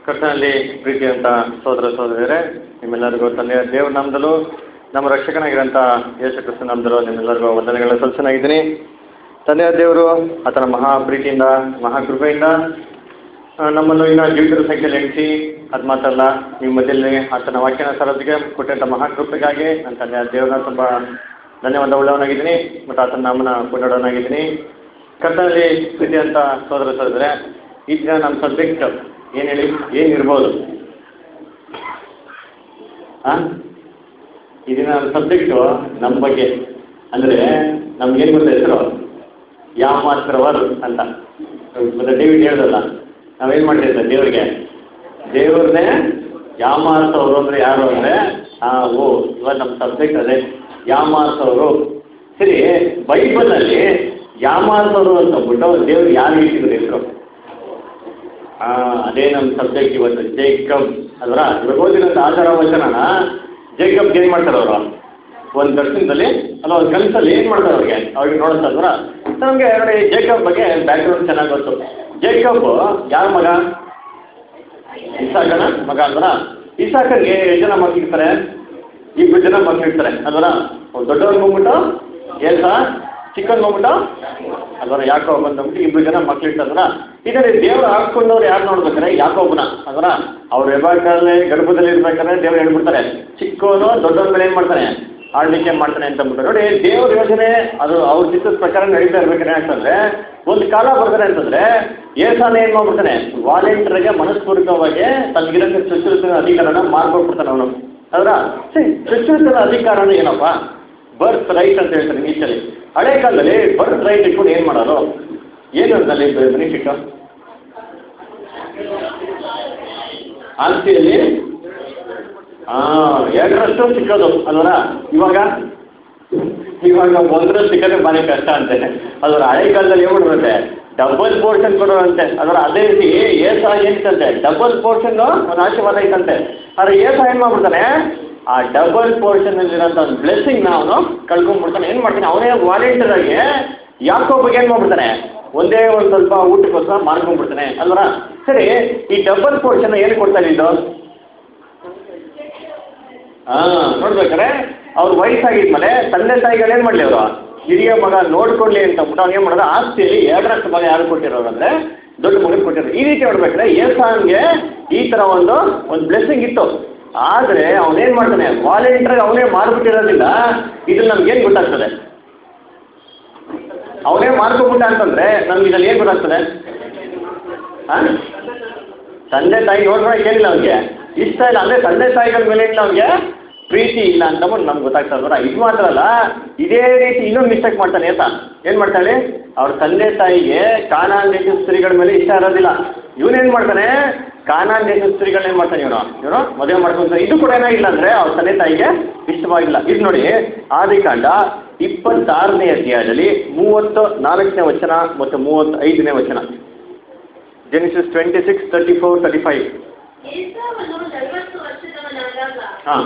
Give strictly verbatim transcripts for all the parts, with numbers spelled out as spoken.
ಕರ್ತನಲ್ಲಿ ಪ್ರೀತಿಯಂತ ಸೋದರ ಸೋದರಿಯರೇ, ನಿಮ್ಮೆಲ್ಲರಿಗೂ ತಂದೆಯ ದೇವ್ರ ನಾಮದಲ್ಲೂ ನಮ್ಮ ರಕ್ಷಕನಾಗಿರೋಂಥ ಯೇಸು ಕ್ರಿಸ್ತ ನಾಮದಲ್ಲೂ ನಿಮ್ಮೆಲ್ಲರಿಗೂ ವಂದನೆಗಳನ್ನ ಸಲ್ಲಿಸನಾಗಿದ್ದೀನಿ. ತಂದೆಯ ದೇವರು ಆತನ ಮಹಾ ಪ್ರೀತಿಯಿಂದ ಮಹಾಕೃಪೆಯಿಂದ ನಮ್ಮನ್ನು ಇನ್ನು ಜೀವಿತರ ಸಂಖ್ಯೆಯಲ್ಲಿ ಎಣಿಸಿ ಅದು ಮಾತ್ರಲ್ಲ, ನಿಮ್ಮ ಮಧ್ಯದಲ್ಲಿ ಆತನ ವಾಕ್ಯನ ಸರದಿಗೆ ಕೊಟ್ಟಂಥ ಮಹಾಕೃಪೆಗಾಗಿ ನನ್ನ ತಂದೆಯ ದೇವರನ್ನ ತುಂಬ ಧನ್ಯವಾದ ಉಳ್ಳವನಾಗಿದ್ದೀನಿ ಮತ್ತು ಆತನ ನಾಮನ ಕೊಂಡಾಡೋನಾಗಿದ್ದೀನಿ. ಕರ್ತನಲ್ಲಿ ಪ್ರೀತಿಯಂತ ಸೋದರ ಸೋದರೇ, ಈ ದಿನ ನಮ್ಮ ಸಬ್ಜೆಕ್ಟ್ ಏನು ಹೇಳಿ ಏನಿರ್ಬೋದು? ಹಾಂ, ಈ ದಿನ ನಮ್ಮ ಸಬ್ಜೆಕ್ಟು ನಮ್ಮ ಬಗ್ಗೆ ಅಂದರೆ ನಮ್ಗೇನು ಗೊತ್ತ ಹೆಸರು ಯಾಮಾತ್ರವರು ಅಂತ. ಮತ್ತು ಡೇವಿಡ್ ಹೇಳ್ದಲ್ಲ, ನಾವೇನು ಮಾಡ್ತಿದ್ದ ದೇವರಿಗೆ ದೇವ್ರನ್ನೇ ಯಾಮಾರ್ತವರು ಅಂದರೆ ಯಾರು ಅಂದರೆ ಹಾಂ ಓ ಇವಾಗ ನಮ್ಮ ಸಬ್ಜೆಕ್ಟ್ ಅದೇ ಯಾಮಾರ್ತವರು. ಸರಿ, ಬೈಬಲಲ್ಲಿ ಯಾಮಾರ್ತವರು ಅಂತಂದ್ಬಿಟ್ಟು ದೇವ್ರು ಯಾರು ಇಟ್ಟಿದ್ರು ಹೆಸರು? ಹಾಂ, ಅದೇ ನಮ್ಮ ಸಬ್ಜೆಕ್ಟ್ ಇವತ್ತು. ಜೇಕಬ್ ಅಲ್ವರ? ಇವಾಗ ಓದಿರೋಂಥ ಆಧಾರ ವಚನನ ಜೇಕಬ್ಗೆ ಏನು ಮಾಡ್ತಾರೆ ಅವರು? ಒಂದು ದರ್ಶನದಲ್ಲಿ ಅಲ್ಲ ಒಂದು ಕನಸಲ್ಲಿ ಏನು ಮಾಡ್ತಾರೆ ಅವ್ರಿಗೆ ಅವ್ರಿಗೆ ನೋಡುತ್ತಲ್ವರ? ನಮಗೆ ನೋಡಿ ಜೇಕಬ್ ಬಗ್ಗೆ ಬ್ಯಾಕ್ಗ್ರೌಂಡ್ ಚೆನ್ನಾಗಿ ಗೊತ್ತು. ಜೇಕಬ್ ಯಾರ ಮಗ? ಇಸಾಕನ ಮಗ ಅಲ್ವರ? ಇಸಾಕನಿಗೆ ಎಷ್ಟು ಜನ ಮಕ್ಕಳಿರ್ತಾರೆ? ಇಬ್ಬರು ಜನ ಮಕ್ಕಳಿರ್ತಾರೆ ಅಲ್ವರ? ದೊಡ್ಡವ್ರಿಗೆ ಹೋಗ್ಬಿಟ್ಟು ಏಸ, ಚಿಕ್ಕನ್ ಹೋಗ್ಬಿಟ್ಟು ಅಲ್ವರ ಯಾಕೋಬ್ ಬಂದ್ಬಿಟ್ಟು ಇಬ್ಬರು ಜನ ಮಕ್ಕಳಿರ್ತಾರಲ್ಲ. ಇದರಲ್ಲಿ ದೇವ್ರು ಹಾಕ್ಕೊಂಡವ್ರು ಯಾರು ನೋಡ್ಬೇಕಾರೆ? ಯಾಕೋಬ್ನ ಅಲ್ವರ? ಅವ್ರು ರೆಬೆಕ್ಕಳಲ್ಲಿ ಗರ್ಭದಲ್ಲಿ ಇರ್ಬೇಕಾದ್ರೆ ದೇವ್ರು ಹೇಳ್ಬಿಡ್ತಾರೆ ಚಿಕ್ಕವನು ದೊಡ್ಡವ್ರ ಮೇಲೆ ಏನು ಮಾಡ್ತಾನೆ? ಆಳ್ವಿಕೆ ಮಾಡ್ತಾನೆ ಅಂತ ಅಂದ್ಬಿಟ್ಟು. ನೋಡಿ, ದೇವ್ರ ಯೋಜನೆ ಅದು ಅವ್ರ ಚಿತ್ರದ ಪ್ರಕಾರ ನಡೀತಾ ಇರ್ಬೇಕಾರೆ ಅಂತಂದ್ರೆ ಒಂದು ಕಾಲ ಬರ್ತಾರೆ ಅಂತಂದ್ರೆ ಏಸಾನ ಏನು ಮಾಡ್ಬಿಡ್ತಾನೆ? ವಾಲೆಂಟ್ರಿಗೆ ಮನಸ್ಪೂರ್ವಕವಾಗಿ ತನಗಿರೋಕ್ಕೆ ಸುಶ್ರೂಷಣ ಅಧಿಕಾರನ ಮಾರ್ಕೊಟ್ಬಿಡ್ತಾನೆ ಅವನು ಅಲ್ವರ? ಸರಿ, ಸುಶ್ರೂಷಣ ಅಧಿಕಾರನ ಏನಪ್ಪ? ಬರ್ತ್ ರೈಟ್ ಅಂತ ಹೇಳ್ತಾರೆ ಇಂಗ್ಲೀಷಲ್ಲಿ. ಹಳೆ ಕಾಲದಲ್ಲಿ ಬರ್ತ್ ರೈಟ್ ಇಟ್ಕೊಂಡು ಏನು ಮಾಡೋರು? ಏನು ಅದರಲ್ಲಿ ಬೆನಿಫಿಟ್ಟು? ಆಸ್ತಿಯಲ್ಲಿ ಹಾಂ ಎರಡರಷ್ಟು ಸಿಕ್ಕೋದು ಅಲ್ವರ? ಇವಾಗ ಇವಾಗ ಒಂದರಷ್ಟು ಸಿಕ್ಕೋದೇ ಭಾರಿ ಕಷ್ಟ ಅಂತೆ ಅಲ್ವರ? ಹಳೆ ಕಾಲದಲ್ಲಿ ಏನು ಮಾಡಿರುತ್ತೆ? ಡಬಲ್ ಪೋರ್ಷನ್ ಕೊಡೋರಂತೆ ಅಲ್ವರ? ಅದೇ ರೀತಿ ಏಸ ಏನಿತ್ತಂತೆ? ಡಬಲ್ ಪೋರ್ಷನ್ ಒಂದು ಆಶೀರ್ವಾದ ಐತಂತೆ. ಆದರೆ ಏಸ ಏನು ಮಾಡ್ಬಿಡ್ತಾನೆ? ಆ ಡಬಲ್ ಪೋರ್ಷನಲ್ಲಿರೋಂಥ ಒಂದು ಬ್ಲೆಸ್ಸಿಂಗ್ನ ಅವನು ಕಳ್ಕೊಂಡ್ಬಿಡ್ತಾನೆ. ಏನು ಮಾಡ್ತಾನೆ? ಅವನೇ ವಾಲೆಂಟಿಯರ್ ಆಗಿ ಯಾಕೋಬ್ಗೆ ಏನು ಮಾಡ್ಬಿಡ್ತಾನೆ? ಒಂದೇ ಒಂದು ಸ್ವಲ್ಪ ಊಟಕ್ಕೋಸ್ಕರ ಮಾಡ್ಕೊಂಡ್ಬಿಡ್ತಾನೆ ಅಲ್ವರ? ಸರಿ, ಈ ಡಬಲ್ ಪೋರ್ಷನ್ ಏನು ಕೊಡ್ತಾ ಇದ್ದು? ಹಾಂ, ನೋಡ್ಬೇಕಾರೆ ಅವ್ರು ವಯಸ್ಸಾಗಿದ್ಮೇಲೆ ತಂದೆ ತಾಯಿಗಳು ಏನು ಮಾಡಲಿ? ಅವರು ಹಿರಿಯ ಮಗ ನೋಡ್ಕೊಳ್ಳಿ ಅಂತ ಅಂದ್ಬಿಟ್ಟು ಅವ್ನು ಏನು ಮಾಡೋದು? ಆಸ್ತಿಯಲ್ಲಿ ಎರಡರಷ್ಟು ಮಗ ಯಾರು ಕೊಟ್ಟಿರೋರು ಅಂದರೆ ದೊಡ್ಡ ಮಗನಿಗೆ ಕೊಟ್ಟಿರೋರು. ಈ ರೀತಿ ನೋಡ್ಬೇಕಾದ್ರೆ ಏಸಾನ್ಗೆ ಈ ಥರ ಒಂದು ಒಂದು ಬ್ಲೆಸ್ಸಿಂಗ್ ಇತ್ತು. ಆದರೆ ಅವನೇನು ಮಾಡ್ತಾನೆ? ವಾಲೆಂಟ್ರಾಗಿ ಅವನೇ ಮಾರ್ಬಿಟ್ಟಿರೋದಿಲ್ಲ. ಇದ್ರಲ್ಲಿ ನಮ್ಗೇನು ಗೊತ್ತಾಗ್ತದೆ? ಅವನೇ ಮಾರ್ಕೊಂಬಿಟ್ಟ ಅಂತಂದರೆ ನಮ್ಗೆ ಇದ್ರಲ್ಲಿ ಏನು ಗೊತ್ತಾಗ್ತದೆ? ಹಾಂ, ತಂದೆ ತಾಯಿ ನೋಡ್ಕೊಳಕ್ಕೆ ಏನಿಲ್ಲ ಅವ್ನಿಗೆ ಇಷ್ಟ ಇಲ್ಲ ಅಂದರೆ ತಂದೆ ತಾಯಿಗಳ ಮೇಲೆ ಇಲ್ಲ ಅವ್ನಿಗೆ ಪ್ರೀತಿ ಇಲ್ಲ ಅಂತಂದ್ಬಿಟ್ಟು ನಮ್ಗೆ ಗೊತ್ತಾಗ್ತದಲ್ಲ. ಇದು ಮಾತ್ರ ಅಲ್ಲ, ಇದೇ ರೀತಿ ಇನ್ನೊಂದು ಮಿಸ್ಟೇಕ್ ಮಾಡ್ತಾನೆ ಅಂತ. ಏನು ಮಾಡ್ತಾಳೆ? ಅವ್ರ ತಂದೆ ತಾಯಿಗೆ ಕಾನಾನ್ ದೇಶದ ಸ್ತ್ರೀಗಳ ಮೇಲೆ ಇಷ್ಟ ಇರೋದಿಲ್ಲ. ಇವನೇನು ಮಾಡ್ತಾನೆ? ಕಾನಾನ್ ದೇಶದ ಸ್ತ್ರೀಗಳನ್ನ ಏನು ಮಾಡ್ತಾನೆ ಇವನು ಇವನು ಮದುವೆ ಮಾಡ್ಕೊಂತಾರೆ. ಇದು ಕೂಡ ಏನಾಗಿಲ್ಲ ಅಂದರೆ ಅವ್ರ ತಂದೆ ತಾಯಿಗೆ ಇಷ್ಟವಾಗಿಲ್ಲ. ಇದು ನೋಡಿ, ಆದಿಕಾಂಡ ಇಪ್ಪತ್ತಾರನೇ ಅಧ್ಯಾಯದಲ್ಲಿ ಮೂವತ್ತು ನಾಲ್ಕನೇ ವಚನ ಮತ್ತು ಮೂವತ್ತು ಐದನೇ ವಚನ. Genesis twenty six thirty four thirty five. ಹಾಂ,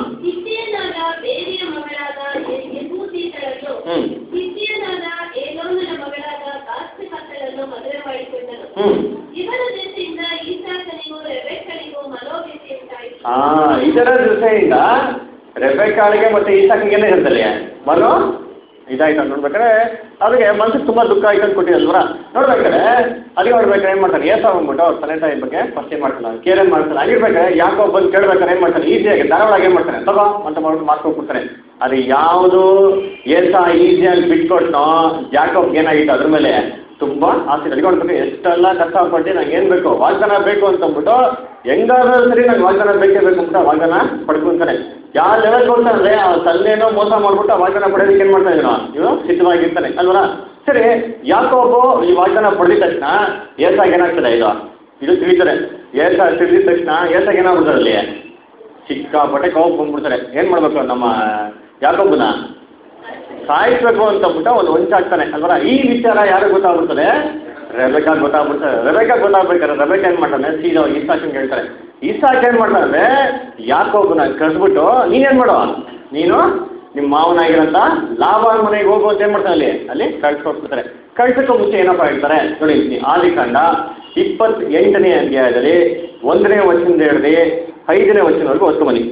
ಹಾಂ ಇದರ ದೃಷ್ಟಿಯಿಂದ ರೆಬೆಕ್ಕಳಿಗೆ ಮತ್ತು ಈಸಾಕನಿಗೆ ಇರ್ತದೆ ಮನೋ ಇದಾಯ್ತು ಅಂತ ನೋಡ್ಬೇಕಾದ್ರೆ ಅವ್ರಿಗೆ ಮನಸ್ಸಿಗೆ ತುಂಬ ದುಃಖ ಆಯ್ತು ಅಂತ ಕೊಟ್ಟಿರಲ್ವರ? ನೋಡ್ಬೇಕಾದ್ರೆ ಅಲ್ಲಿಗೆ ನೋಡ್ಬೇಕಾದ್ರೆ ಏನು ಮಾಡ್ತಾರೆ? ಏಸ ಹೋಗ್ಬಿಟ್ಟು ಅವ್ರ ತಂದೆ ತಾಯಿ ಬಗ್ಗೆ ಪರಿಚಯ ಮಾಡ್ತಾನೆ, ಕೇರ್ ಏನು ಮಾಡ್ತಾನೆ. ಆಗಿರ್ಬೇಕಾದ್ರೆ ಯಾಕೋ ಬಂದು ಕೇಳ್ಬೇಕಾದ್ರೆ ಏನು ಮಾಡ್ತಾನೆ? ಈಸಿಯಾಗಿ ಧಾರಾವಾಳ ಏನು ಮಾಡ್ತಾನೆ? ತಗೋ ಅಂತ ಮಾಡ್ಬಿಟ್ಟು ಮಾರ್ಕೊಟ್ಬಿಡ್ತಾನೆ. ಅದು ಯಾವುದು ಏಸ ಈಸಿಯಾಗಿ ಬಿಟ್ಕೊಟ್ನೋ ಜಾಕೋಬ್ಗೆ ಏನಾಗಿತ್ತು ಅದ್ರ ಮೇಲೆ ತುಂಬ ಆಸೆ. ಅಡ್ಕೊಂಡು ಎಷ್ಟೆಲ್ಲ ಕಷ್ಟಪಟ್ಟು ನಂಗೆ ಏನು ಬೇಕು? ವಾಗ್ದಾನ ಬೇಕು ಅಂತಂದ್ಬಿಟ್ಟು ಹೆಂಗಾದ್ರೂ ಸರಿ ನಂಗೆ ವಾಗ್ದಾನ ಬೇಕೇ ಬೇಕು ಅಂತ ವಾಗ್ದಾನ ಪಡ್ಕೊತಾನೆ. ಯಾವ ಲೆವೆಲ್ಗೆ ಹೋಗ್ತಾನೆ ಅಂದರೆ ಆ ತಂದೆನೋ ಮೋಸ ಮಾಡ್ಬಿಟ್ಟು ಆ ವಾಗ್ದಾನ ಪಡೆಯೋದಕ್ಕೆ ಏನು ಮಾಡ್ತಾ ಇದ್ದೀನೋ ಇವು ಸಿದ್ಧವಾಗಿರ್ತಾನೆ ಅಲ್ವರ? ಸರಿ, ಯಾಕೋಬು ಈ ವಾಗ್ದಾನ ಪಡೆದ ತಕ್ಷಣ ಏಸಾಗಿ ಏನಾಗ್ತದೆ? ಇದು ಇದು ತಿಳಿತಾರೆ. ಏಸ ತಿಳಿದ ತಕ್ಷಣ ಏಸಾಗಿ ಏನಾಗ್ಬಿಡ್ತಾರೆ? ಅಲ್ಲಿ ಸಿಕ್ಕಾಪಟ್ಟೆ ಕೋಪ ಬಂದ್ಬಿಡ್ತಾರೆ. ಏನು ಮಾಡಬೇಕು? ನಮ್ಮ ಯಾಕೋಬನ ಸಾಯಿಸ್ಬೇಕು ಅಂತಂದ್ಬಿಟ್ಟು ಒಂದು ಹೊಂಚಾಗ್ತಾನೆ ಅಲ್ವರ? ಈ ವಿಚಾರ ಯಾರಿಗೆ ಗೊತ್ತಾಗ್ಬಿಡ್ತದೆ? ರೆಬೆಕ್ಕಾ ಗೊತ್ತಾಗ್ಬಿಡ್ತಾರೆ. ರೆಬೆಕ್ಕಾ ಗೊತ್ತಾಗ್ಬೇಕಾದ್ರೆ ರೆಬೆಕ್ಕಾ ಏನು ಮಾಡ್ತಾನೆ? ಸೀದಾ ಇಸಾಕಂಗೆ ಹೇಳ್ತಾರೆ. ಇಸಾಕ್ ಏನು ಮಾಡ್ತಾರೆ? ಯಾಕೋಬನ ಕರೆದ್ಬಿಟ್ಟು ನೀನೇನು ಮಾಡೋ? ನೀನು ನಿಮ್ಮ ಮಾವನಾಗಿರೋಂಥ ಲಾಬಾನ್ ಮನೆಗೆ ಹೋಗು ಅಂತ ಏನು ಮಾಡ್ತಾನೆ? ಅಲ್ಲಿ ಅಲ್ಲಿ ಕಳ್ಸಿಕೊಡ್ತಾರೆ. ಕಳ್ಸೋಕ್ಕೂ ಮುಂಚೆ ಏನಪ್ಪ ಹೇಳ್ತಾರೆ ನೋಡಿ, ಆದಿಕಾಂಡ ಇಪ್ಪತ್ತೆಂಟನೇ ಅಧ್ಯಾಯದಲ್ಲಿ ಒಂದನೇ ವಚನದಿಂದ ಹಿಡಿದು ಐದನೇ ವಚನವರೆಗೂ ಒತ್ತು ಮನಿ.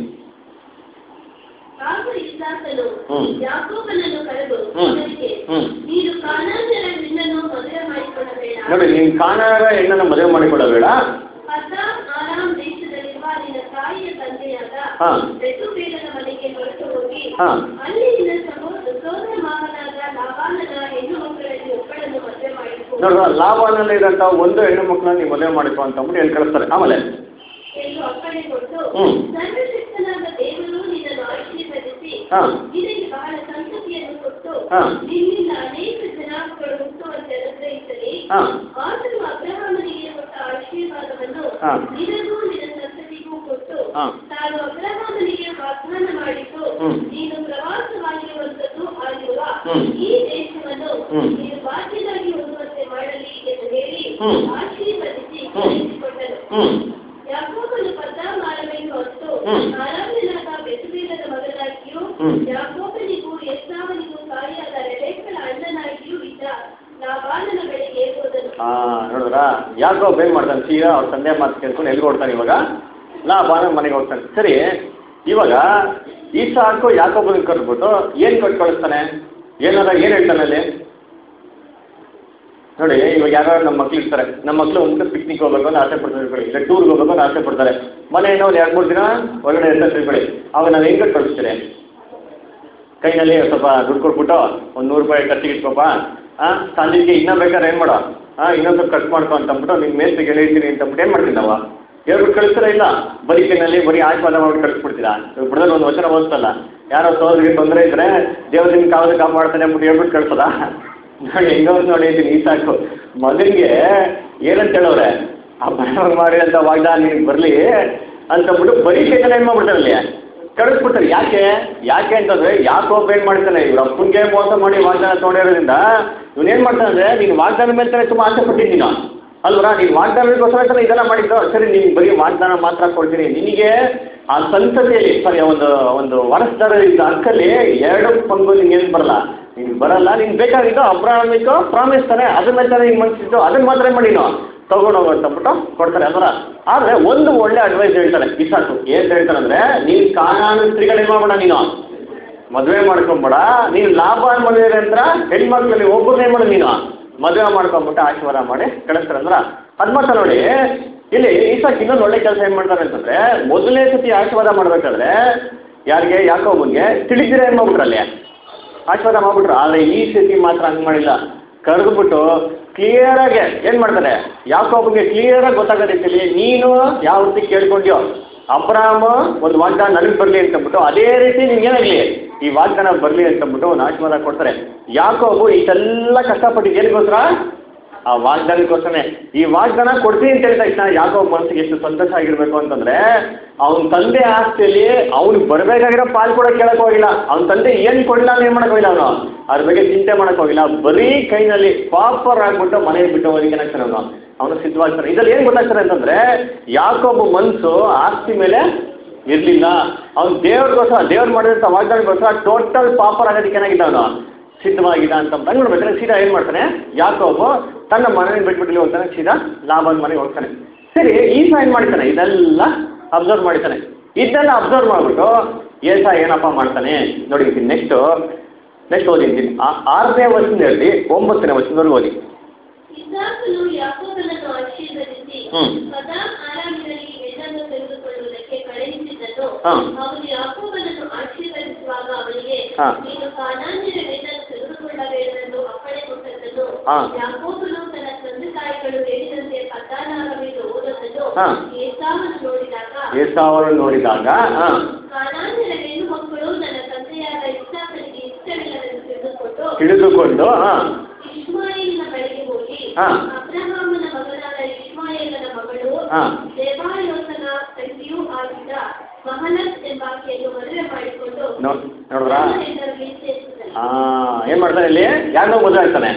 ಆಗ ಇಸಾಕನು ಹ್ಮ್. ಯಾಕೋಬನನ್ನು ಕರೆದು ಹ್ಮ್. ಅವನಿಗೆ, ಹ್ಮ್. ನೀನು ಕಾನಾನ್ಯರ ಹೆಣ್ಣನ್ನು ಮದುವೆ ಮಾಡಿಕೊಳ್ಳಬೇಡ. ನೋಡಿ, ನೀನು ಕಾನಾನ್ಯರ ಹೆಣ್ಣನ್ನು ಮದುವೆ ಮಾಡಿಕೊಳ್ಳಬೇಡ. ಪದ್ದಾಮ್ ಆರಾಮ್ ದೇಶದಲ್ಲಿರುವ ನಿನ್ನ ತಾಯಿಯ ತಂದೆಯಾದ ಹಾ. ಬೆತೂವೇಲನ ಮನೆಗೆ ಹೊರಟು ಹೋಗಿ ಹಾ. ಅಲ್ಲಿ ನಿನ್ನ ಸಹೋದರ ಸೋದರ ಮಾವನಾದ ಲಾಬಾನನ ಹೆಣ್ಣು ಮಕ್ಕಳಲ್ಲಿ ಒಬ್ಬಳನ್ನು ಮದುವೆ ಮಾಡಿಕೊ ನೋಡ್ರ, ಲಾಭನಲ್ಲಿ ಇರೋಂಥ ಒಂದು ಹೆಣ್ಣು ಮಕ್ಕಳನ್ನ ನೀವು ಮದುವೆ ಮಾಡಿಕೊ ಅಂತ ಅಂದ್ಬಿಟ್ಟು ಹೇಳಿ ಕಳಿಸ್ತಾರೆ. ಆಮೇಲೆ ಎಂದು ಅಪ್ಪಣೆ ಕೊಟ್ಟು, ಹ್ಮ್. ಸರ್ವಶಕ್ತನಾದ ದೇವರು ನಿನ್ನನ್ನು ಆಶೀರ್ವದಿಸಿ ಹಾ. ನಿನಗೆ ಬಹಳ ಸಂತತಿಯನ್ನು ಕೊಟ್ಟು ಹಾ. ನಿನ್ನಿಂದ ಅನೇಕ ಜನಾಂಗಗಳು ಹುಟ್ಟುವಂತೆ ಅನುಗ್ರಹಿಸಲಿ. ಹಾ. ಆತನು ಅಬ್ರಹಾಮನಿಗೆ ಕೊಟ್ಟ ಆಶೀರ್ವಾದವನ್ನು ಹಾ. ನಿನಗೂ ನಿನ್ನ ಸಂತತಿಗೂ ಕೊಟ್ಟು ಹಾ. ತಾನು ಅಬ್ರಹಾಮನಿಗೆ ವಾಗ್ದಾನ ಮಾಡಿದ್ದು, ಹ್ಮ್. ನೀನು ಪ್ರವಾಸವಾಗಿರುವಂತದ್ದು ಆಗಿರುವ ಹ್ಮ್. ಈ ದೇಶವನ್ನು ಹ್ಮ್. ನೀನು ಭಾಗ್ಯವಾಗಿ ಹೊಂದುವಂತೆ ಮಾಡಲಿ ಎಂದು ಹೇಳಿ ಹ್ಮ್. ಆಶೀರ್ವದಿಸಿ ಹ್ಮ್. ಕಳುಹಿಸಿಕೊಟ್ಟನು. ಹ್ಮ್. ಯಾಕೋಬನು ಪದ್ದಾಮ್ ಆರಾಮೆಯನ್ನು ಹೊತ್ತು ಹ್ಮ್. ಆರಾಮ್ಯನಾದ ಬೆತೂವೇಲನ ಮಗನಾಗಿಯೂ ಹ್ಮ್. ಯಾಕೋಬನಿಗೂ ಎಸಾವನಿಗೂ ತಾಯಿಯಾದ ರೆಬೆಕ್ಕಳ ಅಣ್ಣನಾಗಿಯೂ ಇದ್ದ ಲಾಬಾನನ ಬಳಿಗೆ ಹೋದನು. ಹಾ, ನೋಡಿದ್ರಾ, ಯಾಕೋಬ್ ಏನ್ ಮಾಡ್ತಾನೆ, ಸೀದಾ ಅವ್ರ ತಂದೆ ಮಾತು ಕೇಳ್ಕೊಂಡು ಎಲ್ಲಿ ಹೊಡ್ತಾನೆ ಇವಾಗ, ಲಾಬಾನ ಮನೆಗೆ ಹೋಗ್ತಾನೆ. ಸರಿ, ಇವಾಗ ಈಸಾಕು ಯಾಕೋಬನ ಕರ್ಬಿಟ್ಟು ಏನ್ ಕೊಟ್ಟು ಕಳಿಸ್ತಾನೆ, ಏನಾರ ಏನ್ ಹೇಳ್ತಾನೆ ಅಲ್ಲಿ ನೋಡಿ. ಇವಾಗ ಯಾರು ನಮ್ಮ ಮಕ್ಳು ಇರ್ತಾರೆ, ನಮ್ಮ ಮಕ್ಳು ಒಂದು ಪಿಕ್ನಿಕ್ ಹೋಗ್ಬೇಕು ಅಂತ ಆಸೆ ಪಡ್ತಾರೆ, ಇಲ್ಲ ಟೂರ್ಗೆ ಹೋಗ್ಬೇಕು ಅಂತ ಆಸೆ ಪಡ್ತಾರೆ. ಮನೆಯಿಂದ ಒಂದು ಎರಡು ಮೂರು ದಿನ ಹೊರಗಡೆ ಇರ್ತಾರೆ ತಿಳ್ಕೊಳ್ಳಿ. ಅವಾಗ ನಾವು ಹೆಂಗೆ ಕಳಿಸ್ತೀರಿ, ಕೈನಲ್ಲಿ ಸ್ವಲ್ಪ ದುಡ್ಡು ಕೊಟ್ಬಿಟ್ಟು ಒಂದು ನೂರು ರೂಪಾಯಿ ಖರ್ಚಿಗೆ ಇಟ್ಕೊಪ್ಪ, ಹಾಂ ಸಂಜೆಗೆ ಇನ್ನೂ ಬೇಕಾದ್ರೆ ಏನು ಮಾಡೋ, ಹಾಂ ಇನ್ನೊಂದು ಸ್ವಲ್ಪ ಖರ್ಚು ಮಾಡ್ಕೊ ಅಂತ ಅಂದ್ಬಿಟ್ಟು ನಿಮ್ಮ ಮೇಸ್ತಿಗೆ ಹೇಳಿರ್ತೀನಿ ಅಂತ ಅಂದ್ಬಿಟ್ಟು ಏನು ಮಾಡ್ತೀನಿ ನಾವು, ಹೇಳ್ಬಿಟ್ಟು ಕಳಿಸ್ತೀರಾ? ಇಲ್ಲ, ಬರೀ ಕೈನಲ್ಲಿ ಬರೀ ಆಶೀರ್ವಾದ ಮಾಡ್ಬಿಟ್ಟು ಕಳಿಸ್ಬಿಡ್ತೀರಾ? ಬಿಡೋದ್ರಲ್ಲಿ ಒಂದು ವಚನ ಓದಿಸ್ತಲ್ಲ, ಯಾರೋ ಸೋದರಿಗೆ ತೊಂದರೆ ಇದ್ದರೆ ದೇವರಿಂದ ಕಾವಲು ಕಾಪಾಡ್ತಾನೆ ಅಂದ್ಬಿಟ್ಟು ಹೇಳ್ಬಿಟ್ಟು ಕಳಿಸೋದ? ನೋಡಿ ಹೆಂಗೋ ನೋಡಿ ಇದ್ದೀನಿ. ಈ ಸಾಕು ಮಗನಿಗೆ ಏನಂತ ಹೇಳೋರೆ, ಆ ಬಡವಾಗ ಮಾಡಿ ಅಂತ ವಾಗ್ದಾನ ನಿನಗೆ ಬರಲಿ ಅಂತಂದ್ಬಿಟ್ಟು ಬರೀ ಕೈನಲ್ಲಿ ಏನು ಮಾಡ್ಬಿಡ್ತಾರೆ ಅಲ್ಲಿ ಕಳಿಸ್ಬಿಡ್ತಾರೆ. ಯಾಕೆ ಯಾಕೆ ಅಂತಂದರೆ ಯಾಕೋಬ್ ಏನು ಮಾಡ್ತಾನೆ, ಇವ್ರ ಅಪ್ಪನಿಗೆ ಮೋಸ ಮಾಡಿ ವಾಗ್ದಾನ ತೊಗೊಂಡಿರೋದ್ರಿಂದ ಇವನೇನು ಮಾಡ್ತಾನೆ ಅಂದರೆ, ನೀನು ವಾಗ್ದಾನ ಮೇಲೆ ತಾನೆ ತುಂಬ ಆಸೆ ಪಟ್ಟಿದ್ದೀನಿ ನೀನು ಅಲ್ವರಾ, ನೀನು ವಾಗ್ದಾನಗೋಸ್ಕರ ತಾನೆ ಇದೆಲ್ಲ ಮಾಡಿದ್ದು. ಸರಿ, ನೀನು ಬರೀ ವಾಗ್ದಾನ ಮಾತ್ರ ಕೊಡ್ತೀನಿ, ನಿನಗೆ ಆ ಸಂತತಿಯಲ್ಲಿ ಸರಿ ಒಂದು ಒಂದು ವಾರಸ್ದಾರ ಇದ್ದ ಅಕ್ಕಲ್ಲಿ ಎರಡು ಪಂಗು ನಿಂಗೆ ಏನು ಬರಲ್ಲ, ನಿನ್ಗೆ ಬರಲ್ಲ. ನೀನು ಬೇಕಾಗಿದ್ದು ಅಬ್ರಾಹ್ಮಿಕೋ ಪ್ರಾಮಿಸ್ ತಾನೆ, ಅದ್ರ ಮೇಲೆ ತಾನೆ ಹಿಂಗೆ ಮನಸ್ಸಿತ್ತು, ಅದನ್ನ ಮಾತ್ರ ಮಾಡಿ ನೀನು ತೊಗೊಂಡೋಗು ಅಂತಂದ್ಬಿಟ್ಟು ಕೊಡ್ತಾರೆ ಅಲ್ವರ. ಆದರೆ ಒಂದು ಒಳ್ಳೆ ಅಡ್ವೈಸ್ ಹೇಳ್ತಾರೆ ಇಸಾಕು. ಏನು ಹೇಳ್ತಾರೆ ಅಂದರೆ, ನೀನು ಕಾನಾನು ಸ್ತ್ರೀಗಳೇನು ಮಾಡಬೇಡ, ನೀನು ಮದುವೆ ಮಾಡ್ಕೊಂಬೇಡ, ನೀನು ಲಾಭ ಮದುವೆ ಅಂತ ಹೆಣ್ಮಕ್ಳಲ್ಲಿ ಒಬ್ಬರನ್ನೇ ಮಾಡು, ನೀನು ಮದುವೆ ಮಾಡ್ಕೊಂಬಿಟ್ಟು ಆಶೀರ್ವಾದ ಮಾಡಿ ಕಳಿಸ್ತಾರೆ ಅಂದ್ರೆ ಅದು ಮಾತ್ರ ನೋಡಿ. ಇಲ್ಲಿ ಈಸಾಕ್ ಇನ್ನೊಂದು ಒಳ್ಳೆ ಕೆಲಸ ಏನು ಮಾಡ್ತಾರೆ ಅಂತಂದರೆ, ಮೊದಲನೇ ಸತಿ ಆಶೀರ್ವಾದ ಮಾಡಬೇಕಾದ್ರೆ ಯಾರಿಗೆ, ಯಾಕೋಬನಿಗೆ ತಿಳಿದಿರ ಏನು ಮಾಡ್ಬಿಟ್ರು ಅಲ್ಲಿ ಆಶೀರ್ವಾದ ಮಾಡ್ಬಿಟ್ರು. ಆದರೆ ಈ ಸತಿ ಮಾತ್ರ ಹಂಗೆ ಮಾಡಿಲ್ಲ, ಕರೆದುಬಿಟ್ಟು ಕ್ಲಿಯರಾಗಿ ಏನು ಮಾಡ್ತಾರೆ, ಯಾಕೋಬನಿಗೆ ಕ್ಲಿಯರಾಗಿ ಗೊತ್ತಾಗೋ ರೀತಿಯಲ್ಲಿ ನೀನು ಯಾವ ರೀತಿ ಕೇಳ್ಕೊಂಡ್ಯೋ ಅಬ್ರಾಹ್ಮ ಒಂದು ವಾಗ್ದಾನ ನನಗೆ ಬರಲಿ ಅಂತಂದ್ಬಿಟ್ಟು ಅದೇ ರೀತಿ ನಿಮ್ಗೇನಾಗಲಿ ಈ ವಾಗ್ದಾನ ಬರಲಿ ಅಂತಂದ್ಬಿಟ್ಟು ಒಂದು ಆಶೀರ್ವಾದ ಕೊಡ್ತಾರೆ. ಯಾಕೋಬು ಇಷ್ಟೆಲ್ಲ ಕಷ್ಟಪಟ್ಟಿದ್ದು ಏನಕ್ಕೋಸ್ಕರ, ಆ ವಾಗ್ದಾನಕ್ಕೋಸ್ಕರನೇ. ಈ ವಾಗ್ದಾನ ಕೊಡ್ತೀನಿ ಅಂತ ಹೇಳಿದ ತಕ್ಷಣ ಯಾಕೋಬ್ ಮನಸ್ಸಿಗೆ ಎಷ್ಟು ಸಂತೋಷ ಆಗಿರಬೇಕು ಅಂತಂದರೆ, ಅವನ ತಂದೆ ಆಸ್ತಿಯಲ್ಲಿ ಅವ್ನಿಗೆ ಬರಬೇಕಾಗಿರೋ ಪಾಲು ಕೂಡ ಕೇಳಕ್ಕೆ ಹೋಗಿಲ್ಲ. ಅವನ ತಂದೆ ಏನು ಕೊಡಲಿಲ್ಲ ಏನು ಮಾಡೋಕ್ಕೆ ಹೋಗಿಲ್ಲ, ಅವನು ಅದ್ರ ಬಗ್ಗೆ ಚಿಂತೆ ಮಾಡೋಕ್ಕೆ ಹೋಗಿಲ್ಲ. ಬರೀ ಕೈನಲ್ಲಿ ಪಾಪರ್ ಆಗಿಬಿಟ್ಟು ಮನೆಗೆ ಬಿಟ್ಟು ಹೋಗಿ ಏನಾಗ್ತಾನೆ ಅವನು ಅವನು ಸಿದ್ಧವಾಗ್ತಾನೆ. ಇದರಲ್ಲಿ ಏನು ಗೊತ್ತಾಗ್ತಾರೆ ಅಂತಂದರೆ, ಯಾಕೋಬ ಮನಸ್ಸು ಆಸ್ತಿ ಮೇಲೆ ಇರಲಿಲ್ಲ, ಅವ್ನು ದೇವ್ರಿಗೋಸ್ಕರ ದೇವ್ರು ಮಾಡಿದಂಥ ವಾಗ್ದಾನಕ್ಕೋಸ್ಕರ ಟೋಟಲ್ ಪಾಪರ್ ಆಗೋದಕ್ಕೆ ಏನಾಗಿದ್ದ ಅವನು ಸಿದ್ಧವಾಗಿದ್ದ ಅಂತ ತಂದು ನೋಡ್ಬೇಕಾದ್ರೆ ಸೀದಾ ಏನು ಮಾಡ್ತಾನೆ, ಯಾಕೋಬು ತನ್ನ ಮನೆಯನ್ನು ಬಿಟ್ಬಿಟ್ಟು ಹೋಗ್ತಾನೆ, ಸೀದಾ ಲಾಭನ ಮನೆಗೆ ಹೋಗ್ತಾನೆ. ಸರಿ, ಈಸ ಏನು ಮಾಡ್ತಾನೆ, ಇದೆಲ್ಲ ಅಬ್ಸರ್ವ್ ಮಾಡ್ತಾನೆ. ಇದೆಲ್ಲ ಅಬ್ಸರ್ವ್ ಮಾಡಿಬಿಟ್ಟು ಏಸ ಏನಪ್ಪ ಮಾಡ್ತಾನೆ ನೋಡಿ. ನೆಕ್ಸ್ಟು ನೆಕ್ಸ್ಟ್ ಓದಿದ್ದೀನಿ ಆರನೇ ವರ್ಷದಿಂದ ಹೇಳಿ ಒಂಬತ್ತನೇ ವರ್ಷದವರೆಗೂ ಓದಿ. ಇಸಾಕನು ಯಾಕೋಬನನ್ನು ಆಶೀರ್ವದಿಸಿ ಹ್ಮ್. ಪದ್ದಾಮ್ ಆರಾಮಿನಲ್ಲಿ ಹೆಣ್ಣನ್ನು ತೆಗೆದುಕೊಳ್ಳುವುದಕ್ಕೆ ಕಳುಹಿಸಿದನು. ಹಾ. ಅವನು ಯಾಕೋಬನನ್ನು ಆಶೀರ್ವದಿಸುವಾಗ ಅವನಿಗೆ, ಹಾ. ನೀನು ಕಾನಾನ್ಯರ ಹೆಣ್ಣನ್ನು ತೆಗೆದುಕೊಳ್ಳಬೇಕೆಂದು ಅಪ್ಪಣೆ ಕೊಟ್ಟದ್ದನ್ನು ಹಾ. ಯಾಕೋಬನು ತನ್ನ ತಂದೆ ತಾಯಿಗಳು ಹೇಳಿದಂತೆ ಪದ್ದಾಮ್ ಆರಾಮಿಗೆ ಹೋದದ್ದನ್ನು ಹಾ. ಏಸಾವನು ನೋಡಿದಾಗ ಏಸಾವನು ನೋಡಿದಾಗ ಹಾ. ಕಾನಾನ್ಯರ ಹೆಣ್ಣು ಮಕ್ಕಳು ನನ್ನ ತಂದೆಯಾದ ಇಸಾಕನಿಗೆ ಇಷ್ಟವಿಲ್ಲವೆಂದು ತಿಳಿದುಕೊಂಡು ತಿಳಿದುಕೊಂಡು ಹಾ ಇಷ್ಮಾಯೇಲನ ಬಳಿಗೆ ಹೋಗಿ ಹಾ. ಅಬ್ರಹಾಮನ ಮಗನಾದ ಇಷ್ಮಾಯೇಲನ ಮಗಳು ಹಾ. ದೇವಾಯೋತನ ತಂಗಿಯೂ ಆಗಿದ್ದ ಮಹಲತ್ ಎಂಬಾಕೆಯನ್ನು ಮದುವೆ ಮಾಡಿಕೊಂಡು ನೋ- ನೋಡಿದ್ರಾ ತನ್ನ ಹೆಂಡರಿಗೆ ಸೇರಿಸಿದನು. ಹಾ ಏನು ಮಾಡ್ತಾನೆ ಇಲ್ಲಿ, ಯಾರನ್ನೋ ಮದುವೆ ಆಗ್ತಾನೆ,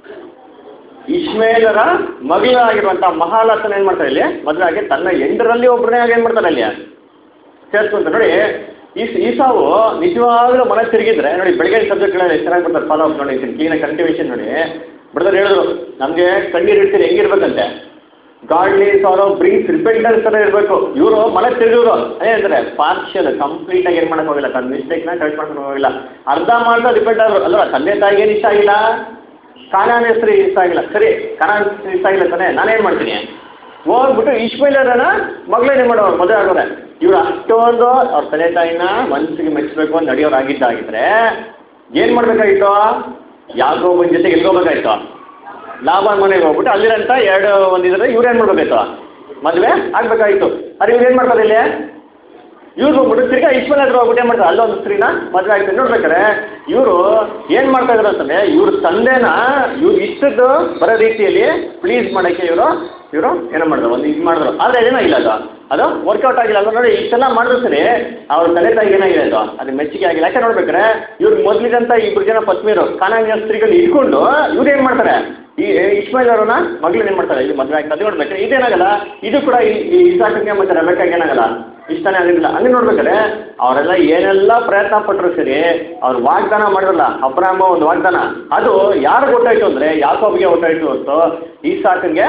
ಇಷ್ಮೇಲರ ಮಗಳಾಗಿರುವಂಥ ಮಹಾಲತನ ಏನು ಮಾಡ್ತಾರೆ ಇಲ್ಲಿ ಮದುವೆ ಆಗಿ ತನ್ನ ಎಂಟರಲ್ಲಿ ಒಬ್ಬರನ್ನೇ ಆಗಿ ಏನು ಮಾಡ್ತಾರೆ ಅಲ್ಲಿ ಸೇರಿಸ್ಕೊಂತ. ನೋಡಿ ಈ ಈಸಾವು ನಿಜವಾಗ್ಲೂ ಮನೆ ತಿರುಗಿದ್ರೆ ನೋಡಿ, ಬೆಳಗ್ಗೆ ಸಬ್ಜೆಕ್ಟ್ಗಳಲ್ಲಿ ಎಷ್ಟು ಚೆನ್ನಾಗಿ ಬರ್ತಾರೆ ಫಾಲೋ ಅಪ್ ನೋಡಿ, ಕ್ಲೀನಾಗಿ ಕಂಟಿನ್ಯೂಷನ್ ನೋಡಿ. ಬ್ರದರ್ ಹೇಳಿದ್ರು ನಮಗೆ ಕಣ್ಣೀರು ಇಡ್ತೀರಿ ಹೆಂಗಿರ್ಬೇಕಂತೆ, ಗಾಡ್ಲಿ ಸಾರೋ ಬ್ರಿಂಗ್ಸ್ ರಿಪೆಂಟೆನ್ಸ್ ಥರ ಇರಬೇಕು. ಇವರು ಮನೆ ತಿರುಗಿದ್ರು ಅದೇ ಅಂದರೆ ಪಾರ್ಷಿಯಲ್ ಕಂಪ್ಲೀಟಾಗಿ ಏನು ಮಾಡೋಕೆ ಹೋಗಿಲ್ಲ, ತನ್ನ ಮಿಸ್ಟೇಕ್ನ ಕರೆಕ್ಟ್ ಮಾಡ್ಕೊಂಡು ಹೋಗಿಲ್ಲ, ಅರ್ಧ ಮಾಡ್ತಾ ಡಿಪೆಂಡ್ ಆದರು ಅಲ್ವಾ. ತಂದೆ ತಾಯಿಗೆ ಏನು ಇಷ್ಟ ಆಗಿಲ್ಲ, ಕಾನಾನ್ ಹೆಸರು ಇಷ್ಟ ಆಗಿಲ್ಲ, ಸರಿ ಕಾನಾನ್ ಹೆಸರು ಇಷ್ಟ ಆಗಿಲ್ಲ ತಾನೆ, ನಾನೇನು ಮಾಡ್ತೀನಿ ಹೋಗ್ಬಿಟ್ಟು ಇಶ್ಮೇಲರನ್ನ ಮಗಳೇನೇ ಮಾಡೋರು ಮದುವೆ ಆಗೋರೆ. ಇವ್ರು ಅಷ್ಟೊಂದು ಅವ್ರ ತಂದೆ ತಾಯಿನ ಮನಸ್ಸಿಗೆ ಮೆಚ್ಚಬೇಕು ಅಂತ ನಡೆಯೋರಾಗಿದ್ದಾಗಿದ್ರೆ ಏನು ಮಾಡಬೇಕಾಗಿತ್ತು, ಯಾಕೋಬನ ಜೊತೆಗೆ ಎಲ್ಗೋಬೇಕಾಯ್ತು, ಲಾಭಾನ್ ಮನೆಗೆ ಹೋಗ್ಬಿಟ್ಟು ಅಲ್ಲಿರಂತ ಎರಡು ಒಂದಿದ್ರೆ ಇವ್ರು ಏನು ಮಾಡ್ಬೇಕಾಯ್ತು, ಮದುವೆ ಆಗಬೇಕಾಗಿತ್ತು. ಅದು ಇವ್ರು ಏನು ಮಾಡ್ತಾರೆ ಇಲ್ಲಿ, ಇವ್ರು ಹೋಗ್ಬಿಟ್ಟು ತಿರ್ಗಾ ಇಶ್ಮೇಲ್ ಹತ್ರ ಹೋಗ್ಬಿಟ್ಟು ಏನು ಮಾಡ್ತಾರೆ, ಅಲ್ಲೊಂದು ಸ್ತ್ರೀನ ಮದುವೆ ಆಗ್ತಾರೆ. ನೋಡ್ಬೇಕಾರೆ ಇವರು ಏನು ಮಾಡ್ತಾ ಇದ್ರು ಅಂತಂದರೆ ಇವ್ರ ತಂದೆನ ಇವ್ರು ಇಷ್ಟದ್ದು ಬರೋ ರೀತಿಯಲ್ಲಿ ಪ್ಲೀಸ್ ಮಾಡೋಕ್ಕೆ ಇವರು ಇವರು ಏನೋ ಮಾಡಿದ್ರು, ಒಂದು ಇದು ಮಾಡಿದ್ರು. ಆದರೆ ಏನಾಗಿಲ್ಲ ಅದು ಅದು ವರ್ಕೌಟ್ ಆಗಿಲ್ಲ. ಅದು ನೋಡಿ ಇಷ್ಟೆಲ್ಲ ಮಾಡಿದ್ರು ಸರಿ ಅವ್ರ ತಂದೆ ತಾಯಿಗೆ ಏನಾಗಿದೆ ಅದು ಅದು ಮೆಚ್ಚುಗೆ ಆಗಿಲ್ಲ. ಯಾಕೆ ನೋಡ್ಬೇಕಾರೆ ಇವ್ರು ಮೊದಲಿದಂಥ ಇಬ್ಬರು ಜನ ಪತ್ನಿಯರು ಕಾನಾನ್ಯ ಸ್ತ್ರೀಗಳು ಇಟ್ಕೊಂಡು ಇವ್ರು ಏನು ಮಾಡ್ತಾರೆ, ಈ ಇಶ್ಮಾಯಿಲ್ ಅವರನ್ನ ಮಗಳು ಏನು ಮಾಡ್ತಾರೆ, ಇದು ಮದುವೆ ಆಗ್ತದೆ. ನೋಡ್ಬೇಕಾರೆ ಇದೇನಾಗಲ್ಲ, ಇದು ಕೂಡ ಈ ಇಸಾಕಕ್ಕೆ ಮತ್ತು ರೆಬೆಕ್ಕಾಗೆ ಏನಾಗಲ್ಲ, ಇಷ್ಟನೇ ಆಗಿರಲಿಲ್ಲ. ಹಂಗೆ ನೋಡ್ಬೇಕಾದ್ರೆ ಅವರೆಲ್ಲ ಏನೆಲ್ಲ ಪ್ರಯತ್ನ ಪಟ್ಟರು ಸರಿ ಅವ್ರು ವಾಗ್ದಾನ ಮಾಡಿರಲ್ಲ, ಅಬ್ರಾಮ ಒಂದು ವಾಗ್ದಾನ ಅದು ಯಾರು ಗೊತ್ತಾಯ್ತು ಅಂದರೆ ಯಾಕೋಬ್ಗೆ ಗೊತ್ತಾಯ್ತು ಹೊತ್ತು ಈಸಾಕಂಗೆ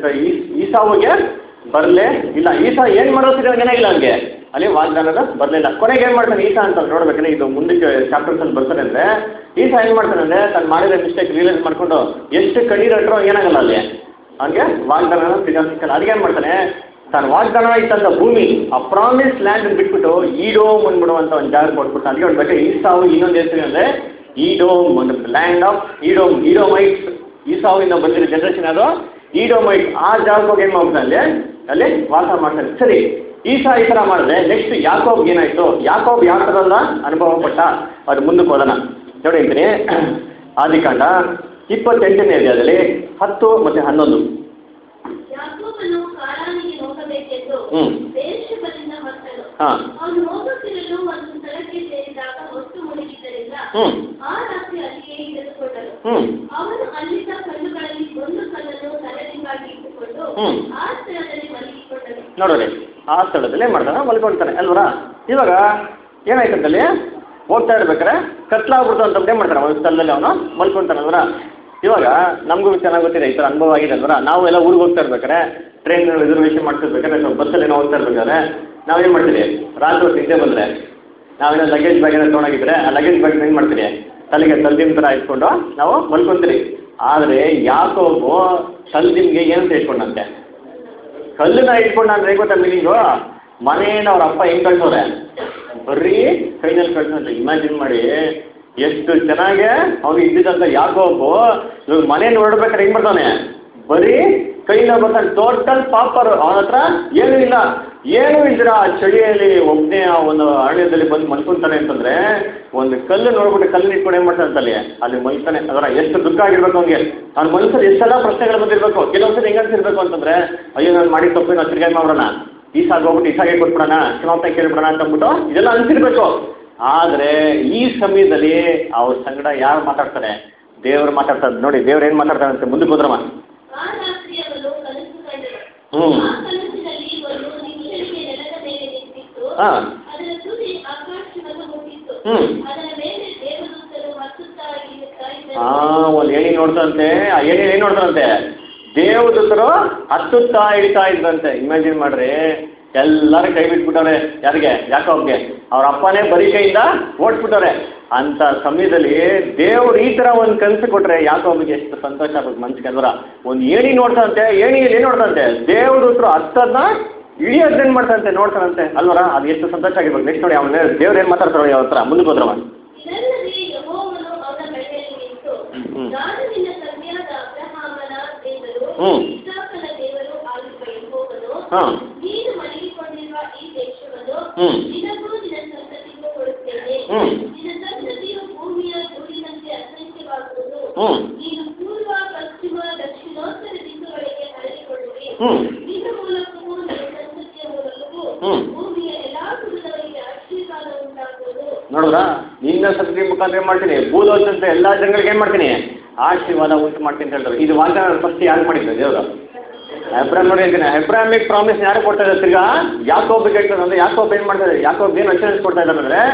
ಈಸಾವಿಗೆ ಬರಲೇ ಇಲ್ಲ. ಈಸಾ ಏನು ಮಾಡೋದು ಏನಾಗಿಲ್ಲ ಹಂಗೆ ಅಲ್ಲಿ ವಾಗ್ದಾನದ ಬರಲಿಲ್ಲ. ಕೊನೆಗೆ ಏನು ಮಾಡ್ತಾನೆ ಈಸಾ ಅಂತ ನೋಡ್ಬೇಕಂದ್ರೆ ಇದು ಮುಂದಕ್ಕೆ ಚಾಪ್ಟರ್ಸಲ್ಲಿ ಬರ್ತಾರೆ ಅಂದರೆ ಈಸಾ ಏನು ಮಾಡ್ತಾನೆ ಅಂದರೆ ತನ್ನ ಮಾಡಿದ ಮಿಸ್ಟೇಕ್ ರಿಯಲೈಸ್ ಮಾಡಿಕೊಂಡು ಎಷ್ಟು ಕಣ್ಣೀರು ಹಟ್ಟರು ಏನಾಗಲ್ಲ ಅಲ್ಲಿ ಹಂಗೆ ವಾಗ್ದಾನ ಸಿಗಲ್ಲ. ಅದಕ್ಕೆ ಏನು ಮಾಡ್ತಾನೆ ತನ್ನ ವಾಗ್ದಾನ ಇತ್ತಂತ ಭೂಮಿ ಆ ಪ್ರಾಮಿಸ್ ಲ್ಯಾಂಡ್ ಬಿಟ್ಬಿಟ್ಟು ಈಡೋಮ್ ಅಂದ್ಬಿಡುವಂಥ ಒಂದು ಜಾಗ ಕೊಟ್ಬಿಟ್ಟು ಅದಕ್ಕೆ ಒಂದು ಬೇಕಾ ಈಸಾವು ಇನ್ನೊಂದು ಹೇಳ್ತೀನಿ ಅಂದರೆ ಈಡೋಮ್ ಒಂದು ಲ್ಯಾಂಡ್ ಆಫ್ ಈಡೋಮ್ ಈಡೋಮೈಟ್ಸ್ ಈಸಾವಿಂದ ಬಂದಿರೋ ಜನ್ರೇಷನ್ ಅದು ಈಡೋಮೈಟ್ ಆ ಜಾಗಕ್ಕೆ ಹೋಗಿ ಏನು ಮಾಡ್ತಾನೆ ಅಲ್ಲಿ ಅಲ್ಲಿ ವಾಸ ಮಾಡ್ತಾನೆ. ಸರಿ ಈಸಾ ಈ ಥರ ಮಾಡಿದ್ರೆ ನೆಕ್ಸ್ಟ್ ಯಾಕೋಬ್ಗೆ ಏನಾಯಿತು, ಯಾಕೋಬ್ ಯಾವ ಥರ ಅನುಭವ ಪಟ್ಟ ಅದು ಮುಂದಕ್ಕೆ ಹೋದನ ನೋಡಿ ಹೇಳ್ತೀನಿ. ಆದಿಕಾಂಡ ಇಪ್ಪತ್ತೆಂಟನೇ ಅಧ್ಯಾಯದಲ್ಲಿ ಹತ್ತು ಮತ್ತು ಹನ್ನೊಂದು. ಯಾಕೋಬನು ಕಾನಾನಿಗೆ ಹೋಗಬೇಕೆಂದು ಹ್ಮ್. ಬೇರ್ಷೆಬದಿಂದ ಹೊರಟನು. ಹಾಂ ಅವನು ಹೋಗುತ್ತಿರಲು ಒಂದು ಸ್ಥಳಕ್ಕೆ ಸೇರಿದಾಗ ಹೊತ್ತು ಮುಳುಗಿದ್ದರಿಂದ ಹ್ಞೂ ಆ ರಾತ್ರಿ ಅಲ್ಲಿಯೇ ಇಳಿದುಕೊಂಡನು. ಹ್ಞೂ ಅವನು ಅಲ್ಲಿದ್ದ ಕಲ್ಲುಗಳಲ್ಲಿ ಒಂದು ಕಲ್ಲನ್ನು ತಲೆದಿಂಗಾಗಿ ಇಟ್ಟುಕೊಂಡು ಹ್ಮ್. ಆ ಸ್ಥಳದಲ್ಲಿ ಮಲಗಿಕೊಂಡನು. ನೋಡ್ರಿ ಆ ಸ್ಥಳದಲ್ಲಿ ಏನು ಮಾಡ್ತಾನೆ ಮಲ್ಕೊಳ್ತಾನೆ ಅಲ್ವರ. ಇವಾಗ ಏನಾಯ್ತಂತಲ್ಲಿ ಹೋಗ್ತಾ ಇರ್ಬೇಕಾರೆ ಕತ್ಲಾಗ್ಬಿಡ್ತು ಅಂತ ಏನು ಮಾಡ್ತಾನೆ ಒಂದು ಸ್ಥಳದಲ್ಲಿ ಅವನು ಮಲ್ಕೊಳ್ತಾನೆ ಅಲ್ವರ. ಇವಾಗ ನಮಗೂ ಚೆನ್ನಾಗಿ ಗೊತ್ತಿದೆ ಈ ಥರ ಅನುಭವ ಆಗಿದೆ ಅಲ್ವರ. ನಾವು ಎಲ್ಲ ಊರಿಗೆ ಹೋಗ್ತಾ ಇರ್ಬೇಕಾರೆ ಟ್ರೈನ್ ರಿಸರ್ವೇಷನ್ ಮಾಡ್ತಿರ್ಬೇಕಾದ್ರೆ ಸ್ವಲ್ಪ ಬಸ್ಸಲ್ಲಿ ಏನೋ ಹೋಗ್ತಾ ಇರ್ಬೇಕಾದ್ರೆ ನಾವೇನು ಮಾಡ್ತೀವಿ ರಾತ್ರಿ ಹೊತ್ತು ನಿದ್ದೆ ಬಂದರೆ ನಾವೇನೋ ಲಗೇಜ್ ಬ್ಯಾಗ್ ಏನೋ ತೊಗೊಂಡೋಗಿದ್ರೆ ಆ ಲಗೇಜ್ ಬ್ಯಾಗ್ ಏನು ಮಾಡ್ತೀವಿ ತಲೆಗೆ ತಲ್ದಿಮ್ ಥರ ಇಟ್ಕೊಂಡು ನಾವು ಮಲ್ಕೊತೀವಿ. ಆದರೆ ಯಾಕೋಬು ತಲ್ದಿಮ್ಗೆ ಏನಂತ ಇಟ್ಕೊಂಡಂತೆ ಕಲ್ಲನ್ನ ಇಟ್ಕೊಂಡ ಅಂದ್ರೆ ಗೊತ್ತಾ ಮೀನಿಂಗು ಮನೆಯಿಂದ ಅವ್ರ ಅಪ್ಪ ಹೆಂಗೆ ಕಳ್ಸೋರೆ ಬರೀ ಕೈನಲ್ಲಿ ಕಳ್ಸೋಂತ. ಇಮ್ಯಾಜಿನ್ ಮಾಡಿ ಎಷ್ಟು ಚೆನ್ನಾಗೆ ಅವ್ನು ಇದ್ದಿದ್ದಂತ ಯಾಕೋಬು ಇವಾಗ ಮನೇಲಿ ಹೊರಡ್ಬೇಕಾದ್ರೆ ಹೆಂಗೆ ಬರ್ತಾನೆ ಬರೀ ಕೈಯಿಂದ ಬರ್ತಾನೆ. ಟೋಟಲ್ ಪಾಪರು ಅವನ ಹತ್ರ ಏನೂ ಇಲ್ಲ, ಏನೂ ಇದ್ದೀರಾ ಆ ಚಳಿಯಲ್ಲಿ ಒಬ್ಬನೇ ಆ ಒಂದು ಅರಣ್ಯದಲ್ಲಿ ಬಂದು ಮಲ್ಕೊಂತಾನೆ ಅಂತಂದರೆ ಒಂದು ಕಲ್ಲು ನೋಡ್ಬಿಟ್ಟು ಕಲ್ಲು ಇಟ್ಕೊಂಡು ಏನು ಮಾಡ್ತಾನೆ ಅಂತಲ್ಲಿ ಅಲ್ಲಿ ಮಲ್ತಾನೆ. ಅದರ ಎಷ್ಟು ದುಃಖ ಆಗಿರ್ಬೇಕು ಅವ್ನಿಗೆ, ಅವ್ನ ಮನಸ್ಸಲ್ಲಿ ಎಷ್ಟೆಲ್ಲ ಪ್ರಶ್ನೆಗಳು ಬಂದಿರಬೇಕು. ಕೆಲವೊಂದ್ಸರಿ ಹೆಂಗೆ ಅನ್ಸಿರ್ಬೇಕು ಅಂತಂದರೆ ಅಯ್ಯೋ ನಾನು ಮಾಡಿ ತಪ್ಪು ನಾವು ತಿರ್ಗಾಯಿ ಮಾಡೋಣ, ಈಸಾಗ ಹೋಗ್ಬಿಟ್ಟು ಈಸಾಗೆ ಕೊಟ್ಬಿಡೋಣ, ಕ್ಷಮಾಪಣೆ ಕೇಳ್ಬಿಡೋಣ ಅಂತ ಅಂದ್ಬಿಟ್ಟು ಇದೆಲ್ಲ ಅನ್ಸಿರ್ಬೇಕು. ಆದರೆ ಈ ಸಮಯದಲ್ಲಿ ಅವ್ರ ಸಂಗಡ ಯಾರು ಮಾತಾಡ್ತಾರೆ, ದೇವರು ಮಾತಾಡ್ತಾರೆ. ನೋಡಿ ದೇವ್ರು ಏನು ಮಾತಾಡ್ತಾರೆ ಅಂತ ಮುಂದಕ್ಕೆ ಹೋದ್ರಮ್ಮ. ಆ ರಾತ್ರಿ ಅವನು ಕನಸು ಕಂಡನು. ಹ್ಞೂ ಆ ಕನಸಿನಲ್ಲಿ ಒಂದು ನಿಚ್ಚಳಿಕೆ ನೆಲದ ಮೇಲೆ ನಿಂತಿತ್ತು. ಹಾಂ ಅದರ ತುದಿ ಆಕಾಶವನ್ನು ಮುಟ್ಟಿತ್ತು. ಹ್ಞೂ ಅದರ ಮೇಲೆ ದೇವದೂತರು ಹತ್ತುತ್ತಾ ಇಳಿಯುತ್ತಾ ಇದ್ದರು. ಹಾಂ ಒಂದು ಏಣಿ ನೋಡ್ತಾರಂತೆ. ಆ ಏಣಿ ಏನು ನೋಡ್ತಾರಂತೆ ದೇವದೂತರು ಹತ್ತುತ್ತಾ ಇಳಿತಾ ಇದ್ರಂತೆ. ಇಮ್ಯಾಜಿನ್ ಮಾಡ್ರಿ ಎಲ್ಲರೂ ಕೈ ಬಿಟ್ಬಿಟ್ಟವ್ರೆ. ಯಾರಿಗೆ ಯಾಕೋಬ್ಗೆ ಅವ್ರ ಅಪ್ಪನೇ ಬರೀ ಕೈಯಿಂದ ಓಡಿಸ್ಬಿಟ್ಟವ್ರೆ. ಅಂಥ ಸಮಯದಲ್ಲಿ ದೇವ್ರು ಈ ಥರ ಒಂದು ಕನಸು ಕೊಟ್ಟರೆ ಯಾಕೋಬ್ಗೆ ಎಷ್ಟು ಸಂತೋಷ ಆಗ್ಬೇಕು ಮನ್ಸಿಗೆ ಅಲ್ವರ. ಒಂದು ಏಣಿ ನೋಡ್ತಾರಂತೆ, ಏಣಿಯಲ್ಲಿ ಏನು ನೋಡ್ತಾರಂತೆ ದೇವದೂತರು ಹತ್ತದನ್ನ ಇಳಿಯೋದೇನು ಮಾಡ್ತಾರಂತೆ ನೋಡ್ತಾರಂತೆ ಅಲ್ವರ. ಅದು ಎಷ್ಟು ಸಂತೋಷ ಆಗಿರ್ಬೇಕು. ನೆಕ್ಸ್ಟ್ ನೋಡಿ ಅವನ ದೇವ್ರು ಏನು ಮಾತಾಡ್ತಾರೆ ಯಾವ ಥರ ಮುಂದಕ್ಕೆ ಹೋದ್ರವ. ಇದಲ್ಲದೆ ಯೆಹೋವನು ಅವನ ಬಳಿಯಲ್ಲಿ ನಿಂತು, ನಾನು ನಿನ್ನ ತಂದೆಯಾದ ಅಬ್ರಹಾಮನ ದೇವರು, ಹ್ಮ್. ಇಸಾಕನ ದೇವರು ಆಗಿರುವ ಯೆಹೋವನು, ಹಾಂ ನೀನು ಮಲಗಿಕೊಂಡಿರುವ ಈ ದೇಶವನ್ನು ಹ್ಞೂ ನಿನಗೂ ನಿನ್ನ ಸಂತತಿಗೂ ಕೊಡುತ್ತೇನೆ. ಹ್ಞೂ ನಿನ್ನ ಸಂತತಿಯು ಭೂಮಿಯ ಧೂಳಿನಂತೆ ಅಸಂಖ್ಯವಾಗುವುದು. ಹ್ಞೂ ನೀನು ಪೂರ್ವ ಪಶ್ಚಿಮ ದಕ್ಷಿಣೋತ್ತರ ದಿಕ್ಕುಗಳಿಗೆ ಹರಡಿಕೊಳ್ಳುವಿ. ಹ್ಞೂ ನಿನ್ನ ಮೂಲಕವೂ ನಿನ್ನ ಸಂತತಿಯ ಮೂಲಕವೂ ಹ್ಞೂ ಭೂಮಿಯ ಎಲ್ಲಾ ಕುಲದವರಿಗೆ ಆಶೀರ್ವಾದ ಉಂಟಾಗುವುದು. ನೋಡಿದ್ರಾ, ನಿನ್ನ ಸತ್ಯ ಮುಖಾಂತರ ಏನು ಮಾಡ್ತೀನಿ, ಭೂಲೋಕದಂತ ಎಲ್ಲ ಜನಗಳಿಗೆ ಏನು ಮಾಡ್ತೀನಿ ಆಶೀರ್ವಾದ ಉಂಟು ಮಾಡ್ತೀನಿ ಅಂತ ಹೇಳ್ತಾರೆ. ಇದು ವಾಗ್ದಾನ ಫಸ್ಟ್ ಯಾರು ಮಾಡಿದ್ರು ದೇವರು? ಹೆಬ್ರಾಮ್ ನೋಡಿ ಹೇಳ್ತೀನಿ. ಹೆಬ್ರಾಮಿಕ್ ಪ್ರಾಮಿಸ್ ಯಾರು ಕೊಡ್ತಾ ಇದ್ದಾರೆ ತಿರ್ಗಾ ಯಾಕೋಬ್ಗೆ ಹೇಳ್ತಾರೆ. ಅಂದರೆ ಯಾಕೋಬ್ ಏನು ಮಾಡ್ತಾರೆ, ಯಾಕೋಬ್ ಏನು ಅಶ್ಯೂರೆನ್ಸ್ ಕೊಡ್ತಾ ಇದ್ದಾರೆ ಅಂದರೆ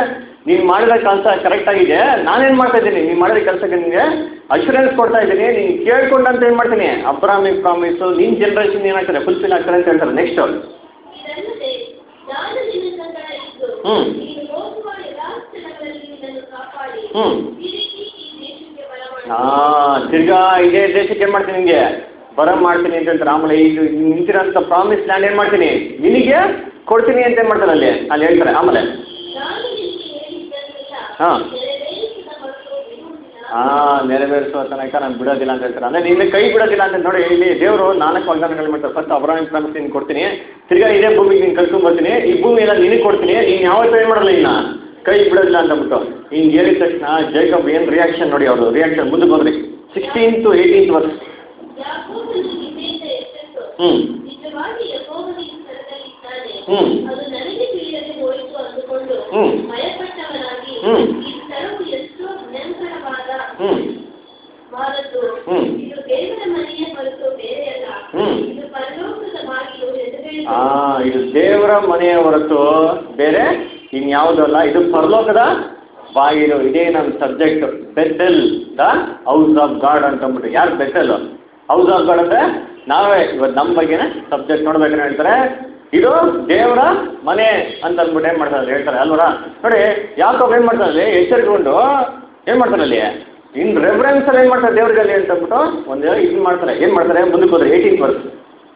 ನೀನು ಮಾಡಿದ ಕೆಲಸ ಕರೆಕ್ಟ್ ಆಗಿದೆ, ನಾನೇನು ಮಾಡ್ತಾ ಇದ್ದೀನಿ, ನೀನು ಮಾಡಿದ ಕೆಲಸಕ್ಕೆ ನಿನಗೆ ಅಶ್ಯೂರೆನ್ಸ್ ಕೊಡ್ತಾ ಇದ್ದೀನಿ, ನೀನು ಕೇಳ್ಕೊಂಡಂತ ಏನು ಮಾಡ್ತೀನಿ, ಅಬ್ರಾಮಿಕ್ ಪ್ರಾಮಿಸು ನಿನ್ನ ಜನ್ರೇಷನ್ ಏನಾಗ್ತಾರೆ ಫುಲ್ಫಿಲ್ ಆಗ್ತಾರೆ ಅಂತ ಹೇಳ್ತಾರೆ. ನೆಕ್ಸ್ಟ್ ಇದಲ್ಲದೆ ನಾನು ನಿನ್ನ ಸಂಗಡ ಇದ್ದು ಹ್ಞೂ ನೀನು ಹೋಗುವ ಎಲ್ಲಾ ಸ್ಥಳಗಳಲ್ಲಿ ನಿನ್ನನ್ನು ಕಾಪಾಡಿ ಹ್ಞೂ ತಿರುಗಿ ಈ ದೇಶಕ್ಕೆ ಬರಮಾಡಿ ಹಾಂ ತಿರ್ಗಾ ಇದೇ ದೇಶಕ್ಕೆ ಏನು ಮಾಡ್ತೀನಿ ನಿನಗೆ ಬರ ಮಾಡ್ತೀನಿ ಅಂತ ಹೇಳ್ತಾರೆ. ಆಮೇಲೆ ಈಗ ನಿಂತಿರೋಂಥ ಪ್ರಾಮಿಸ್ ಲ್ಯಾಂಡ್ ಏನು ಮಾಡ್ತೀನಿ ನಿನಗೆ ಕೊಡ್ತೀನಿ ಅಂತ ಏನು ಮಾಡ್ತಾರೆ ಅಲ್ಲಿ ಅಲ್ಲಿ ಹೇಳ್ತಾರೆ. ಆಮೇಲೆ ನಾನು ನಿನಗೆ ಹೇಳಿದ್ದನ್ನೆಲ್ಲ ಹಾಂ ನೆರವೇರಿಸಿದ ಹೊರತು ಬಿಡುವುದಿಲ್ಲ. ಹಾಂ ನೆರವೇರಿಸುವ ತನಕ ನಾನು ಬಿಡೋದಿಲ್ಲ ಅಂತ ಹೇಳ್ತಾರೆ. ಅಂದರೆ ನಿನ್ನ ಕೈ ಬಿಡೋದಿಲ್ಲ ಅಂತ ನೋಡಿ, ಇಲ್ಲಿ ದೇವರು ನಾಲ್ಕು ವಾಗ್ದಾನಗಳು ಮಾಡ್ತಾರೆ. ಫಸ್ಟ್ ಅಬ್ರಾಹಿಂ ಪ್ರಾಮಿಸ್ ನೀನು ಕೊಡ್ತೀನಿ, ತಿರ್ಗಾ ಇದೇ ಭೂಮಿಗೆ ನೀನು ಕರ್ಕೊಂಡ್ಬರ್ತೀನಿ, ಈ ಭೂಮಿ ಎಲ್ಲ ನಿನಗೆ ಕೊಡ್ತೀನಿ, ನೀನು ಯಾವತ್ತೂ ಏನು ಮಾಡಲ್ಲ ಇನ್ನು ಕೈ ಬಿಡೋದಿಲ್ಲ ಅಂತಬಿಟ್ಟು ಹಿಂಗೆ ಹೇಳಿದ ತಕ್ಷಣ ಜೇಕಬ್ ಏನು ರಿಯಾಕ್ಷನ್ ನೋಡಿ, ಅವರು ರಿಯಾಕ್ಷನ್ ಮುಂದೆ ಬಂದ್ರಿ ಸಿಕ್ಸ್ಟೀನ್ ಟು ಏಯ್ಟೀನ್ ವರ್ಸ್. ಯಾಕೋಬನು ನಿನ್ನೆಯಿಂದ ಎಚ್ಚೆತ್ತು ಹ್ಞೂ ನಿಜವಾಗಿ ಯೆಹೋವನು ಈ ಸ್ಥಳದಲ್ಲಿದ್ದಾನೆ, ಹ್ಞೂ ಅದು ನನಗೆ ತಿಳಿಯದೆ ಹೋಯಿತು ಅಂದುಕೊಂಡು ಹ್ಞೂ ಭಯಪಟ್ಟವನಾಗಿ ಹ್ಞೂ ಈ ಸ್ಥಳವು ಎಷ್ಟು ಭಯಂಕರವಾದ ಹ್ಞೂ ವಾದದ್ದು, ಹ್ಞೂ ಇದು ದೇವರ ಮನೆಯ ಹೊರತು ಬೇರೆಯಲ್ಲ, ಹ್ಞೂ ಇದು ಪರಲೋಕದ ಬಾಗಿಲು ಎಂದು ಹೇಳಿದನು. ಹಾಂ ಇದು ದೇವರ ಮನೆಯ ಹೊರತು ಬೇರೆ ಇನ್ಯಾವುದಲ್ಲ, ಇದು ಪರಲೋಕದ ಬಾಗಿಲು. ಇದೇ ನಮ್ಮ subject, Bethel the house of God ಅಂತ ಅಂದ್ಬಿಟ್ಟು. ಯಾರು ಬೆಥೆಲ್ ಹೌಸ್ ಆಫ್ ಗಾಡ್ ಅಂದರೆ ನಾವೇ. ಇವತ್ತು ನಮ್ಮ ಬಗ್ಗೆನೇ ಸಬ್ಜೆಕ್ಟ್ ನೋಡ್ಬೇಕಂತ ಹೇಳ್ತಾರೆ, ಇದು ದೇವರ ಮನೆ ಅಂತ ಅಂದ್ಬಿಟ್ಟು ಏನು ಮಾಡ್ತಾರೆ ಹೇಳ್ತಾರೆ ಅಲ್ವರ. ನೋಡಿ ಯಾಕೋಬ್ ಏನು ಮಾಡ್ತಾರೆ ಎಚ್ಚರಿಕೊಂಡು ಏನು ಮಾಡ್ತಾರೆ ಅಲ್ಲಿ ಇನ್ ರೆಫರೆನ್ಸ್ ಅಲ್ಲಿ ಏನು ಮಾಡ್ತಾರೆ ದೇವ್ರಿಗೆ ಅಂತ ಅಂದ್ಬಿಟ್ಟು ಒಂದು ಇದು ಮಾಡ್ತಾರೆ. ಏನು ಮಾಡ್ತಾರೆ ಮುಂದಕ್ಕೆ ಹೋದ್ರೆ ಏಯ್ಟೀನ್ ವರ್ಸ್.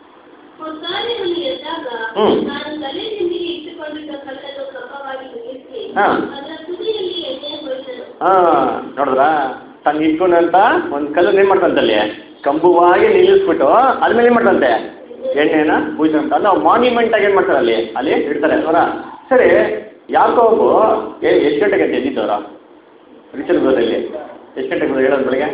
ಹೊಸಾನೆಯನ್ನು ಎದ್ದಾಗ ಹ್ಞೂ ನಾನು ತಲೆದಿಂಬಿಗೆ ಇಟ್ಟುಕೊಂಡಿದ್ದ ಕಲ್ಲನ್ನು ಕಂಬವಾಗಿ ನಿಲ್ಲಿಸಿ ಹಾಂ ಅದರ ತುದಿಯಲ್ಲಿ ಎಣ್ಣೆ ಹೊಯ್ದನು. ಹಾಂ ನೋಡಿದ್ರಾ, ತನ್ನ ಇಟ್ಕೊಂಡಂತ ಒಂದು ಕಲ್ಲನ್ನು ಏನು ಮಾಡ್ತಂತಲ್ಲಿ ಕಂಬುವಾಗಿ ನಿಲ್ಲಿಸ್ಬಿಟ್ಟು ಅದ್ಮೇಲೆ ಏನು ಮಾಡ್ತಂತೆ ಎಣ್ಣೆನ ಪೂಜಂತ ನಾವು ಮಾನ್ಯುಮೆಂಟ್ ಆಗಿ ಏನು ಮಾಡ್ತಾರೆ ಅಲ್ಲಿ ಅಲ್ಲಿ ಇಡ್ತಾರೆ ಅಲ್ವರ. ಸರಿ ಯಾಕೋಬು ಏ ಎಷ್ಟು ಗಂಟೆಗೆ ಅಂತ ಎದ್ದಿದ್ದವ್ರ ರಿಚಲ್ ಬರೋದಲ್ಲಿ ಎಷ್ಟು ಗಂಟೆಗೆ ಬರೋದು ಹೇಳೋದು ಬೆಳಗ್ಗೆ?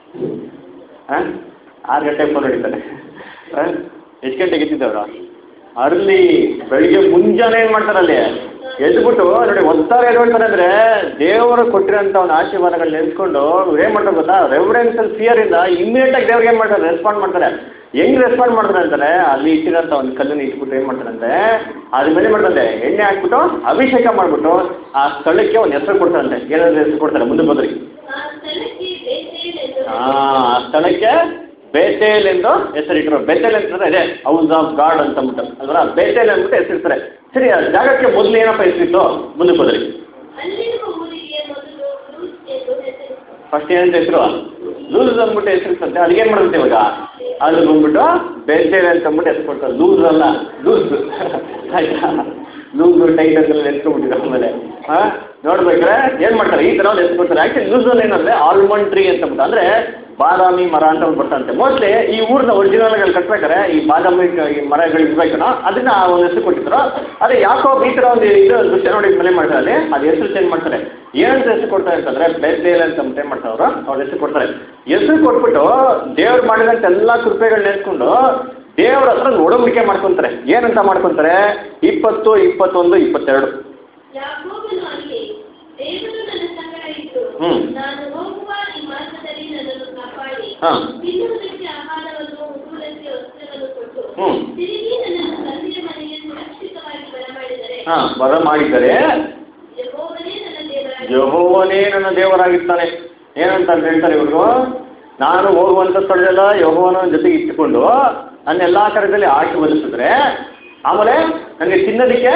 ಹಾಂ ಆರು ಗಂಟೆಗೆ ಫೋನ್ ಹಿಡಿತಾರೆ. ಹಾಂ ಎಷ್ಟು ಗಂಟೆಗೆ ಎದ್ದಿದ್ದವ್ರ? ಅರ್ಲಿ ಬೆಳಿಗ್ಗೆ ಮುಂಜಾನೆ ಏನು ಮಾಡ್ತಾರೆ ಅಲ್ಲಿ ಎದ್ಬಿಟ್ಟು ನೋಡಿ ಒತ್ತಾರೆ ಏನು ಹೇಳ್ತಾರೆ ಅಂದರೆ ದೇವರು ಕೊಟ್ಟಿರೋಂಥ ಒಂದು ಆಶೀರ್ವಾದಗಳು ನೆನೆಸ್ಕೊಂಡು ಇವ್ರು ಏನು ಮಾಡ್ತಾರೆ ಗೊತ್ತಾ, ರೆಫರೆನ್ಸಲ್ ಫಿಯರಿಂದ ಇಮ್ಮಿಡಿಯೇಟಾಗಿ ದೇವ್ರಿಗೆ ಏನು ಮಾಡ್ತಾರೆ ರೆಸ್ಪಾಂಡ್ ಮಾಡ್ತಾರೆ. ಹೆಂಗೆ ರೆಸ್ಪಾಂಡ್ ಮಾಡ್ತಾರೆ ಅಂತಾರೆ, ಅಲ್ಲಿ ಇಟ್ಟಿರೋಂಥ ಒಂದು ಕಲ್ಲನ್ನು ಇಟ್ಬಿಟ್ಟು ಏನು ಮಾಡ್ತಾರಂತೆ ಅದ್ರ ಮೇಲೆ ಮಾಡ್ತಂತೆ ಎಣ್ಣೆ ಹಾಕ್ಬಿಟ್ಟು ಅಭಿಷೇಕ ಮಾಡಿಬಿಟ್ಟು ಆ ಸ್ಥಳಕ್ಕೆ ಒಂದು ಹೆಸರು ಕೊಡ್ತಾರಂತೆ. ಏನಾದರೂ ಹೆಸರು ಕೊಡ್ತಾರೆ ಮುಂದೆ ಬಂದ್ರಿ. ಆ ಸ್ಥಳಕ್ಕೆ ಬೇತೇಲ್ ಎಂದು ಹಾಂ ಆ ಸ್ಥಳಕ್ಕೆ ಬೇತೇಲ್ ಎಂದು ಹೆಸರಿಟ್ಟರು. ಬೇತೇಲ್ ಅಂತಂದ್ರೆ ಅದೇ ಹೌಸ್ ಆಫ್ ಗಾಡ್ ಅಂತ ಅಂದ್ಬಿಟ್ಟು ಅಲ್ವಾ, ಬೇತೇಲ್ ಅಂದ್ಬಿಟ್ಟು ಹೆಸರಿರ್ತಾರೆ. ಸರಿ ಆ ಜಾಗಕ್ಕೆ ಮೊದಲು ಏನಪ್ಪ ಹೆಸರಿತ್ತು ಮುಂದಕ್ಕೆ ಹೋದ್ರಿ. ಅಲ್ಲಿರುವ ಊರಿಗೆ ಮೊದಲು ಲೂಸ್ ಎಂದು ಹೆಸರಿತ್ತು. ಫಸ್ಟ್ ಏನಂತ ಹೆಸರು ಲೂಸ್ ಅಂದ್ಬಿಟ್ಟು ಹೆಸರಿರ್ತಂತೆ. ಅದಕ್ಕೇನು ಮಾಡುತ್ತೆ ಇವಾಗ ಅದು ಬಂದ್ಬಿಟ್ಟು ಬೇತೇಲ್ ಅಂತ ಅಂದ್ಬಿಟ್ಟು ಹೆಸರು ಕೊಡ್ತಾರೆ. ಲೂಸ್ ಅಲ್ಲ ಲೂಸ್ ಆಯ್ತಾ, ಲೂಸ್ ಟೈಟ್ ಅಂತ ನೆನ್ಸ್ಕೊಂಡ್ಬಿಟ್ಟಿದ್ದಾರೆ. ಆಮೇಲೆ ಹಾಂ ನೋಡ್ಬೇಕಾದ್ರೆ ಏನು ಮಾಡ್ತಾರೆ ಈ ಥರ ಒಂದು ಹೆಸರು ಕೊಡ್ತಾರೆ. ಆ್ಯಕ್ಚುಲಿ ಲೂಸಲ್ಲಿ ಏನಂದರೆ ಆಲ್ಮಂಡ್ ಟ್ರೀ ಅಂತ ಅಂದ್ಬಿಟ್ಟು ಅಂದರೆ ಬಾದಾಮಿ ಮರ ಅಂತ ಒಂದು ಬರ್ತಂತೆ. ಮೋಸ್ಟ್ಲಿ ಈ ಊರಿನ ಒರಿಜಿನಲ್ಗಳು ಕಟ್ಬೇಕಾರೆ ಈ ಬಾದಾಮಿ ಈ ಮರಗಳು ಇರ್ಬೇಕನೋ ಅದನ್ನ ಒಂದು ಹೆಸರು ಕೊಟ್ಟಿದ್ರು. ಅದೇ ಯಾಕೋ ಈ ಥರ ಒಂದು ಇದು ದೃಶ್ಯ ನೋಡಿ ಮೇಲೆ ಮಾಡ್ತಾರೆ ಅಲ್ಲಿ ಅದು ಹೆಸರು ಚೇಂಜ್ ಮಾಡ್ತಾರೆ. ಏನಂತ ಹೆಸರು ಕೊಡ್ತಾರೆ ಅಂತಂದರೆ ಬೇತೇಲ್ ಅಂತ ಏನು ಮಾಡ್ತಾರೆ ಅವರು ಅವ್ರ ಹೆಸರು ಕೊಡ್ತಾರೆ. ಹೆಸರು ಕೊಟ್ಬಿಟ್ಟು ದೇವ್ರು ಮಾಡಿದಂಥ ಎಲ್ಲ ಕೃಪೆಗಳು ನೆನೆಸ್ಕೊಂಡು ದೇವ್ರ ಹತ್ರ ಒಡಂಬಡಿಕೆ ಮಾಡ್ಕೊತಾರೆ. ಏನಂತ ಮಾಡ್ಕೊತಾರೆ, ಇಪ್ಪತ್ತು ಇಪ್ಪತ್ತೊಂದು ಇಪ್ಪತ್ತೆರಡು. ಯಾಕೋಬನು ಅಲ್ಲಿ ದೇವರು ನನ್ನ ಸಂಗಡ ಇದ್ದು ಹ್ಞೂ ನಾನು ಹೋಗುವ ಈ ಮಾರ್ಗದಲ್ಲಿ ನನ್ನನ್ನು ಕಾಪಾಡಿ ಹಾಂ ತಿನ್ನುವುದಕ್ಕೆ ಆಹಾರವನ್ನು ಉಡುವುದಕ್ಕೆ ವಸ್ತ್ರವನ್ನು ಕೊಟ್ಟು ಹ್ಞೂ ತಿರುಗಿ ನನ್ನನ್ನು ತಂದೆಯ ಮನೆಗೆ ಸುರಕ್ಷಿತವಾಗಿ ಬರಮಾಡಿದರೆ ಹಾಂ ಬರ ಮಾಡಿದ್ದಾರೆ ಯೆಹೋವನೇ ನನ್ನ ದೇವರಾಗಿ ಯೆಹೋವನೇ ನನ್ನ ದೇವರಾಗಿರ್ತಾನೆ. ಏನಂತ ಹೇಳ್ತಾರೆ ಇವರು, ನಾನು ಹೋಗುವಂಥ ಸ್ಥಳದಲ್ಲ ಯೆಹೋವನ ಜೊತೆಗೆ ಇಟ್ಟುಕೊಂಡು ನನ್ನ ಎಲ್ಲ ಕಡೆಯಲ್ಲಿ ಆಶೀರ್ವದಿಸಿದ್ರೆ ಆಮೇಲೆ ನನಗೆ ತಿನ್ನೋದಕ್ಕೆ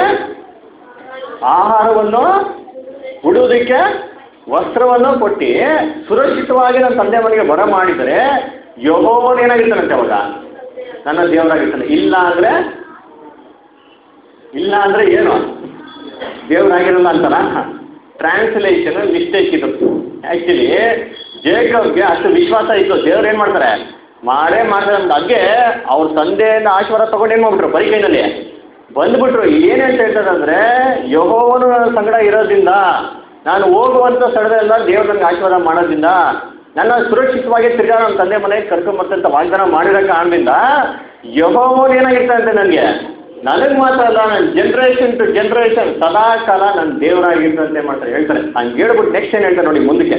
ಆಹಾರವನ್ನು ಉಡುವುದಕ್ಕೆ ವಸ್ತ್ರವನ್ನು ಕೊಟ್ಟು ಸುರಕ್ಷಿತವಾಗಿ ನನ್ನ ತಂದೆ ಮನೆಗೆ ಬರ ಮಾಡಿದರೆ ಯೆಹೋವನು ಏನಾಗಿರ್ತಾನಂತೆ ಅವಾಗ ನನ್ನ ದೇವರಾಗಿರ್ತಾನೆ. ಇಲ್ಲ ಅಂದರೆ ಇಲ್ಲ ಅಂದರೆ ಏನು ದೇವರಾಗಿರಲ್ಲ ಅಂತಾರ. ಟ್ರಾನ್ಸ್ಲೇಷನ್ ಮಿಸ್ಟೇಕ್ ಇದು. ಆ್ಯಕ್ಚುಲಿ ಜೇಕಬ್ಗೆ ಅಷ್ಟು ವಿಶ್ವಾಸ ಇತ್ತು, ದೇವ್ರು ಏನು ಮಾಡ್ತಾರೆ ಮಾಡೇ ಮಾಡ್ತಾರೆ ಅಂತ. ಹಾಗೆ ಅವ್ರ ತಂದೆಯಿಂದ ಆಶೀರ್ವಾದ ತೊಗೊಂಡು ಏನು ಮಾಡ್ಬಿಟ್ರು ಬರೀ ಕೈನಲ್ಲಿ ಬಂದುಬಿಟ್ರು. ಏನಂತ ಹೇಳ್ತಾರೆ ಅಂದರೆ ಯೆಹೋವನು ನನ್ನ ಸಂಗಡ ಇರೋದ್ರಿಂದ ನಾನು ಹೋಗುವಂಥ ಸ್ಥಳದಲ್ಲ ದೇವ್ರು ನನಗೆ ಆಶೀರ್ವಾದ ಮಾಡೋದ್ರಿಂದ ನನ್ನ ಸುರಕ್ಷಿತವಾಗಿ ತಿರ್ಗಾ ನನ್ನ ತಂದೆ ಮನೆಗೆ ಕರ್ಕೊಂಬರ್ತಂತ ವಾಗ್ದಾನ ಮಾಡಿರೋ ಕಾರಣದಿಂದ ಯೆಹೋವನು ಏನಾಗಿರ್ತಾರಂತೆ ನನಗೆ ನನಗೆ ಮಾತ್ರ ಅಲ್ಲ ನನ್ನ ಜನ್ರೇಷನ್ ಟು ಜನ್ರೇಷನ್ ಸದಾ ಕಾಲ ನನ್ನ ದೇವರಾಗಿರ್ತಂತೆ ಮಾಡ್ತಾರೆ ಹೇಳ್ತಾರೆ. ಹಂಗೆ ಹೇಳ್ಬಿಟ್ಟು ನೆಕ್ಸ್ಟ್ ಏನು ಹೇಳ್ತಾರೆ ನೋಡಿ ಮುಂದಕ್ಕೆ.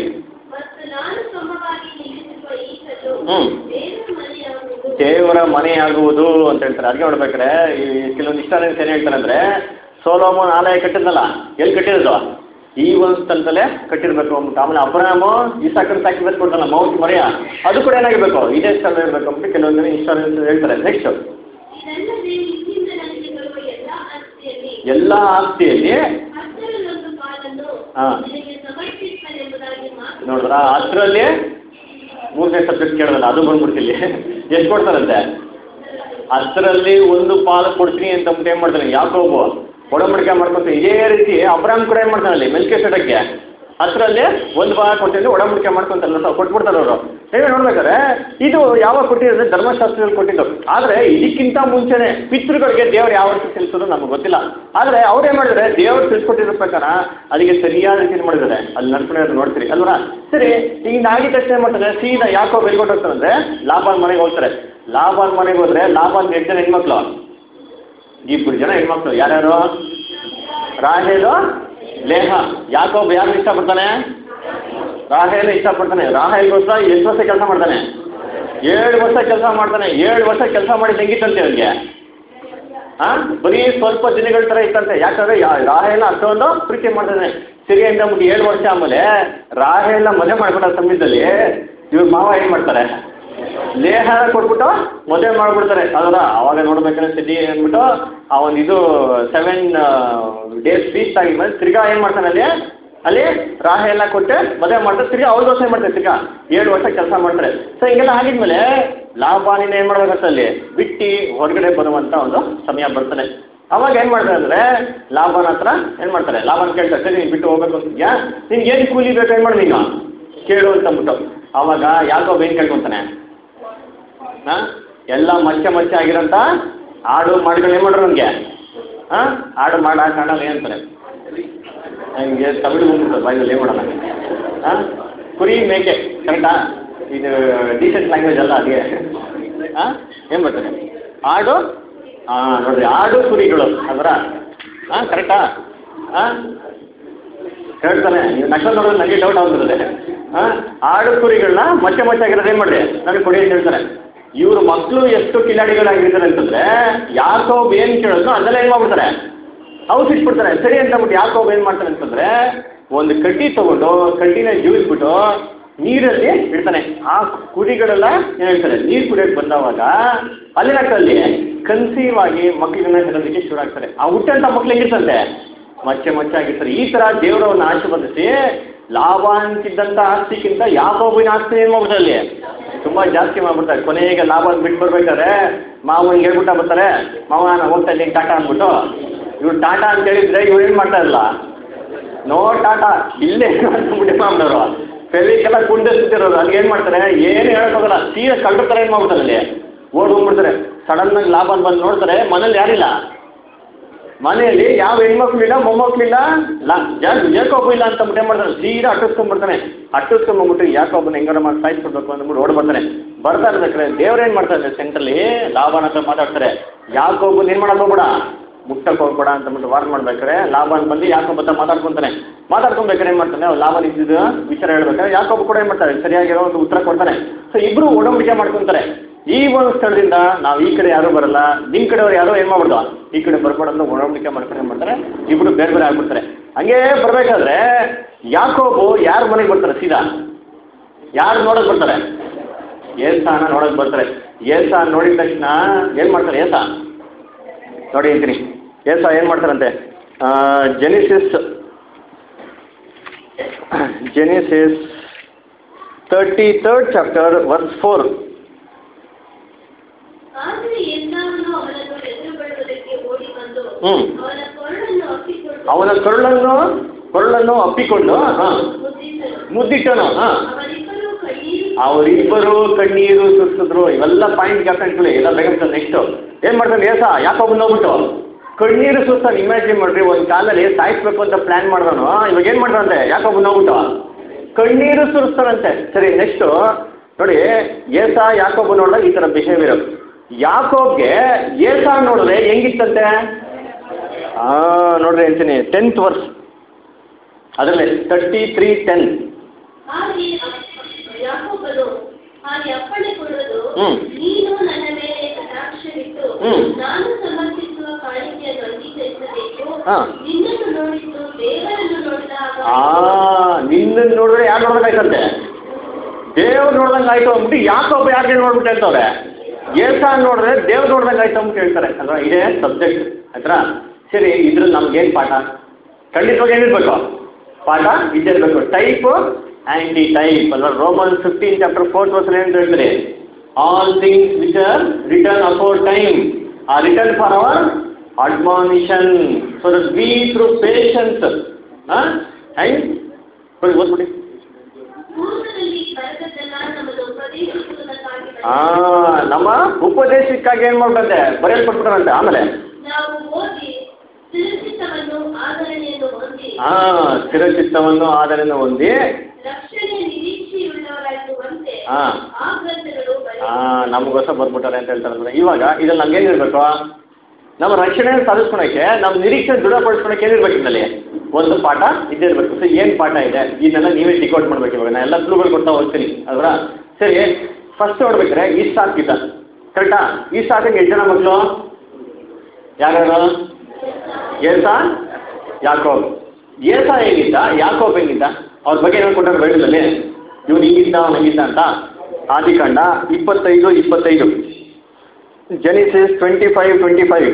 ಹ್ಞೂ ದೇವರ ಮನೆಯಾಗುವುದು ಅಂತ ಹೇಳ್ತಾರೆ. ಅದಕ್ಕೆ ನೋಡ್ಬೇಕಾರೆ ಈ ಕೆಲವೊಂದು ಇಷ್ಟಾನೇಸ್ ಏನು ಹೇಳ್ತಾರೆ ಅಂದರೆ ಸೊಲೊಮೋನ್ ಆಲಯ ಕಟ್ಟಿದ್ನಲ್ಲ, ಎಲ್ಲಿ ಕಟ್ಟಿರೋದು ಈ ಒಂದು ಸ್ಥಳದಲ್ಲೇ ಕಟ್ಟಿರ್ಬೇಕು ಅಂದ್ಬಿಟ್ಟು. ಆಮೇಲೆ ಅಬ್ರಾಹಮು ಇಸಾಕನ್ ಸಾಕಿಬೇಕು ಕೊಡ್ತಾನೆ ಮೌತ್ ಮರೆಯ, ಅದು ಕೂಡ ಏನಾಗಿರ್ಬೇಕು ಇದೇ ಸ್ಥಳ ಇರಬೇಕು ಅಂದ್ಬಿಟ್ಟು ಕೆಲವೊಂದು ಜನ ಇನ್ಶೂರೆನ್ಸ್ ಹೇಳ್ತಾರೆ. ನೆಕ್ಸ್ಟ್ ಇದಲ್ಲದೆ ನಿಮ್ಮಿಂದ ನನಗೆ ಬರುವ ಎಲ್ಲಾ ಆಸ್ತಿಯಲ್ಲಿ ಎಲ್ಲ ಆಸ್ತಿಯಲ್ಲಿ ಹತ್ತರಲ್ಲೊಂದು ಪಾಲನ್ನು ಹಾ. ನಿನಗೆ ಸಮರ್ಪಿಸನೆಂಬುದಾಗಿ ಮಾತು ನೋಡಿದ್ರ ಹತ್ತರಲ್ಲಿ ಮೂರನೇ ಸಬ್ಜೆಕ್ಟ್ ಕೇಳೋದಲ್ಲ, ಅದು ಬಂದ್ಬಿಡ್ತಿಲ್ಲಿ ಎಷ್ಟು ಕೊಡ್ತಾರಂತೆ, ಹತ್ತರಲ್ಲಿ ಒಂದು ಪಾಲು ಕೊಡ್ತೀನಿ ಅಂತ ಅಂದ್ಬಿಟ್ಟು ಏನು ಮಾಡ್ತಾನೆ ಯಾಕೋಬು ಒಡಂಬಡಿಕೆ ಮಾಡ್ಕೊತಾರೆ. ಇದೇ ರೀತಿ ಅಬ್ರಾಮ್ ಕೂಡ ಏನು ಮಾಡ್ತಾನೆ ಅಲ್ಲಿ ಮೆಲ್ಕಿಸೆಡೆಕ್ಗೆ ಹತ್ತರಲ್ಲಿ ಒಂದು ಭಾಗ ಕೊಟ್ಟಿದ್ದು ಒಡಂಬಡಿಕೆ ಮಾಡ್ಕೊಂತಾರಲ್ಲ ಕೊಟ್ಬಿಡ್ತಾರೆ ಅವರು. ನೀವೇ ನೋಡ್ಬೇಕಾದ್ರೆ ಇದು ಯಾವಾಗ ಕೊಟ್ಟಿರೋದು ಧರ್ಮಶಾಸ್ತ್ರದಲ್ಲಿ ಕೊಟ್ಟಿದ್ದು. ಆದರೆ ಇದಕ್ಕಿಂತ ಮುಂಚೆನೆ ಪಿತೃಗಳಿಗೆ ದೇವ್ರು ಯಾವ ರೀತಿ ತಿಳಿಸೋದು ನಮಗೆ ಗೊತ್ತಿಲ್ಲ. ಆದರೆ ಅವ್ರು ಏನು ಮಾಡಿದರೆ ದೇವ್ರು ತಿಳಿಸ್ಕೊಟ್ಟಿರೋ ಪ್ರಕಾರ ಅದಕ್ಕೆ ಸರಿಯಾದ ರೀತಿ ಮಾಡಿದ್ದಾರೆ, ಅಲ್ಲಿ ನಡ್ಕೊಂಡು ನೋಡ್ತೀರಿ ಅಲ್ವಾ. ಸರಿ, ಈಗ ಆಗಿದ ತಕ್ಷಣ ಏನು ಮಾಡ್ತಾರೆ ಸೀದಾ ಯಾಕೋ ಬೆಲ್ಗೊಟ್ಟು ಹೋಗ್ತಾರಂದ್ರೆ ಲಾಭಾನ್ ಮನೆಗೆ ಹೋಗ್ತಾರೆ. ಲಾಭಾನ್ ಮನೆಗೆ ಹೋದ್ರೆ ಲಾಭಾನ್ ಎಷ್ಟು ಜನ ಹೆಣ್ಮಕ್ಳು, ಇಬ್ಬರು ಜನ ಹೆಣ್ಮಕ್ಳು. ಯಾರ್ಯಾರು? ರಾಹೇಲು, ಲೇಹ. ಯಾಕೋಬ್ ಯಾರು ಇಷ್ಟಪಡ್ತಾನೆ? ರಾಹೇಲು ಇಷ್ಟಪಡ್ತಾನೆ. ರಾಹೇಲ್ಗೋಸ್ಕರ ಎಷ್ಟು ವರ್ಷ ಕೆಲಸ ಮಾಡ್ತಾನೆ? ಏಳು ವರ್ಷ ಕೆಲಸ ಮಾಡ್ತಾನೆ. ಏಳು ವರ್ಷ ಕೆಲಸ ಮಾಡಿದ್ದು ಹೆಂಗಿತ್ತಂತೆ ಅವನಿಗೆ? ಹಾಂ, ಬರೀ ಸ್ವಲ್ಪ ದಿನಗಳ ಥರ ಇತ್ತಂತೆ. ಯಾಕಂದರೆ ರಾಹೇಲ ಅಷ್ಟೊಂದು ಪ್ರೀತಿ ಮಾಡ್ತಾನೆ. ಸರಿ ಅಂತ ಅಂದ್ಬಿಟ್ಟು ಏಳು ವರ್ಷ ಆಮೇಲೆ ರಾಹೇಲ ಮದುವೆ ಮಾಡ್ಬಿಟ್ಟ ಸಮಯದಲ್ಲಿ ಇವ್ರ ಮಾವ ಏನು ಮಾಡ್ತಾರೆ, ಲೇಹನ ಕೊಟ್ಬಿಟ್ಟು ಮದುವೆ ಮಾಡಿಬಿಡ್ತಾರೆ. ಅದಲ್ಲ ಅವಾಗ ನೋಡ್ಬೇಕಂದ್ರೆ ಸಿಟಿ ಅಂದ್ಬಿಟ್ಟು ಆ ಒಂದು ಇದು ಸೆವೆನ್ ಡೇಸ್ ಫೀಸ್ಟ್ ಆಗಿದ್ಮೇಲೆ ತಿರ್ಗಾ ಏನು ಮಾಡ್ತಾನೆ ಅಲ್ಲಿ ಅಲ್ಲಿ ರಾಹೆಲ್ಲ ಕೊಟ್ಟು ಮದುವೆ ಮಾಡ್ತಾರೆ. ತಿರ್ಗಾ ಅವ್ರಿಗೋಸ್ಕರ ಏನು ಮಾಡ್ತಾರೆ, ತಿರ್ಗಾ ಏಳು ವರ್ಷ ಕೆಲಸ ಮಾಡ್ತಾರೆ. ಸೊ ಹಿಂಗೆಲ್ಲ ಆಗಿದ್ಮೇಲೆ ಲಾಭಾನಿನ ಏನು ಮಾಡ್ಬೇಕಂತ ಅಲ್ಲಿ ಬಿಟ್ಟು ಹೊರಗಡೆ ಬರುವಂಥ ಒಂದು ಸಮಯ ಬರ್ತಾನೆ. ಅವಾಗ ಏನು ಮಾಡ್ತಾರೆ ಅಂದರೆ ಲಾಭನ ಹತ್ರ ಏನು ಮಾಡ್ತಾರೆ, ಲಾಭನ ಕೇಳ್ತಾರೆ, ಸರಿ ನೀನು ಬಿಟ್ಟು ಹೋಗ್ಬೇಕು ಅಂತಿದ್ಯಾ, ನಿನ್ಗೆ ಏನು ಕೂಲಿ ಬೇಕು ಏನು ಮಾಡಿ ನೀನು ಕೇಳು ಅಂತ ಅಂದ್ಬಿಟ್ಟು. ಅವಾಗ ಯಾಕೋ ಏನು ಕೇಳ್ಕೊತಾನೆ, ಹಾಂ ಎಲ್ಲ ಮಚ್ಚೆ ಮಚ್ಚೆ ಆಗಿರೋಂಥ ಆಡು ಮಾಡ್ಕೊಂಡು ಏನು ಮಾಡ್ರು ನನಗೆ, ಹಾಂ ಆಡು ಮಾಡ ಕಾಣಲ್ಲ ಏನಂತಾರೆ, ನನಗೆ ತಮಿಳು ಬಂದ್ಬಿಟ್ಟು ಬಾಯಲ್ಲಿ ಏನು ಮಾಡೋಣ, ಹಾಂ ಕುರಿ ಮೇಕೆ ಕರೆಕ್ಟಾ, ಇದು ಡೀಸೆಂಟ್ ಲ್ಯಾಂಗ್ವೇಜ್ ಅಲ್ಲ ಅದೇ. ಹಾಂ ಏನು ಬರ್ತಾರೆ ಆಡು, ಹಾಂ ನೋಡಿರಿ ಆಡು ಕುರಿಗಳು ಅದರ, ಹಾಂ ಕರೆಕ್ಟಾ, ಹಾಂ ಹೇಳ್ತಾನೆ. ನೀವು ನಕಲ್ ನೋಡಿದ್ರೆ ನನಗೆ ಡೌಟ್ ಆಗ್ಬಿಡ್ತದೆ. ಹಾಂ ಆಡು ಕುರಿಗಳನ್ನ ಮಚ್ಚೆ ಮಚ್ಚೆ ಆಗಿರೋದು ಏನು ಮಾಡಿದೆ ನನಗೆ ಕೊಡಿ ಅಂತ ಹೇಳ್ತಾರೆ. ಇವ್ರ ಮಕ್ಕಳು ಎಷ್ಟು ಕಿಲಾಡಿಗಳಾಗಿರ್ತಾರೆ ಅಂತಂದರೆ ಯಾಕೋಬ್ ಏನು ಕೇಳೋದು ಅದೆಲ್ಲ ಏನು ಮಾಡ್ಬಿಡ್ತಾರೆ, ಔಷಧಿ ಇಟ್ಬಿಡ್ತಾರೆ. ಸರಿ ಅಂತ ಅಂದ್ಬಿಟ್ಟು ಯಾಕೋಬ್ ಏನು ಮಾಡ್ತಾರೆ ಅಂತಂದರೆ ಒಂದು ಕಡ್ಡಿ ತೊಗೊಂಡು ಕಡ್ಡಿನ ಜೀವಿಸ್ಬಿಟ್ಟು ನೀರಲ್ಲಿ ಇಡ್ತಾನೆ. ಆ ಕುರಿಗಳೆಲ್ಲ ಏನು ಹೇಳ್ತಾರೆ ನೀರು ಕುಡಿಯೋಕ್ಕೆ ಬಂದವಾಗ ಅಲ್ಲಿನ ಕಲ್ಲಿ ಕನ್ಸೀವ್ ಆಗಿ ಮಕ್ಕಳನ್ನ ಹೇಳೋದಕ್ಕೆ ಶುರು ಆಗ್ತಾರೆ. ಆ ಹುಟ್ಟಂಥ ಮಕ್ಳು ಹೆಂಗಿರ್ತಂತೆ ಮಚ್ಚೆ ಮಚ್ಚೆ ಆಗಿರ್ತಾರೆ. ಈ ಥರ ದೇವರವನ್ನು ಆಶೀರ್ವದಿಸಿ ಲಾಭಾಂತಿದ್ದಂಥ ಆಸ್ತಿಗಿಂತ ಯಾಕೋಬಿನ ಆಸ್ತಿ ಏನು ಮಾಡ್ಬಿಡ್ತಾರೆ ಅಲ್ಲಿ ತುಂಬ ಜಾಸ್ತಿ ಮಾಡ್ಬಿಡ್ತಾರೆ. ಕೊನೆಗೆ ಲಾಭ ಬಿಟ್ಟು ಬರ್ಬೇಕಾದ್ರೆ ಮಾವನಿಗೆ ಹೇಳ್ಬಿಟ್ಟ ಬರ್ತಾರೆ, ಮಾವ ನಾನು ಹೋಗ್ತಾ ಇದ್ದೀನಿ ಟಾಟಾ ಅಂದ್ಬಿಟ್ಟು. ಇವ್ರು ಟಾಟಾ ಅಂತ ಹೇಳಿದ್ರೆ ಇವ್ರು ಏನು ಮಾಡ್ತಾ ಇಲ್ಲ, ನೋ ಟಾಟಾ ಇಲ್ಲೇ ಅಂದ್ಬಿಟ್ಟು ಮಾಡಿದವರು ಫೆವಿಕೆಲ್ಲ ಕುಂಡೆ ಸುತ್ತಿರೋರು. ಅಲ್ಲಿ ಏನು ಮಾಡ್ತಾರೆ ಏನು ಹೇಳೋಕ್ಕೋಗಲ್ಲ, ಸೀರೆ ಕಳ್ರ ಥರ ಏನು ಮಾಡ್ಬಿಡ್ತಾರೆ ಅಲ್ಲಿ ಓಡ್ ಹೋಗ್ಬಿಡ್ತಾರೆ. ಸಡನ್ನಾಗಿ ಲಾಭ ಬಂದು ನೋಡ್ತಾರೆ ಮನೇಲಿ ಯಾರಿಲ್ಲ, ಮನೆಯಲ್ಲಿ ಯಾವ ಹೆಣ್ಮಕ್ಳಿಲ್ಲ ಮೊಮ್ಮಕ್ಳಿಲ್ಲ, ಲಾ ಯಾಕೋಬ ಇಲ್ಲ ಅಂತ ಏನು ಮಾಡ್ತಾನೆ ಸೀದಾ ಅಟ್ಟಿಸ್ಕೊಂಡ್ಬಿಡ್ತಾನೆ. ಅಟ್ಟಿಸ್ಕೊಂಡ್ಬಿಟ್ಟು ಯಾಕೋಬನ ಹೆಂಗಾರ ಮಾಡಿ ಸಾಯಿಸ್ಬಿಡ್ಬೇಕು ಅಂದ್ಬಿಟ್ಟು ಓಡ್ ಬರ್ತಾನೆ. ಬರ್ತಾ ಇರ್ಬೇಕಾದ್ರೆ ದೇವ್ರೇನು ಮಾಡ್ತಾರೆ ಸೆಂಟ್ರಲ್ಲಿ ಲಾಭನ ಹತ್ರ ಮಾತಾಡ್ತಾರೆ, ಯಾಕೋಬನ್ ಏನು ಮಾಡಕ್ಕೆ ಹೋಗ್ಬೇಡ ಮುಟ್ಟಕ್ಕೆ ಹೋಗ್ಬೇಡ ಅಂತಂದ್ಬಿಟ್ಟು ವಾರ್ನ್ ಮಾಡ್ಬೇಕಾರೆ ಲಾಭನ್ ಬಂದು ಯಾಕೋಬ ಹತ್ರ ಮಾತಾಡ್ಕೊತಾನೆ. ಮಾತಾಡ್ಕೊಬೇಕಾರೆ ಏನು ಮಾಡ್ತಾನೆ ಅವ್ರು ಲಾಭನ ಇದ್ದಿದ್ದು ವಿಚಾರ ಹೇಳ್ಬೇಕಾದ್ರೆ ಯಾಕೋಬ ಕೂಡ ಏನು ಮಾಡ್ತಾರೆ ಸರಿಯಾಗಿರೋ ಒಂದು ಉತ್ತರ ಕೊಡ್ತಾನೆ. ಸೊ ಇಬ್ಬರು ಒಡಂಬಡಿಕೆ ಮಾಡ್ಕೊತಾರೆ. ಈ ಒಂದು ಸ್ಥಳದಿಂದ ನಾವು ಈ ಕಡೆ ಯಾರೂ ಬರಲ್ಲ, ನಿಮ್ಮ ಕಡೆಯವ್ರು ಯಾರೋ ಏನು ಮಾಡ್ಬಿಡ್ದು ಈ ಕಡೆ ಬರ್ಬೇಡಂತ ಒಡಂಬಡಿಕೆ ಮಾಡ್ಕೊಂಡು ಏನು ಮಾಡ್ತಾರೆ ಇಬ್ಬರು ಬೇರೆ ಬೇರೆ ಆಗ್ಬಿಡ್ತಾರೆ. ಹಂಗೇ ಬರಬೇಕಾದ್ರೆ ಯಾಕೋಬು ಯಾರ ಮನೆಗೆ ಬರ್ತಾರೆ, ಸೀದಾ ಯಾರು ನೋಡೋಕೆ ಬರ್ತಾರೆ, ಏಸಾನ ನೋಡೋಕೆ ಬರ್ತಾರೆ. ಏಸಾ ನೋಡಿದ ತಕ್ಷಣ ಏನು ಮಾಡ್ತಾರೆ, ಏಸಾ ನೋಡಿ ಅಂತೀನಿ, ಏಸಾ ಏನು ಮಾಡ್ತಾರಂತೆ, Genesis Genesis thirty third chapter verse four. ಆದರೆ ಏಸಾವನು ಅವನನ್ನು ಎದುರುಗೊಳ್ಳುವುದಕ್ಕೆ ಓಡಿ ಬಂದು ಹ್ಮ್. ಅವನ ಕೊರಳನ್ನು ಅಪ್ಪಿಕೊಂಡು ಅವನ ಕೊರಳನ್ನು ಕೊರಳನ್ನು ಅಪ್ಪಿಕೊಂಡು ಹಾಂ ಮುದ್ದಿಟ್ಟನು. ಮುದ್ದಿಟ್ಟನು. ಹಾಂ ಅವರಿಬ್ಬರು ಕಣ್ಣೀರು ಅವರಿಬ್ಬರು ಕಣ್ಣೀರು ಸುರಿಸಿದ್ರು. ಇವೆಲ್ಲ ಪಾಯಿಂಟ್ ಕ್ಯಾಪ್ಟನ್ಗಳು ಎಲ್ಲ ಬೇಗ ನೆಕ್ಸ್ಟು ಏನು ಮಾಡ್ತಾನೆ ಏಸಾ ಯಾಕೋಬನ್ ಹೋಗ್ಬಿಟ್ಟು ಕಣ್ಣೀರು ಸುರಿಸ್ತಾನೆ. ಇಮ್ಯಾಜಿನ್ ಮಾಡ್ರಿ, ಒಂದು ಕಾಲದಲ್ಲಿ ಸಾಯಿಸ್ಬೇಕು ಅಂತ ಪ್ಲ್ಯಾನ್ ಮಾಡಿದವನು ಇವಾಗ ಏನು ಮಾಡ್ತಾನಂತೆ ಯಾಕೋಬನ್ ಹೋಗ್ಬಿಟ್ಟು ಕಣ್ಣೀರು ಸುರಿಸ್ತಾನಂತೆ. ಸರಿ ನೆಕ್ಸ್ಟು ನೋಡಿ, ಏಸಾ ಯಾಕೋಬನ್ ನೋಡಿದಾಗ ಈ ಥರ ಬಿಹೇವಿಯರ್. ಯಾಕೋಬ್ಗೆ ಏಸಾ ನೋಡಿದ್ರೆ ಹೆಂಗಿತ್ತಂತೆ, ಹಾಂ ನೋಡ್ರಿ ಹೇಳ್ತೀನಿ ಟೆಂತ್ ವರ್ಸ್ ಅದರಲ್ಲಿ ತರ್ಟಿ ತ್ರೀ ಟೆನ್. ಹಾಗೆ ಯಾಕೋಬನು ಹಾಗೆ ಅಪ್ಪಣೆ ಕೊಡುವುದು, ಹ್ಮ್. ನೀನು ನನ್ನ ಮೇಲೆ ಕಟಾಕ್ಷವಿಟ್ಟು ಹ್ಮ್. ನಾನು ಸಮರ್ಪಿಸುವ ಕಾಣಿಕೆಯನ್ನು ಅಂಗೀಕರಿಸಬೇಕು. ಹಾ. ನಿನ್ನನ್ನು ನೋಡಿದ್ದು ದೇವರನ್ನು ನೋಡಿದಾಗ ಆ ನಿನ್ನನ್ನು ನೋಡಿದ್ರೆ ಯಾರು ನೋಡ್ದಂಗಾಯ್ತಂತೆ, ದೇವ್ರು ನೋಡ್ದಂಗೆ ಆಯ್ತು ಅಂದ್ಬಿಟ್ಟು ಯಾಕೊಬ್ಬ ಯಾರಿಗೆ ನೋಡ್ಬಿಟ್ಟು ಹೇಳ್ತವ್ರೆ, ಏಸಾ ನೋಡಿದ್ರೆ ದೇವ್ರು ನೋಡ್ದಂಗೆ ಆಯ್ತು ಅಂದ್ಬಿಟ್ಟು ಹೇಳ್ತಾರೆ ಅಲ್ವಾ. ಇದೇ ಸಬ್ಜೆಕ್ಟ್ ಆಯ್ತಾ. ಸರಿ, ಇದ್ರಲ್ಲಿ ನಮ್ಗೇನು ಪಾಠ? ಖಂಡಿತವಾಗಿ ಏನಿರ್ಬೇಕು ಪಾಠ ಇದ್ದಿರಬೇಕು. ಟೈಪ್ ಆ್ಯಂಟಿ ಟೈಪ್ ಅಲ್ವಾ. Roman fifteen chapter fourth version ಏನು ಹೇಳ್ತಾರೆ, all things which are written afore time are written for our admonition so that we through patience ಹಾಂ ಆ್ಯಂಡ್ ನೋಡಿ ಓದ್ಬಿಡಿ. ಹಾಂ ನಮ್ಮ ಉಪದೇಶಕ್ಕಾಗಿ ಏನು ಮಾಡ್ತಂತೆ ಬರೆಯಲ್ಪಟ್ಬಿಟ್ರಂತೆ. ಆಮೇಲೆ ಹಾಂ ಸ್ಥಿರಚಿತ್ತವನ್ನು ಆದರಣೆಯನ್ನು ಹೊಂದಿ ಹಾಂ ಹಾಂ ನಮಗೋಸ್ಕರ ಬರ್ಬಿಟ್ಟಾರೆ ಅಂತ ಹೇಳ್ತಾರೆ. ಇವಾಗ ಇದ್ರಲ್ಲಿ ನಮ್ಗೇನಿರ್ಬೇಕು, ನಮ್ಮ ರಕ್ಷಣೆಯನ್ನು ಸಾಧಿಸ್ಕೊಳಕ್ಕೆ ನಮ್ಮ ನಿರೀಕ್ಷೆ ದೃಢಪಡಿಸ್ಕೊಳಕ್ಕೆ ಏನಿರ್ಬೇಕು, ಇದರಲ್ಲಿ ಒಂದು ಪಾಠ ಇದ್ದೇ ಇರಬೇಕು. ಸೊ ಏನು ಪಾಠ ಇದೆ ಇದನ್ನೆಲ್ಲ ನೀವೇ ಟಿಕೌಟ್ ಮಾಡ್ಬೇಕು. ಇವಾಗ ನಾನು ಎಲ್ಲ ಕ್ಲೂಗಳು ಕೊಡ್ತಾ ಹೋಗ್ತೀನಿ ಅಲ್ವಾ. ಸರಿ, ಫಸ್ಟ್ ನೋಡ್ಬೇಕಾರೆ ಈಸಾಕ್ ಇದ್ದ, ಕರೆಕ್ಟಾ? ಈಸಾಕಿಗೆ ಎಷ್ಟು ಜನ ಮಕ್ಕಳು? ಯಾರ್ಯಾರು? ಏಸಾ, ಯಾಕೋಬ್. ಏಸಾ ಹೇಗಿದ್ದ, ಯಾಕೋಬ್ ಹೇಗಿದ್ದ, ಅವ್ರ ಬಗ್ಗೆ ಏನು ಕೊಟ್ಟಾರೆ ಬೈಬಲಲ್ಲಿ? ಇವನು ಹಿಂಗಿದ್ದ ಅವ್ನು ಹಿಂಗಿದ್ದ ಅಂತ. ಆದಿಕಾಂಡ ಇಪ್ಪತ್ತೈದು ಇಪ್ಪತ್ತೈದು, Genesis twenty five twenty five.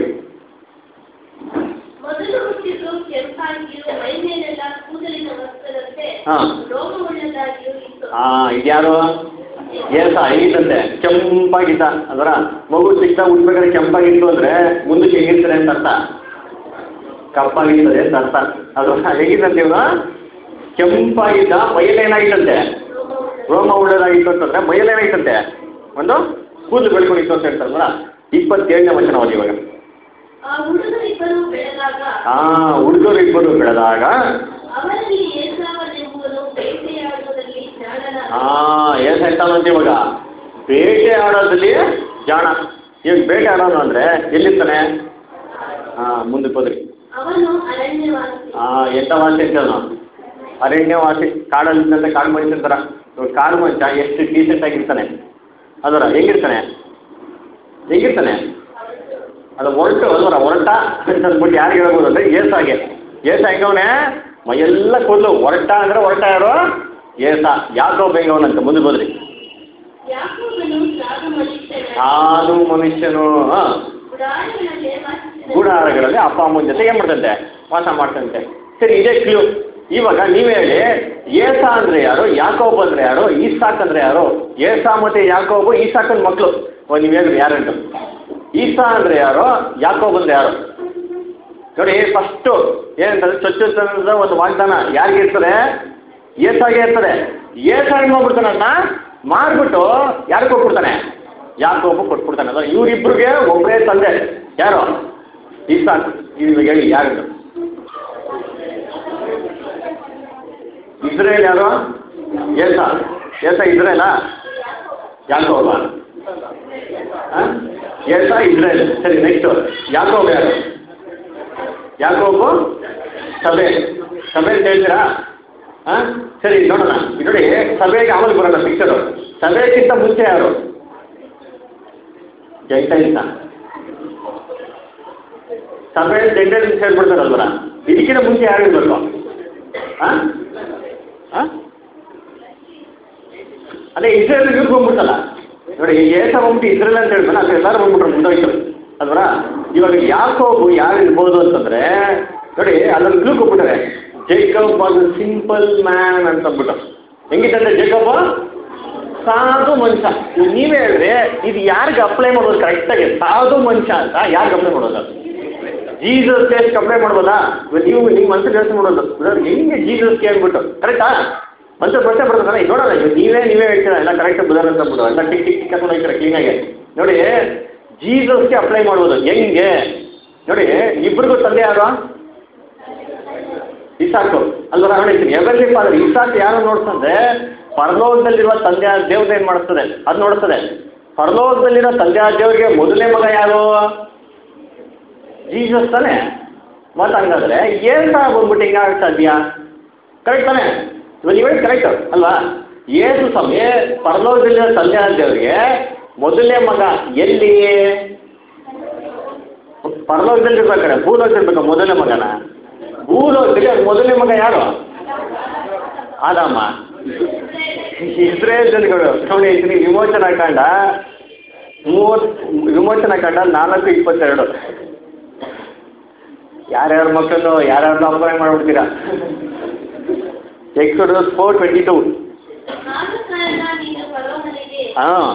ಹಾಂ ಹಾಂ ಇದ್ಯಾರು? ಏಸಾ ಹೇಗಿದ್ದಂತೆ? ಕೆಂಪಾಗಿದ್ದ ಅದರ ಮಗು ಸಿಕ್ತ ಉಟ್ಬೇಕಾದ್ರೆ ಕೆಂಪಾಗಿತ್ತು ಅಂದರೆ ಮುಂದಕ್ಕೆ ಹೇಗಿರ್ತಾರೆ ಅಂತ ಅರ್ಥ, ಕಪ್ಪಾಗಿರ್ತದೆ ಅಂತ ಅರ್ಥ. ಅದು ಹೇಗಿದ್ದಂತೆ ಇವನು ಕೆಂಪಾಗಿದ್ದ, ಮೈಯಲ್ಲಿ ಏನಾಗಿತ್ತಂತೆ? ರೋಮ ಉಳ್ಳದಾಗಿತ್ತು ಅಂತಂದರೆ ಮೈಯಲ್ಲಿ ಏನಾಗಿತ್ತಂತೆ? ಒಂದು ಕೂದಲು ಬೆಳ್ಕೊಂಡಿತ್ತು ಅಂತ ಹೇಳ್ತಾರಲ್ಲ. ಇಪ್ಪತ್ತೇಳನೇ ವಚನ ಅವಧಿ ಇವಾಗ. ಹಾಂ ಹುಡುಗರಿಬ್ಬರು ಬೆಳೆದಾಗ ಹಾಂ ಏನು ಹೇಳ್ತಾನಂತ ಇವಾಗ, ಬೇಟೆ ಆಡೋದ್ರಲ್ಲಿ ಜಾಣ. ಈಗ ಬೇಟೆ ಆಡೋನು ಅಂದರೆ ಎಲ್ಲಿರ್ತಾನೆ? ಹಾಂ ಮುಂದಕ್ಕೆ ಹೋದ್ರಿ. ಹಾಂ ಎಂಥ ವಾಸಿ ಅಂತವನು? ಅರಣ್ಯವಾಸಿ, ಕಾಡಲ್ಲಿ ಕಾಡು ಮನುಷ್ಯನ ಥರ. ಕಾಡು ಮನುಷ್ಯ ಎಷ್ಟು ಡೀಸೆಂಟ್ ಆಗಿರ್ತಾನೆ ಅದರ, ಹೆಂಗಿರ್ತಾನೆ ಹೆಂಗಿರ್ತಾನೆ ಅದು ಹೊರಟು ಅಲ್ವರ ಹೊರಟ ಅಂತ ಅಂದ್ಬಿಟ್ಟು ಯಾರಿಗೆ ಹೇಳ್ಬೋದು ಅಂದರೆ ಏಸಾಗೆ. ಏಸ ಹೆಂಗವನೇ ಮೈಯೆಲ್ಲ ಕೂದಲು ಹೊರಟ ಅಂದರೆ ಹೊರಟ ಯಾರು? ಏಸ. ಯಾಕೋಬ್ ಹೆಂಗವನಂತ ಮುಂದೆ ಹೋದ್ರಿ. ಸಾಧು ಮನುಷ್ಯನು ಹಾಂ ಗುಡಾರಗಳಲ್ಲಿ ಅಪ್ಪ ಅಮ್ಮನ ಜೊತೆ ಏನು ಮಾಡ್ತಂತೆ? ವಾಸ ಮಾಡ್ತಂತೆ. ಸರಿ, ಇದೇ ಕ್ಲೂ. ಇವಾಗ ನೀವೇ ಹೇಳಿ, ಏಸ ಅಂದರೆ ಯಾರು, ಯಾಕೋಬ್ ಅಂದರೆ ಯಾರು, ಈಸಾಕ್ ಅಂದರೆ ಯಾರು? ಏಸ ಮತ್ತು ಯಾಕೋಬು ಈಸಾಕನ ಮಕ್ಕಳು. ಓ ನೀವು ಹೇಳಿರಿ ಯಾರಂಟು. ಈಸಾ ಅಂದರೆ ಯಾರು, ಯಾಕೋಬ್ ಅಂದರೆ ಯಾರು? ನೋಡಿ, ಫಸ್ಟು ಏನಂತಂದರೆ ಚೊಚ್ಚೊತ್ತನದ ಒಂದು ವಾಗ್ದಾನ ಯಾರಿಗೆ ಇರ್ತದೆ? ಏಸಾಗೆ ಇರ್ತದೆ. ಏಸ ಏನು ಮಾಡ್ಬಿಡ್ತಾನನ್ನ ಮಾಡಿಬಿಟ್ಟು ಯಾರಿಗೆ ಕೊಟ್ಬಿಡ್ತಾನೆ? ಯಾಕೋಬು ಕೊಟ್ಬಿಡ್ತಾನೆ. ಅದ ಇವರಿಬ್ಬರಿಗೆ ಒಬ್ಬರೇ ತಂದೆ. ಯಾರು? ಈಸಾಕ್. ಇವಾಗ ಹೇಳಿ ಯಾರು? ಇಸ್ರೇಲ್ ಯಾರು? ಏಸ. ಏಸ ಇಸ್ರೇಲಾ ಯಾಕೋಬ? ಹಾಂ ಏಸ ಇಸ್ರೇಲ್. ಸರಿ, ನೆಕ್ಸ್ಟು ಯಾಕೋಬ್ ಯಾರು? ಯಾಕೋಬು ಸಭೆ. ಸಭೆ ಅಂತ ಹೇಳ್ತೀರಾ? ಹಾಂ ಸರಿ, ನೋಡೋಣ. ನೋಡಿ, ಸಭೆಗೆ ಆಮೇಲೆ ಬರೋಣ ಪಿಕ್ಚರು. ಸಭೆಗಿಂತ ಮುಂಚೆ ಯಾರು? ಜೈಂಟೈಲ್ಸ. ಸಭೆ ಜೈಂಟೈಲ್ಸ್ ಹೇಳ್ಬಿಡ್ತಾರಲ್ವರ, ಇದಕ್ಕಿಂತ ಮುಂಚೆ ಯಾರು ಇರಬೇಕು? ಹಾಂ ಹಾಂ ಅದೇ ಇಸ್ರೇಲ್ ಇವ್ರಿಗೆ ಬಂದ್ಬಿಡ್ತಲ್ಲ. ನೋಡಿ, ಏಸ ಬಂದ್ಬಿಟ್ಟು ಇಸ್ರೇಲ್ ಅಂತ ಹೇಳ್ತಾನೆ, ಅದು ಎಲ್ಲರೂ ಬಂದ್ಬಿಟ್ರು ಮುಂದೋಯ್ತು ಅಲ್ವರ. ಇವಾಗ ಯಾಕೋಬು ಯಾರು ಇರ್ಬೋದು ಅಂತಂದರೆ ನೋಡಿ, ಅಲ್ಲೊಂದು ಕ್ಲೂ ಕೊಟ್ಬಿಟ್ಟಾರೆ. Jacob was a simple man ಅಂತ ಅಂದ್ಬಿಟ್ಟು. ಹೆಂಗಿತ್ತಂದ್ರೆ ಜೇಕಬ್ ಸಾಧು ಮನುಷ್ಯ. ನೀವೇ ಹೇಳಿದ್ರೆ ಇದು ಯಾರಿಗೆ ಅಪ್ಲೈ ಮಾಡೋದು ಕರೆಕ್ಟಾಗಿ? ಸಾಧು ಮನುಷ್ಯ ಅಂತ ಯಾರಿಗೆ ಅಪ್ಲೈ ಮಾಡೋದು? ಜೀಸಸ್ ಕೇಸ್ಗೆ ಅಪ್ಲೈ ಮಾಡ್ಬೋದಾ? ನೀವು ನಿಮ್ಮ ಮನಸ್ಸು ಕೆಲಸ ಮಾಡೋದು ಹೆಂಗೆ ಜೀಸಸ್ಗೆ ಅಂದ್ಬಿಟ್ಟು ಕರೆಕ್ಟಾ? ಮನುಷ್ಯ ಪ್ರಶ್ನೆ ಬರ್ತದಲ್ಲ, ನೋಡೋಣ. ನೀವೇ ನೀವೇ ಹೇಳ್ತೀರ ಎಲ್ಲ ಕರೆಕ್ಟಾಗಿ ಬುಧಾರ ಅಂತ ಅಂದ್ಬಿಟ್ಟು ಎಲ್ಲ ಟಿಕ್ ಟಿಕ್ ಟಿಕ್ ಹಾಕೊಂಡು ಹೋಗ್ತೀರ ಕ್ಲೀನಾಗಿ. ನೋಡಿ, ಜೀಸಸ್ಗೆ ಅಪ್ಲೈ ಮಾಡ್ಬೋದು. ಹೆಂಗೆ ನೋಡಿ, ಇಬ್ಬರಿಗೂ ತಂದೆ ಯಾರು? ಇಸಾಕು ಅಲ್ವರ. ನೋಡಿ, ಎವರ್ಲಿ ಫಾದರ್ ಇಸಾಕ್ ಯಾರು ನೋಡ್ತಂದ್ರೆ ಪರಲೋಕದಲ್ಲಿರುವ ತಂದೆ ದೇವ್ರದ್ದು ಏನು ಮಾಡಿಸ್ತದೆ ಅದು ನೋಡ್ತದೆ. ಪರಲೋಕದಲ್ಲಿರೋ ತಂದೆ ದೇವ್ರಿಗೆ ಮೊದಲನೇ ಮಗ ಯಾರು? ಜೀಸಸ್ ತಾನೆ. ಮತ್ತು ಹಂಗಾದ್ರೆ ಏನು ತಾ ಬಂದ್ಬಿಟ್ಟು ಹಿಂಗಾಗಿ ಸಾಧ್ಯ? ಕರೆಕ್ಟ್ ತಾನೆ? ಇವಾಗ ನೀವೇ ಕರೆಕ್ಟ್ ಅಲ್ವಾ? ಏಸು ಸಮಯ ಪರಲೋಕದಲ್ಲಿರೋ ತಂದೆ ದೇವರಿಗೆ ಮೊದಲನೇ ಮಗ ಎಲ್ಲಿ? ಪರಲೋಕದಲ್ಲಿರ್ಬೇಕಾರೆ ಭೂಲೋಕದಲ್ಲಿರ್ಬೇಕು ಮೊದಲನೇ ಮಗನ. ಭೂಲೋಕದಲ್ಲಿ ಮೊದಲನೇ ಮಗ ಯಾರು? ಆದಾಮ ಇಸ್ರೇಲ್ ಜನಗಳು ನೋಡಿ ಇದನ್ನ ವಿಮೋಚನಾ ಕಾಂಡ ಮೂವತ್ತು ವಿಮೋಚನಾ ಕಾಂಡ ನಾಲ್ಕು ಇಪ್ಪತ್ತೆರಡು. ಯಾರ್ಯಾರ ಮಕ್ಕಳನ್ನು ಯಾರ್ಯಾರನ್ನ ಅಪ್ಲೈ ಮಾಡ್ಬಿಡ್ತೀರಾ? Exodus four twenty two. ಹಾಂ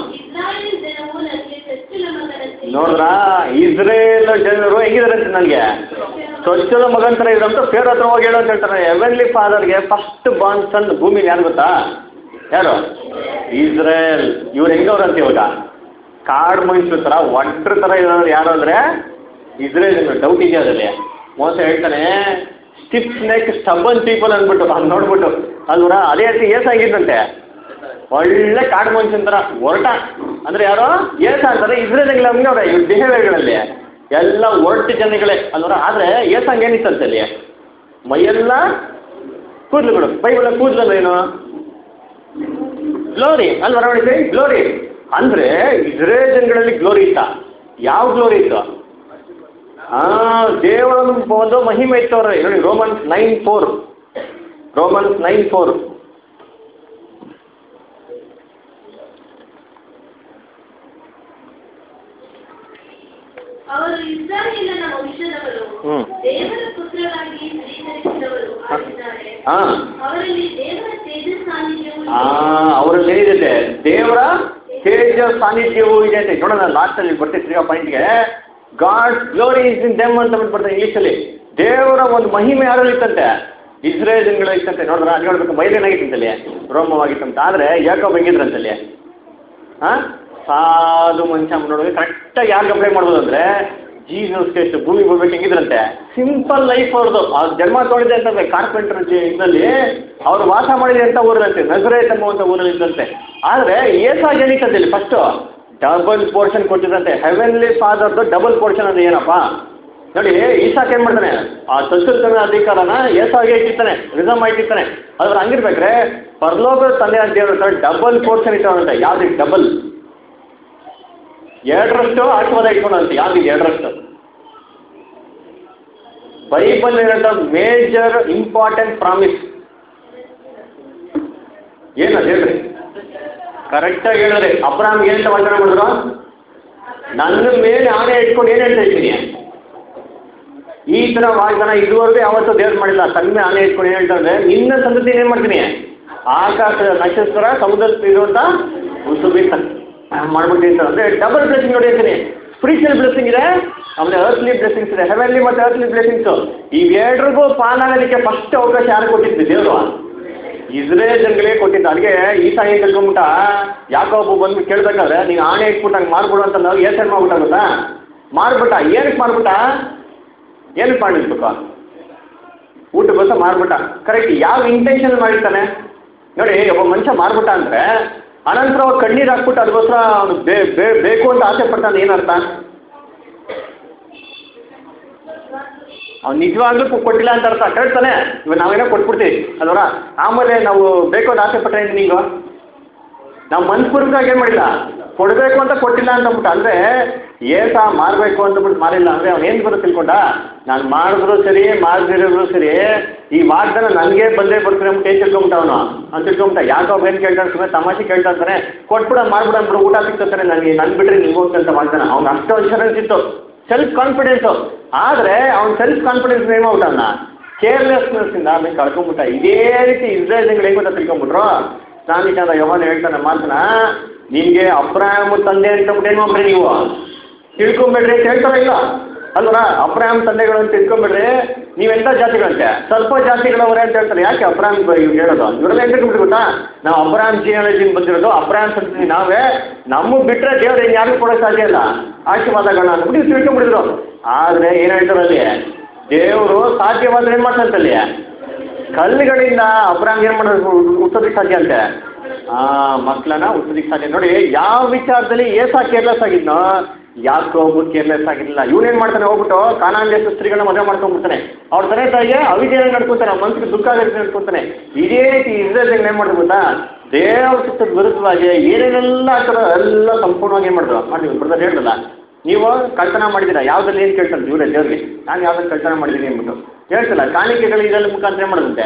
ನೋಡ್ರಾ, ಇಸ್ರೇಲ್ ಜನರು ಹೆಂಗಿದಾರಂತೆ ನನಗೆ ಚೊಚ್ಚಲ ಮಗನ ಥರ ಇದ್ರಂತ ಫೇರ್ ಹತ್ರ ಹೋಗಿ ಹೇಳೋ ಅಂತ ಹೇಳ್ತಾರೆ. ಹೆವೆನ್ಲಿ ಫಾದರ್ಗೆ ಫಸ್ಟ್ ಬಾರ್ನ್ ಸನ್ ಭೂಮಿಲಿ ಯಾರು ಗೊತ್ತಾ? ಯಾರು? ಇಸ್ರೇಲ್. ಇವ್ರು ಹೆಂಗವ್ರಂತ ಇವಾಗ ಕಾಡು ಮನುಷ್ಯರ ಥರ ಒಟ್ರ ಥರ ಇರೋರು ಯಾರು ಅಂದರೆ ಇಸ್ರೇಲ್. ಡೌಟ್ ಇದೆಯಾ ಅದರಲ್ಲಿ? ಮೋಸ ಹೇಳ್ತಾನೆ ಸ್ಟಿಫ್ ನೆಕ್ ಸ್ಟಬನ್ ಪೀಪಲ್ ಅಂದ್ಬಿಟ್ಟು ಅದು ನೋಡ್ಬಿಟ್ಟು ಅಲ್ವರ ಅದೇ ರೀತಿ ಏಸಾಗಿದ್ದಂತೆ ಒಳ್ಳೆ ಕಾಡು ಮನುಷ್ಯನ ಥರ ಹೊರಟ ಅಂದರೆ ಯಾರೋ ಏಸ ಅಂತಾರೆ ಇಸ್ರೇಲ್ ಹಂಗೆ ಅವ್ರೆ ಇವ್ರ ಬಿಹೇವಿಯರ್ಗಳಲ್ಲಿ ಎಲ್ಲ ಒರಟು ಜನಗಳೇ ಅಲ್ವರ. ಆದರೆ ಏಸಂಗೆ ಏನಿತ್ತಂತೆ ಅಲ್ಲಿ ಮೈಯೆಲ್ಲ ಕೂದಲುಗಳು. ಬೈಬಲ್ ಕೂದಲಲ್ಲ ಏನು ಗ್ಲೋರಿ ಅಲ್ವರ ನೋಡಿ, ಗ್ಲೋರಿ ಅಂದರೆ ಇಸ್ರೇಲ್ ಜನಗಳಲ್ಲಿ ಗ್ಲೋರಿ ಇತ್ತ. ಯಾವ ಗ್ಲೋರಿ ಇತ್ತು? ಹಾಂ ದೇವರ ಒಂದು ಮಹಿಮೆ ಇತ್ತು ಅವ್ರೆ ನೋಡಿ. Romans nine four Romans nine four ಅವರು ಇಸ್ರಾಯೇಲನ ವಂಶದವರು, ದೇವರ ಪುತ್ರರಾಗಿ ಸ್ವೀಕರಿಸಿದವರು ಆಗಿದ್ದಾರೆ. ಅವರಲ್ಲಿ ದೇವರ ತೇಜ ಸಾನ್ನಿಧ್ಯವು ಅವರಲ್ಲಿ ಏನಿದೆ? ದೇವರ ತೇಜ ಸಾನ್ನಿಧ್ಯವು ಇದೆ ಅಂತ ನೋಡೋಣ. ಲಾಸ್ಟಲ್ಲಿ ಬರ್ತಿರ್ತೀವಿ ಆ ಪಾಯಿಂಟ್ಗೆ. God glory is in them ಅಂತ ಬಿಟ್ಬಿಡ್ತಾರೆ ಇಂಗ್ಲೀಷಲ್ಲಿ. ದೇವರ ಒಂದು ಮಹಿಮೆ ಯಾರಲ್ಲಿ ಇತ್ತಂತೆ? ಇಸ್ರೇಲ್ ಜನಗಳು ಇತ್ತಂತೆ. ನೋಡಿದ್ರೆ ಅದು ಹೇಳ್ಬೇಕು ಮೈಲೇನಾಗಿತ್ತಂತಲ್ಲಿ ರೋಮವಾಗಿತ್ತಂತ. ಆದರೆ ಯಾಕೋಬ್ ಹೆಂಗಿದ್ರಂತಲ್ಲಿ ಹಾಂ ಸಾಧು ಮನುಷ್ಯ ನೋಡಿದ್ರೆ ಕರೆಕ್ಟಾಗಿ ಯಾರಿಗೆ ಅಪ್ಲೈ ಮಾಡ್ಬೋದು ಅಂದರೆ ಜೀಸಸ್ ಕ್ರೈಸ್ಟ್ ಭೂಮಿ ಬರ್ಬೇಕು ಹೆಂಗಿದ್ರಂತೆ. ಸಿಂಪಲ್ ಲೈಫ್ ಅವ್ರದ್ದು. ಅವ್ರು ಜನ್ಮ ತೊಳಿದೆ ಅಂತಂದ್ರೆ ಕಾರ್ಪೆಂಟರ್ ಇದರಲ್ಲಿ ಅವ್ರು ವಾಸ ಮಾಡಿದೆ ಅಂತ ಊರಲ್ಲಂತೆ ನಜರೇತ್ ಎಂಬುವಂಥ ಊರಲ್ಲಿ ಇದ್ದಂತೆ. ಆದರೆ ಏಸಾಗಿ ಏನಿತ್ತಂತೆ ಇಲ್ಲಿ ಫಸ್ಟು ಡಬಲ್ ಪೋರ್ಷನ್ ಕೊಟ್ಟಿದ್ದಂತೆ. ಹೆವೆನ್ಲಿ ಫಾದರ್ದು ಡಬಲ್ ಪೋರ್ಷನ್ ಅಂದರೆ ಏನಪ್ಪ ನೋಡಿ. ಈಸಾಕ್ ಏನು ಮಾಡ್ತಾನೆ? ಆ ಚತುರ್ಥನ ಅಧಿಕಾರನ ಏಸಾಗೆ ಇಟ್ಟಿರ್ತಾನೆ, ರಿಸಮ್ ಆಗಿರ್ತಾನೆ. ಅದ್ರ ಹಂಗಿರ್ಬೇಕ್ರೆ ಪರಲೋಕದ ತಂದೆ ಅಂತ ದೇವ್ರ ಡಬಲ್ ಪೋರ್ಷನ್ ಇಟ್ಟಾವಂತೆ. ಯಾವ್ದು ಡಬಲ್? ಎರಡರಷ್ಟು ಆಶೀರ್ವಾದ ಇಟ್ಕೊಂಡಂತೆ. ಯಾವ್ದು ಎರಡರಷ್ಟು? ಬೈಬಲ್ ಇರೋಂಥ ಮೇಜರ್ ಇಂಪಾರ್ಟೆಂಟ್ ಪ್ರಾಮಿಸ್ ಏನದು ಹೇಳ್ರಿ? ಕರೆಕ್ಟಾಗಿ ಹೇಳಿದ್ರೆ ಅಬ್ರಾಮ್ಗೆ ಏನಂತ ವಾಗ್ದಾನ ಮಾಡಿದ್ರು? ನನ್ನ ಮೇಲೆ ಆಣೆ ಇಟ್ಕೊಂಡು ಏನು ಹೇಳ್ತಾ ಇದ್ದೀನಿ? ಈ ಥರ ವಾಗ್ದಾನ ಇದುವರೆಗೂ ಯಾವತ್ತೂ ದೇವ್ರು ಮಾಡಿಲ್ಲ. ತನ್ನ ಆಣೆ ಇಟ್ಕೊಂಡು ಏನು ಹೇಳ್ತಾ ಅಂದರೆ ನಿನ್ನ ಸಂತತಿ ಏನು ಮಾಡ್ತೀನಿ? ಆಕಾಶದ ನಕ್ಷತ್ರ ಸಮುದ್ರದಲ್ಲಿ ಇರುವಂಥ ಉಸುಬಿ ಮಾಡ್ಬಿಟ್ಟು ಅಂದರೆ ಡಬಲ್ ಬ್ಲೆಸ್ಸಿಂಗ್ ನೋಡಿ ಹೇಳ್ತೀನಿ. ಸ್ಪಿರಿಚುವಲ್ ಬ್ಲೆಸ್ಸಿಂಗ್ ಇದೆ, ಆಮೇಲೆ ಅರ್ತ್ಲಿ ಬ್ಲೆಸ್ಸಿಂಗ್ಸ್ ಇದೆ. ಹೆವೆನ್ಲಿ ಮತ್ತು ಅರ್ತ್ಲಿ ಬ್ಲೆಸ್ಸಿಂಗ್ಸು ಇವೆರಡಿಗೂ ಪಾಲಾಗೋದಕ್ಕೆ ಫಸ್ಟ್ ಅವಕಾಶ ಯಾರು ಕೊಟ್ಟಿದ್ದು? ದೇವರು ಇಸ್ರೇಲ್ ಜನಗಳಿಗೆ ಕೊಟ್ಟಿದ್ದ. ಅದಕ್ಕೆ ಈ ಸಾಯಿ ಕಲ್ಕೊಂಬಿಟ್ಟ ಯಾಕೋಬ ಬಂದು ಕೇಳಬೇಕಾದ್ರೆ ನೀವು ಆಣೆ ಇಟ್ಬಿಟ್ಟು ಹಂಗೆ ಮಾಡ್ಬಿಡು ಅಂತ ನಾವು ಏಸನ್ ಮಾಡ್ಬಿಟ್ಟ ಗೊತ್ತಾ? ಮಾಡ್ಬಿಟ್ಟ. ಏನಕ್ಕೆ ಮಾಡ್ಬಿಟ್ಟ? ಏನಕ್ಕೆ ಮಾಡಿರ್ಬೇಕು? ಊಟಕ್ಕೋಸ್ಕರ ಮಾಡ್ಬಿಟ್ಟ. ಕರೆಕ್ಟ್. ಯಾವ ಇಂಟೆನ್ಷನ್ ಮಾಡಿರ್ತಾನೆ ನೋಡಿ. ಒಬ್ಬ ಮನುಷ್ಯ ಮಾಡ್ಬಿಟ್ಟ ಅಂದರೆ ಅನಂತರ ಅವಾಗ ಕಣ್ಣೀರು ಹಾಕ್ಬಿಟ್ಟು ಅದಕ್ಕೋಸ್ಕರ ಅವನು ಬೇ ಬೇಕು ಅಂತ ಆಸೆ ಪಡ್ತಾನೆ. ಏನರ್ಥ? ಅವ್ನು ನಿಜವಾಗ್ಲೂ ಕೊಟ್ಟಿಲ್ಲ ಅಂತ ಅರ್ಥ. ಕೇಳ್ತಾನೆ ಇವಾಗ ನಾವೇನೋ ಕೊಟ್ಬಿಡ್ತೀವಿ ಅಲ್ವರ. ಆಮೇಲೆ ನಾವು ಬೇಕು ಅಂತ ಆಸೆ ಪಟ್ಟರೆ ನಿಂಗು ನಾವು ಮನಸ್ಪೂರ್ವಕವಾಗಿ ಏನು ಮಾಡಿಲ್ಲ, ಕೊಡಬೇಕು ಅಂತ ಕೊಟ್ಟಿಲ್ಲ ಅಂತ ಅಂದ್ಬಿಟ್ಟು. ಅಂದರೆ ಏಸ ಮಾರಬೇಕು ಅಂತಬಿಟ್ಟು ಮಾರಿಲ್ಲ ಅಂದರೆ ಅವ್ನು ಏನು ಬರೋ ತಿಳ್ಕೊಂಡ? ನಾನು ಮಾಡಿದ್ರು ಸರಿ ಮಾಡದಿರೋದ್ರು ಸರಿ ಈ ವಾಗ್ದಾನ ನನಗೆ ಬಂದೇ ಬರ್ತೀನಿ ಅಂದ್ಬಿಟ್ಟು ಏನು ತಿಳ್ಕೊಂಬಿಟ್ಟ ಅವನು ಅಂತ ತಿಳ್ಕೊಂಬಿಟ್ಟ. ಯಾಕೋ ಏನು ಕೇಳ್ತಾನೆ? ಸುಮ್ಮನೆ ತಮಾಷೆ ಕೇಳ್ತಾ ಇರ್ತಾನೆ. ಕೊಟ್ಬಿಡ ಮಾಡ್ಬಿಡ ಅಂದ್ಬಿಡು ಊಟ ಸಿಗ್ತಾನೆ ನನಗೆ ನನ್ನ ಬಿಟ್ಟರೆ ನೀವು ಹೋಗ್ತಂತ ವಾಗ್ದಾನ. ಅವ್ನು ಅಷ್ಟು ಇನ್ಶೂರೆನ್ಸ್ ಇತ್ತು, ಸೆಲ್ಫ್ ಕಾನ್ಫಿಡೆನ್ಸು. ಆದರೆ ಅವ್ನು ಸೆಲ್ಫ್ ಕಾನ್ಫಿಡೆನ್ಸ್ ಏನು ಮಾಡ್ಬಿಟ್ಟವನ್ನ ಕೇರ್ಲೆಸ್ನೆಸ್ಸಿಂದ ಆಮೇಲೆ ಕಳ್ಕೊಂಬಿಟ್ಟ. ಇದೇ ರೀತಿ ಇಸ್ರೇಲ್ ಜನಗಳು ಹೆಂಗೆ ಗೊತ್ತಾ ತಿಳ್ಕೊಂಬಿಟ್ರು? ನಾನು ಈಗ ಯೋಹಾನ ಹೇಳ್ತಾನೆ ಮಾತನ್ನ ನಿಮಗೆ ಅಬ್ರಾಹ್ಮ್ ತಂದೆ ಅಂತಂದ್ಬಿಟ್ಟು ಏನು ಮಾಡ್ರಿ ನೀವು ತಿಳ್ಕೊಂಬೇಡ್ರಿ ಅಂತ ಹೇಳ್ತಾರ ಇಲ್ಲ ಅಲ್ವರ? ಅಬ್ರಾಹ್ಮ್ ತಂದೆಗಳು ಅಂತ ತಿಳ್ಕೊಂಬೇಡ್ರಿ. ನೀವೆಂಥ ಜಾತಿಗಳಂತೆ? ಸ್ವಲ್ಪ ಜಾತಿಗಳವರೇ ಅಂತ ಹೇಳ್ತಾರೆ. ಯಾಕೆ ಅಬ್ರಾಹ್ಮ್ ಇವ್ರು ಹೇಳೋದು? ಇವರೆಲ್ಲ ಎಂತ ಬಿಟ್ಟು ಗೊತ್ತಾ? ನಾವು ಅಬ್ರಾಹ್ಮ್ ಜಿಯಾಲಜಿಯಿಂದ ಬಂದಿರೋದು, ಅಬ್ರಾಹ್ಮ್ ಸಂತತಿ ನಾವೇ, ನಮಗೆ ಬಿಟ್ಟರೆ ದೇವ್ರು ಏನು ಯಾರಿಗೂ ಕೊಡೋಕ್ಕೆ ಸಾಧ್ಯ ಇಲ್ಲ ಆಶೀರ್ವಾದಗಳನ್ನ ಅಂದ್ಬಿಟ್ಟು ಇವ್ರು ತಿಳ್ಕೊಂಡ್ಬಿಟ್ಟಿದ್ರು. ಆದರೆ ಏನು ಹೇಳ್ತಾರಲ್ಲಿ? ದೇವರು ಸಾಧ್ಯವಾದ್ರೆ ಏನು ಮಾಡ್ತಂತಲ್ಲಿ ಕಲ್ಲುಗಳಿಂದ ಅಬ್ರಾಹ್ಮ್ ಏನು ಮಾಡೋದು ಹುಟ್ಟೋದಕ್ಕೆ ಸಾಧ್ಯ ಅಂತೆ? ಹಾಂ, ಮಕ್ಕಳನ್ನ ಹುಟ್ಟೋದಕ್ಕೆ ಸಾಧ್ಯ. ನೋಡಿ ಯಾವ ವಿಚಾರದಲ್ಲಿ ಏಸಾ ಕೇರ್ಲೆಸ್ ಆಗಿದ್ನೋ ಯಾಕೋಬು ಕೇರ್ಲೆಸ್ ಆಗಿರಲಿಲ್ಲ. ಇವನೇನು ಮಾಡ್ತಾನೆ? ಹೋಗ್ಬಿಟ್ಟು ಕಾನಾನ್ ದೇಶದ ಸ್ತ್ರೀಗಳನ್ನ ಮದುವೆ ಮಾಡ್ಕೊಂಡ್ಬಿಡ್ತಾನೆ. ಅವ್ರ ತಂದೆ ತಾಯಿಗೆ ಅವಿಜಯ ನಡ್ಕೊತಾನೆ, ಮನಸ್ಸಿಗೆ ದುಃಖ ಆಗುತ್ತೆ ನಡ್ಕೊತಾನೆ. ಇದೇ ರೀತಿ ಇಸ್ರೇಲ್ ಏನು ಮಾಡಿದ್ರು ಗೊತ್ತಾ? ದೇವ್ರ ಸುತ್ತದ ವಿರುದ್ಧವಾಗಿ ಏನೇನೆಲ್ಲ ಆಗ್ತಾರೋ ಎಲ್ಲ ಸಂಪೂರ್ಣವಾಗಿ ಏನು ಮಾಡಿದ್ರು ಮಾಡ್ತೀವಿ. ಬ್ರದರ್ ಹೇಳಿದ್ರಲ್ಲ, ನೀವು ಕಳ್ತನ ಮಾಡಿದ್ದೀರಾ, ಯಾವುದ್ರಲ್ಲಿ ಏನು ಕೇಳ್ತಾರೆ ಇವರೇ ದೇವ್ರಿಗೆ? ನಾನು ಯಾವ್ದಾದ್ರು ಕಳ್ತನ ಮಾಡಿದ್ದೀನಿ ಅಂದ್ಬಿಟ್ಟು ಹೇಳ್ತಿಲ್ಲ. ಕಾಣಿಕೆಗಳು ಇದರಲ್ಲಿ ಮುಖಾಂತರ ಏನು ಮಾಡೋದಂತೆ?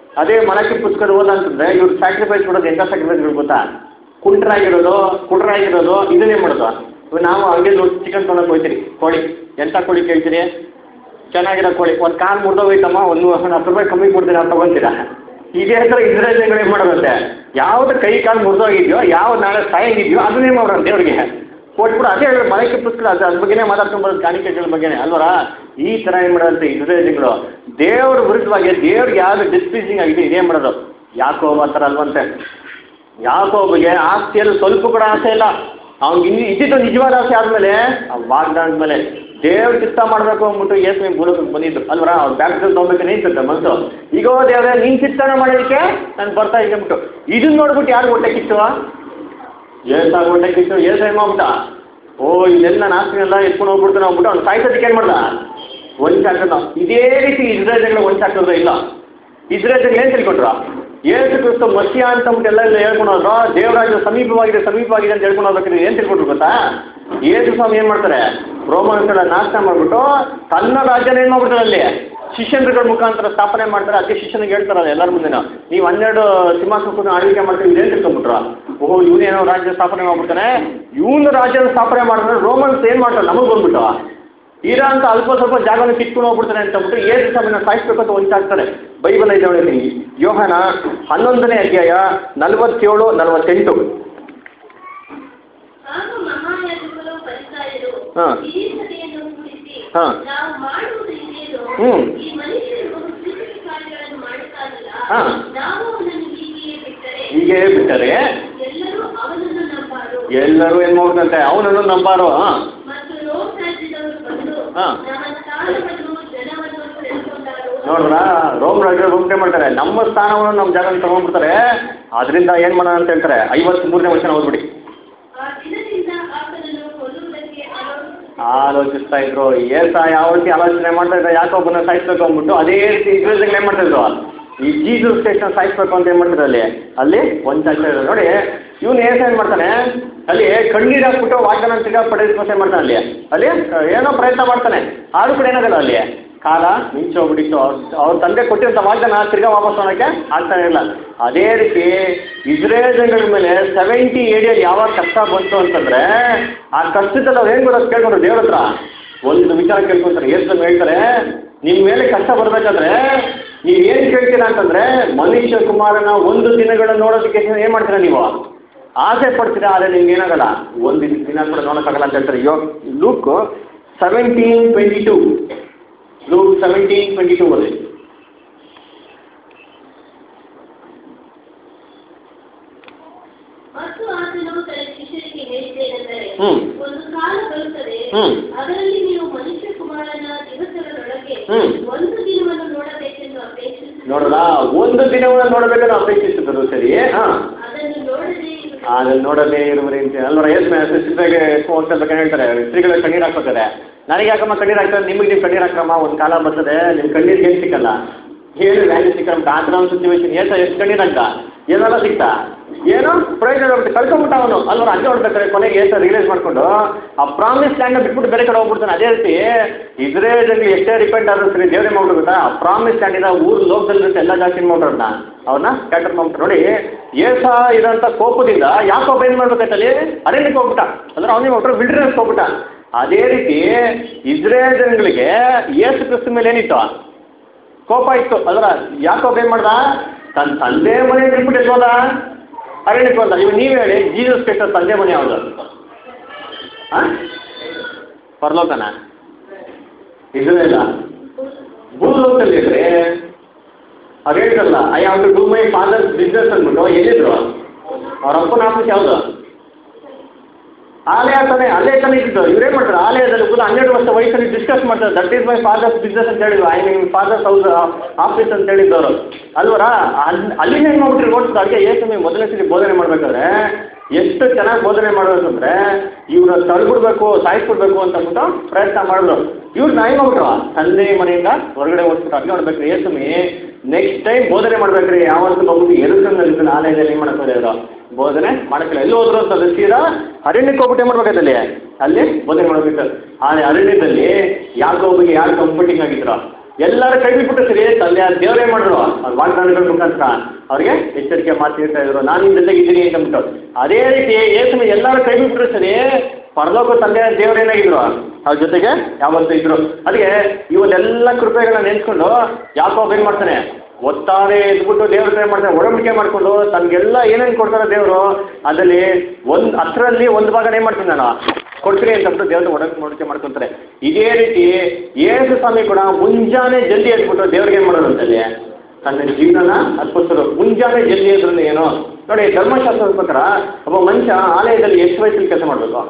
ಅದೇ ಮಲಕಿ ಪುಸ್ತಕದ ಓದ ಅಂತಂದ್ರೆ ಇವ್ರು ಸ್ಯಾಕ್ರಿಫೈಸ್ ಕೊಡೋದು ಎಂಥ ಸ್ಯಾಕ್ರಿಫೈಸ್ಗಳು ಗೊತ್ತಾ? ಕುಂಟ್ರಾಗಿರೋದು ಕುಡ್ರಾಗಿರೋದು ಇದನ್ನೇ ಮಾಡೋದು. ಇವಾಗ ನಾವು ಹಂಗೆ ಚಿಕನ್ ತೊಗೊಳಕ್ಕೆ ಹೋಗ್ತೀರಿ, ಕೋಳಿ ಎಂಥ ಕೋಳಿ ಕೇಳ್ತೀರಿ? ಚೆನ್ನಾಗಿರೋ ಕೋಳಿ, ಒಂದು ಕಾಲು ಮುರಿದೋಗೈತಮ್ಮ, ಒಂದು ಹತ್ತು ರೂಪಾಯಿ ಕಮ್ಮಿ ಕೊಡ್ತೀರಾ ಅಂತ ತೊಗೊತೀರಾ? ಇದೇ ಥರ ಇಸ್ರೇಲ್ಗಳು ಏನು ಮಾಡೋದಂತೆ, ಯಾವ್ದು ಕೈ ಕಾಲು ಮುರಿದೋಗಿದೆಯೋ, ಯಾವ ನಾಳೆ ಸಾಯಂಗಿದೆಯೋ ಅದನ್ನೇ ಮಾಡೋಣ ದೇವ್ರಿಗೆ ಕೊಟ್ಬಿಡು. ಅದೇ ಹೇಳಿ ಮಲಕಿ ಪುಸ್ತಕ ಅದು ಅದ್ರ ಬಗ್ಗೆನೇ ಮಾತಾಡ್ಕೊಂಬೋದು, ಕಾಣಿಕೆಗಳ ಬಗ್ಗೆನೇ ಅಲ್ವರ. ಈ ಥರ ಏನು ಮಾಡೋದಂತೆ ಇಸ್ರೇಲ್ಗಳು ದೇವ್ರ ವಿರುದ್ಧವಾಗಿ, ದೇವ್ರಿಗೆ ಯಾವ್ದು ಡಿಸ್ಪ್ಲೀಸಿಂಗ್ ಆಗಿದೆ ಇದೇ ಮಾಡೋದು. ಯಾಕೋಬ ಆ ಥರ ಅಲ್ವಂತೆ. ಯಾಕೋಬಿಗೆ ಆಸ್ತಿಯಲ್ಲಿ ಸ್ವಲ್ಪ ಕೂಡ ಆಸೆ ಇಲ್ಲ. ಅವ್ನಿಗೆ ಇನ್ನು ಇದ್ದಿದ್ದು ನಿಜವಾದ ಆಸೆ ಆದಮೇಲೆ ಆ ವಾಗ್ದಾನದ ಮೇಲೆ ದೇವ್ರ ಚಿತ್ತ ಮಾಡಬೇಕು ಅಂದ್ಬಿಟ್ಟು ಯೇಸು ಮೂಲಕಕ್ಕೆ ಬಂದಿದ್ದು ಅಲ್ವರ. ಅವ್ರು ಬ್ಯಾಪ್ಟಿಸಮ್ ತೊಗೊಬೇಕು ನಿಂತಿರ್ತಾರೆ ಮನಸ್ಸು. ಈಗ ದೇವ್ರೆ ನೀನು ಚಿತ್ತನ ಮಾಡೋದಕ್ಕೆ ನಾನು ಬರ್ತಾ ಇದ್ದೆ ಅಂದ್ಬಿಟ್ಟು ಇದನ್ನ ನೋಡ್ಬಿಟ್ಟು ಯಾರು ಹೊಟ್ಟೆ ಕಿಚ್ಚುವ? ಏಸಾಗ ಹೊಟ್ಟೆ ಕಿಚ್ಚು. ಏಸ ಏನು ಮಾಡ್ಬಿಟ್ಟ, ಓ ಇದೆಲ್ಲ ನಾನು ಆಸ್ತಿನೆಲ್ಲ ಎತ್ಕೊಂಡು ಹೋಗ್ಬಿಡ್ತಾನೆ ಅಂದ್ಬಿಟ್ಟು ಅವ್ನು ಸಾಯ್ಸೋದಕ್ಕೆ ಏನು ಮಾಡ್ದ, ಒಂಚಾಕ್ತದ. ಇದೇ ರೀತಿ ಇಸ್ರೇಲ್ಗಳು ಒಂಚಾಕ್ತದ ಇಲ್ಲ. ಇಸ್ರೇಲ್ಗಳು ಏನು ತಿಳ್ಕೊಂಡ್ರು, ಏಸು ಕ್ರಿಸ್ತ ಮಸಿಯ ಅಂತಂದ್ಬಿಟ್ಟು ಎಲ್ಲ ಹೇಳ್ಕೊಂಡು ಹೋದ್ರು, ದೇವರಾಜ್ಯ ಸಮೀಪವಾಗಿದೆ ಸಮೀಪವಾಗಿದೆ ಅಂತ ಹೇಳ್ಕೊಂಡು ಹೋಗ್ಬೇಕ್ರಿ. ಏನು ತಿಳ್ಕೊಂಡ್ರು ಗೊತ್ತಾ? ಯೇಸು ಸ್ವಾಮಿ ಏನು ಮಾಡ್ತಾರೆ, ರೋಮನ್ಸ್ಗಳ ನಾಶ ಮಾಡಿಬಿಟ್ಟು ತನ್ನ ರಾಜ್ಯನ ಏನು ಮಾಡ್ಬಿಡ್ತಾರೆ ಅಲ್ಲಿ ಶಿಷ್ಯನ್ಗಳ ಮುಖಾಂತರ ಸ್ಥಾಪನೆ ಮಾಡ್ತಾರೆ. ಅದಕ್ಕೆ ಶಿಷ್ಯನಿಗೆ ಹೇಳ್ತಾರಲ್ಲ ಎಲ್ಲರ ಮುಂದಿನ, ನೀವು ಹನ್ನೆರಡು ಸಿಂಹಾಸನ ಆಳ್ವಿಕೆ ಮಾಡ್ತೀವಿ ಇದೇನು ತಿಳ್ಕೊಂಡ್ಬಿಟ್ರು. ಓಹೋ ಇವನೇನೋ ರಾಜ್ಯ ಸ್ಥಾಪನೆ ಮಾಡ್ಬಿಡ್ತಾನೆ, ಇವನು ರಾಜ್ಯದ ಸ್ಥಾಪನೆ ಮಾಡಿದ್ರೆ ರೋಮನ್ಸ್ ಏನು ಮಾಡ್ತಾರೆ ನಮಗೆ ಬಂದ್ಬಿಟ್ಟು ಇರೋ ಅಂತ ಅಲ್ಪ ಸ್ವಲ್ಪ ಜಾಗವನ್ನು ಕಿತ್ಕೊಂಡು ಹೋಗ್ಬಿಡ್ತಾನೆ ಅಂತಂದ್ಬಿಟ್ಟು ಏಸು ಸ್ವಾಮಿನ ಸಾಯಿಸ್ಬೇಕು ಅಂತ ಒಂಚಾಗ್ತಾರೆ. ಬೈಬಲ್ ಐತೆ ಹೇಳ್ತೀನಿ, ಯೋಹಾನ ಹನ್ನೊಂದನೇ ಅಧ್ಯಾಯ ನಲವತ್ತೇಳು ನಲವತ್ತೆಂಟು. ಹಾಂ ಹಾಂ ಹ್ಞೂ ಹಾಂ ಹೀಗೆ ಬಿಟ್ಟರೆ ಎಲ್ಲರೂ ಏನು ಮಾಡ್ದಂತೆ ಅವನನ್ನು ನಂಬಾರು. ಹಾಂ ಹಾಂ ನೋಡ್ರ, ರೋಮ್ ರಾಜ್ಯ ರೋಮ್ಟೆ ಮಾಡ್ತಾರೆ, ನಮ್ಮ ಸ್ಥಾನವನ್ನು ನಮ್ಮ ಜಾಗ ತಗೊಂಡ್ಬಿಡ್ತಾರೆ. ಅದರಿಂದ ಏನು ಮಾಡೋಣ ಅಂತ ಹೇಳ್ತಾರೆ, ಐವತ್ತ್ ಮೂರನೇ ವರ್ಷ ಓದ್ಬಿಡಿ. ಆಲೋಚಿಸ್ತಾ ಇದ್ರು ಏಸ ಯಾವ ರೀತಿ ಆಲೋಚನೆ ಮಾಡ್ತಾ ಇದ್ರು, ಯಾಕೊಬ್ಬನ ಸಾಯಿಸ್ಬೇಕು ಅಂದ್ಬಿಟ್ಟು ಅದೇ ರೀತಿ ಇಸ್ರೇಲ್ಗಳು ಏನು ಮಾಡ್ತಾ ಇದ್ರು, ಈ ಜೀಸಸ್ ಸ್ಟೇಷನ್ ಸಾಯಿಸ್ಬೇಕು ಅಂತ ಏನು ಮಾಡ್ತಾರೆ ಅಲ್ಲಿ ಅಲ್ಲಿ ಒಂಚಾಗ್ತಾ ಇದ್ರು. ನೋಡಿ ಇವನು ಏಸ ಏನು ಮಾಡ್ತಾನೆ ಅಲ್ಲಿ ಕಣ್ಣೀರು ಹಾಕ್ಬಿಟ್ಟು ವಾಗ್ದಾನ ತಿರ್ಗಾ ಪಡೆಯೋದಕ್ಕೋಸ್ಕರ ಏನು ಮಾಡ್ತಾನೆ ಅಲ್ಲಿ ಅಲ್ಲಿ ಏನೋ ಪ್ರಯತ್ನ ಮಾಡ್ತಾನೆ. ಆದರೂ ಕೂಡ ಏನಾಗಲ್ಲ ಅಲ್ಲಿ ಕಾಲ ಮಿಂಚು ಹೋಗ್ಬಿಟ್ಟಿತ್ತು. ಅವ್ರ ಅವ್ರ ತಂದೆ ಕೊಟ್ಟಿರೋಂಥ ವಾಗ್ದಾನ ತಿರ್ಗಾ ವಾಪಸ್ ಮಾಡೋಕ್ಕೆ ಆಗ್ತಾನೆ ಇಲ್ಲ. ಅದೇ ರೀತಿ ಇಸ್ರೇಲ್ ಜನಗಳ ಮೇಲೆ ಸೆವೆಂಟಿ ಏಡಿಯಲ್ಲಿ ಯಾವಾಗ ಕಷ್ಟ ಬಂತು ಅಂತಂದರೆ ಆ ಕಷ್ಟದಲ್ಲಿ ಅವ್ರು ಏನು ಬರೋದು ಕೇಳ್ಕೊಂಡ್ರು ದೇವ್ರ ಹತ್ರ ಒಂದು ವಿಚಾರ ಕೇಳ್ಕೊತಾರೆ. ಏಸು ಹೇಳ್ತಾರೆ, ನಿಮ್ಮ ಮೇಲೆ ಕಷ್ಟ ಬರಬೇಕಾದ್ರೆ ನೀವು ಏನು ಕೇಳ್ತೀರಾ ಅಂತಂದರೆ ಮನುಷ್ಯ ಕುಮಾರನ ಒಂದು ದಿನಗಳನ್ನು ನೋಡೋದಕ್ಕೆ ಏನು ಮಾಡ್ತೀರಾ, ನೀವು ಆಸೆ ಪಡ್ತೀರಾ, ಆದರೆ ನಿಮ್ಗೆ ಏನಾಗಲ್ಲ ಒಂದು ದಿನ ಕೂಡ ನೋಡೋಕ್ಕಾಗಲ್ಲ ಅಂತ ಹೇಳ್ತಾರೆ. ಯೋ Luke seventeen twenty two Luke seventeen twenty two ಅಲ್ಲಿ ಮತ್ತು ಆತನು ತನ್ನ ಶಿಷ್ಯರಿಗೆ ಹೇಳಿದ್ದೇನೆಂದರೆ, ಹ್ಮ್. ಒಂದು ಕಾಲ ಬರುತ್ತದೆ, ಹ್ಮ್. ಅದರಲ್ಲಿ ನೀವು ಮನುಷ್ಯ ಕುಮಾರನ ದಿವಸಗಳೊಳಗೆ ಹ್ಮ್. ಒಂದು ದಿನವನ್ನು ನೋಡಬೇಕೆಂದು ಅಪೇಕ್ಷಿಸುತ್ತೀರಿ. ನೋಡಲ್ಲ, ಒಂದು ದಿನವನ್ನು ನೋಡಬೇಕಂತ ಅಪೇಕ್ಷಿಸಿದ್ರು. ಸರಿ, ಹಾಂ, ಅದನ್ನು ನೋಡದೆ ಅದನ್ನು ನೋಡದೇ ಇರುವರಿ ಅಂತ ಅಲ್ವರ. ಏಸ್ ಸಿಸ್ಟರ್ಗೆ ಹೋಗ್ತಿರ್ಬೇಕಂತ ಹೇಳ್ತಾರೆ, ಸ್ತ್ರೀಗಳಿಗೆ ಕಣ್ಣೀರು ಹಾಕ್ಬೇಕಾರೆ. ನನಗೆ ಯಾಕಮ್ಮ ಕಣ್ಣೀರು ಹಾಕ್ತಾರೆ, ನಿಮಗೆ ನೀವು ಕಣ್ಣೀರು ಹಾಕಮ್ಮ, ಒಂದು ಕಾಲ ಬರ್ತದೆ ನಿಮ್ಮ ಕಣ್ಣೀರಿಗೆ ಏನು ಸಿಕ್ಕಲ್ಲ, ಹೇಳಿ ವ್ಯಾಲ್ಯೂ ಸಿಕ್ಕಲ್ಲ. ಆ ಥರ ಒಂದು ಸಿಚುವೇಶನ್ ಏಸ ಎಷ್ಟು ಕಣ್ಣೀರು ಹಾಕ್ತ ಏನೆಲ್ಲ ಸಿಗ್ತಾ ಏನೋ ಪ್ರಯೋಜನ ಬರುತ್ತೆ, ಕಳ್ಕೊಂಬಿಟ್ಟ ಅವನು ಅಲ್ವರ. ಹಂಗೆ ಹೊಡ್ಬೇಕಾರೆ ಕೊನೆಗೆ ಏಸ ರಿಯಲೈಸ್ ಮಾಡಿಕೊಂಡು ಆ ಪ್ರಾಮಿಸ್ ಲ್ಯಾಂಡ್ನ ಬಿಟ್ಬಿಟ್ಟು ಬೇರೆ ಕಡೆ ಹೋಗ್ಬಿಡ್ತಾನೆ. ಅದೇ ರೀತಿ ಇಸ್ರೇಲ್ಗೆ ಎಷ್ಟೇ ಡಿಪೆಂಡ್ ಆದ್ರೂ ಸರಿ ದೇವರೇ ಮಾಡ್ಬಿಡುತ್ತಾ ಆ ಪ್ರಾಮಿಸ್ ಲ್ಯಾಂಡಿನ ಊರು ಲೋಕದಲ್ಲಿರುತ್ತೆ ಎಲ್ಲ ಜಾಸ್ತಿ ಮಾಡ್ರನ್ನ ಅವ್ರನ್ನ ಕ್ಯಾಟರ್ ಮಾಡ್ಬಿಟ್ಟು. ನೋಡಿ ಏಸ ಇರೋಂಥ ಕೋಪದಿಂದ ಯಾಕೊಬ್ಬ ಏನು ಮಾಡ್ಬೇಕಾಯ್ತಲ್ಲಿ ಅರಣ್ಯಕ್ಕೆ ಹೋಗ್ಬಿಟ್ಟ, ಅಂದ್ರೆ ಅವನಿಗೆ ಹೋಗ್ಬಿಟ್ರೆ ವಿಲ್ಡರ್ನೆಸ್ಗೆ ಹೋಗ್ಬಿಟ್ಟ. ಅದೇ ರೀತಿ ಇಸ್ರೇಲ್ ಜನಗಳಿಗೆ ಯೇಸು ಕ್ರಿಸ್ತ ಮೇಲೆ ಏನಿತ್ತು ಕೋಪ ಇತ್ತು. ಅದರ ಯಾಕೊಬ್ಬ ಏನು ಮಾಡ್ದ, ತನ್ನ ತಂದೆ ಮನೆ ಬಿಟ್ಬಿಟ್ಟು ಎಲ್ಲಿ ಹೋದ, ಅರಣ್ಯಕ್ಕೆ ಹೋದ. ಇವಾಗ ನೀವು ಹೇಳಿ ಜೀಸಸ್ ಕ್ರಿಸ್ತ ತಂದೆ ಮನೆ ಯಾವುದು? ಹಾಂ, ಪರಲೋಕನ ಇಸ್ರೇಲ ಭೂಲೋಕದಲ್ಲಿ ಇದ್ರೆ ಅವ್ರು ಹೇಳ್ತಾರಲ್ಲ, I have to do my father's business ಅಂದ್ಬಿಟ್ಟು ಎಲ್ಲಿದ್ರು ಅವ್ರ ಅಪ್ಪನ ಆಫೀಸ್ ಯಾವುದು? ಆಲಯ ತಾನೆ, ಅಲ್ಲೇ ತಾನೇ ಇದ್ದು. ಇವ್ರೇನು ಮಾಡ್ತಾರೆ ಆಲಯದಲ್ಲಿ ಕೂಡ ಹನ್ನೆರಡು ವರ್ಷ ವಯಸ್ಸಲ್ಲಿ ಡಿಸ್ಕಸ್ ಮಾಡ್ತಾರೆ, that is my father's business ಅಂತ ಹೇಳಿದ್ರು, I mean father's house office ಅಂತ ಹೇಳಿದ್ದವರು ಅಲ್ವರ. ಅಲ್ಲಿ ಅಲ್ಲಿಂದ ಏನು ಮಾಡ್ಬಿಟ್ರಿ ನೋಡ್ತಾರೆ. ಅದಕ್ಕೆ ಏಸು ಮೊದಲನೇ ಸರಿ ಬೋಧನೆ ಮಾಡಬೇಕಾದ್ರೆ ಎಷ್ಟು ಚೆನ್ನಾಗಿ ಬೋಧನೆ ಮಾಡೋದಂದ್ರೆ ಇವ್ರ ತಳ್ಬಿಡ್ಬೇಕು ಸಾಯಿಸ್ಬಿಡ್ಬೇಕು ಅಂತಂದ್ಬಿಟ್ಟು ಪ್ರಯತ್ನ ಮಾಡಿದ್ರು. ಇವ್ರು ನಾ ಏನು ಮಾಡ್ಬಿಟ್ರು ತಂದೆ ಮನೆಯಿಂದ ಹೊರಗಡೆ ಓಡಿಸ್ಬಿಟ್ಟು. ಅಲ್ಲಿ ನೋಡ್ಬೇಕ್ರಿ ಏಸುಮಿ ನೆಕ್ಸ್ಟ್ ಟೈಮ್ ಬೋಧನೆ ಮಾಡ್ಬೇಕ್ರಿ ಯಾವತ್ತು ಬಂದ್ಬಿಟ್ಟು ಎರುಸಲೇಮಿನ ಆಲಯದಲ್ಲಿ ಏನು ಮಾಡಕ್ಕೆ ಹೋದ್ರು ಬೋಧನೆ ಮಾಡಕ್ಕಿಲ್ಲ. ಎಲ್ಲಿ ಹೋದ್ರು ಅಂತ ಸೀದಾ ಅರಣ್ಯಕ್ಕೆ ಹೋಗ್ಬಿಟ್ಟು ಏನು ಮಾಡ್ಬೇಕಾಯ್ತಲ್ಲಿ ಅಲ್ಲಿ ಬೋಧನೆ ಮಾಡ್ಬೇಕು. ಆ ಅರಣ್ಯದಲ್ಲಿ ಯಾಕೋಬಿಗೆ ಯಾರು ಕಂಫರ್ಟಿಂಗ್ ಆಗಿದ್ರು ಎಲ್ಲರೂ ಕೈ ಬಿಟ್ಬಿಟ್ಟು ಸರಿ ತಂದೆ ದೇವರೇ ಮಾಡಿದ್ರು ಅವ್ರು ವಾಗ್ದಾನಗಳ ಮುಖಾಂತರ ಅವ್ರಿಗೆ ಎಚ್ಚರಿಕೆ ಮಾತು ಹೇಳ್ತಾ ಇದ್ರು ನಾನು ನಿಮ್ಮ ಜೊತೆಗಿದ್ದೀನಿ ಅಂತಂದ್ಬಿಟ್ಟು. ಅದೇ ರೀತಿ ಏಸು ಎಲ್ಲರೂ ಕೈ ಬಿಟ್ಬಿಟ್ರು ಸರಿ ಪರಲೋಕ ತಂದೆ ದೇವರೇನಾಗಿದ್ರು ಅವ್ರ ಜೊತೆಗೆ ಯಾವತ್ತೂ ಇದ್ರು. ಅದಕ್ಕೆ ಇವನ್ನೆಲ್ಲ ಕೃಪೆಗಳನ್ನ ನೆನೆಸ್ಕೊಂಡು ಯಾಕೋಬ್ ಏನು ಮಾಡ್ತಾನೆ ಒತ್ತಾರೆ ಇದ್ಬಿಟ್ಟು ದೇವ್ರ ಏನು ಮಾಡ್ತಾರೆ ಒಡಂಬಡಿಕೆ ಮಾಡಿಕೊಂಡು ತನಗೆಲ್ಲ ಏನೇನು ಕೊಡ್ತಾರೆ ದೇವರು ಅದರಲ್ಲಿ ಒಂದು ಹತ್ತರಲ್ಲಿ ಒಂದು ಭಾಗನ ಏನು ಮಾಡ್ತೀನಿ ನಾನು ಕೊಡ್ತೀನಿ ಅಂತಂದ್ಬಿಟ್ಟು ದೇವ್ರ ಒಡಂಬಡಿಕೆ ಮಾಡ್ಕೊತಾರೆ. ಇದೇ ರೀತಿ ಏಸು ಸ್ವಾಮಿ ಕೂಡ ಮುಂಜಾನೆ ಜಲ್ದಿ ಎದ್ಬಿಟ್ಟು ದೇವ್ರಿಗೆ ಏನು ಮಾಡೋದು ಅಂತಲ್ಲಿ ತನ್ನ ಜೀವನನ ಅರ್ಪಿಸೋರು. ಮುಂಜಾನೆ ಜಲ್ದಿ ಎದ್ರಲ್ಲಿ ಏನು ನೋಡಿ ಧರ್ಮಶಾಸ್ತ್ರದ ಪ್ರಕಾರ ಒಬ್ಬ ಮನುಷ್ಯ ಆಲಯದಲ್ಲಿ ಎಷ್ಟು ವಯಸ್ಸಲ್ಲಿ ಕೆಲಸ ಮಾಡಬೇಕು?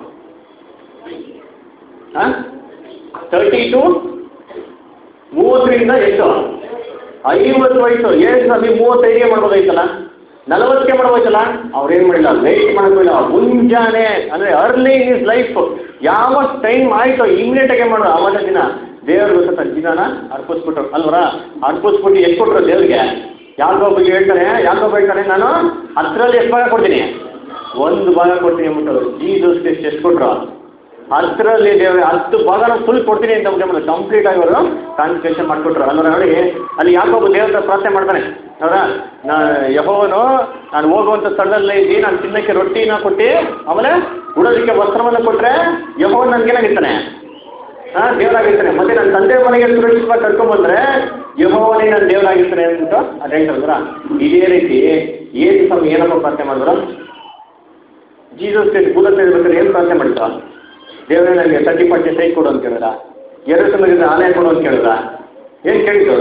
ಹಾಂ ತರ್ಟಿ ಟು ಮೂವತ್ತರಿಂದ ಎಷ್ಟು ಐವತ್ತು ವಯಸ್ಸು ಏಳು ಸ್ವಾಮಿ ಮೂವತ್ತೈದಿಗೆ ಮಾಡ್ಬೋದಾಯ್ತಲ್ಲ, ನಲವತ್ತಿಗೆ ಮಾಡ್ಬೋದಲ್ಲ. ಅವ್ರೇನು ಮಾಡಿಲ್ಲ, ಲೇಟ್ ಮಾಡ್ಬೋಲ್ಲ, ಮುಂಜಾನೆ ಅಂದರೆ ಅರ್ಲಿ ಇನ್ ಇಸ್ ಲೈಫ್ ಯಾವ ಟೈಮ್ ಆಯಿತು ಇಮಿಡಿಯೇಟಾಗೆ ಮಾಡೋದು. ಆವತ್ತ ದಿನ ದೇವ್ರಿಗೋಸ್ಕರ ತನ್ನ ಜೀವನ ಅರ್ಪಿಸ್ಬಿಟ್ರು ಅಲ್ವರ. ಅರ್ಪಿಸ್ಬಿಟ್ಟು ಎಷ್ಟು ಕೊಟ್ಟರು ದೇವ್ರಿಗೆ? ಯಾಕೊಬ್ಬರಿಗೆ ಹೇಳ್ತಾನೆ ಯಾಕೊಬ್ಬ ಹೇಳ್ತಾನೆ ನಾನು ಹತ್ತರಲ್ಲಿ ಎಷ್ಟು ಭಾಗ ಕೊಡ್ತೀನಿ? ಒಂದು ಭಾಗ ಕೊಡ್ತೀನಿ ಅಂದ್ಬಿಟ್ಟು ಜೀಸಸ್ ಕ್ರೈಸ್ಟ್ ಎಷ್ಟು ಕೊಟ್ಟರು? ಹತ್ತರಲ್ಲಿ ದೇವ್ರ ಹತ್ತು ಭಾಗನ ಫುಲ್ ಕೊಡ್ತೀನಿ ಅಂತ ಬಿಟ್ಟು ಕಂಪ್ಲೀಟ್ ಆಗಿ ಅವರು ಕಾನ್ಸಂಟ್ರೇಷನ್ ಮಾಡಿಕೊಟ್ರು ಅಲ್ವರ. ನೋಡಿ ಅಲ್ಲಿ ಯಾಕೊಬ್ಬ ದೇವ್ರ ಪ್ರಾರ್ಥನೆ ಮಾಡ್ತಾನೆ ಅವರ ನಾ ಯೆಹೋವನು ನಾನು ಹೋಗುವಂಥ ಸ್ಥಳದಲ್ಲೇ ಇದ್ದು ನಾನು ತಿನ್ನಕ್ಕೆ ರೊಟ್ಟಿನ ಕೊಟ್ಟು ಆಮೇಲೆ ಉಡೋದಕ್ಕೆ ವಸ್ತ್ರವನ್ನು ಕೊಟ್ಟರೆ ಯೆಹೋವನು ನನಗೇನಾಗಿರ್ತಾನೆ? ಹಾಂ ದೇವರಾಗಿರ್ತಾನೆ. ಮತ್ತು ನನ್ನ ತಂದೆ ಮನೆಗೆ ಸುರಕ್ಷಿತವಾಗಿ ಕರ್ಕೊಂಡ್ಬಂದ್ರೆ ಯೆಹೋವನೇ ನನ್ನ ದೇವರಾಗಿರ್ತಾನೆ ಅಂದ್ಬಿಟ್ಟು ಅದು ಹೇಳ್ತಾರಲ್ಲ. ಇದೇ ರೀತಿ ಏನು ಸ್ವಾಮಿ ಏನಪ್ಪ ಪ್ರಾರ್ಥನೆ ಮಾಡಿದ್ರು? ಜೀಸಸ್ ಕ್ರೈಸ್ಟ್ ಭೂಲೋಕ ಇರ್ಬೇಕಾದ್ರೆ ಏನು ಪ್ರಾರ್ಥನೆ ಮಾಡಿದ್ರು? ದೇವರೇ ನನಗೆ ತರ್ಟಿ ಪರ್ಸೆಂಟ್ ಸೈಟ್ ಕೊಡು ಅಂತ ಕೇಳಿದ, ಎರಡು ಸಮಯದಿಂದ ಆಲಯ ಕೊಡು ಅಂತ ಕೇಳಿದ. ಏನು ಕೇಳಿದ್ರು?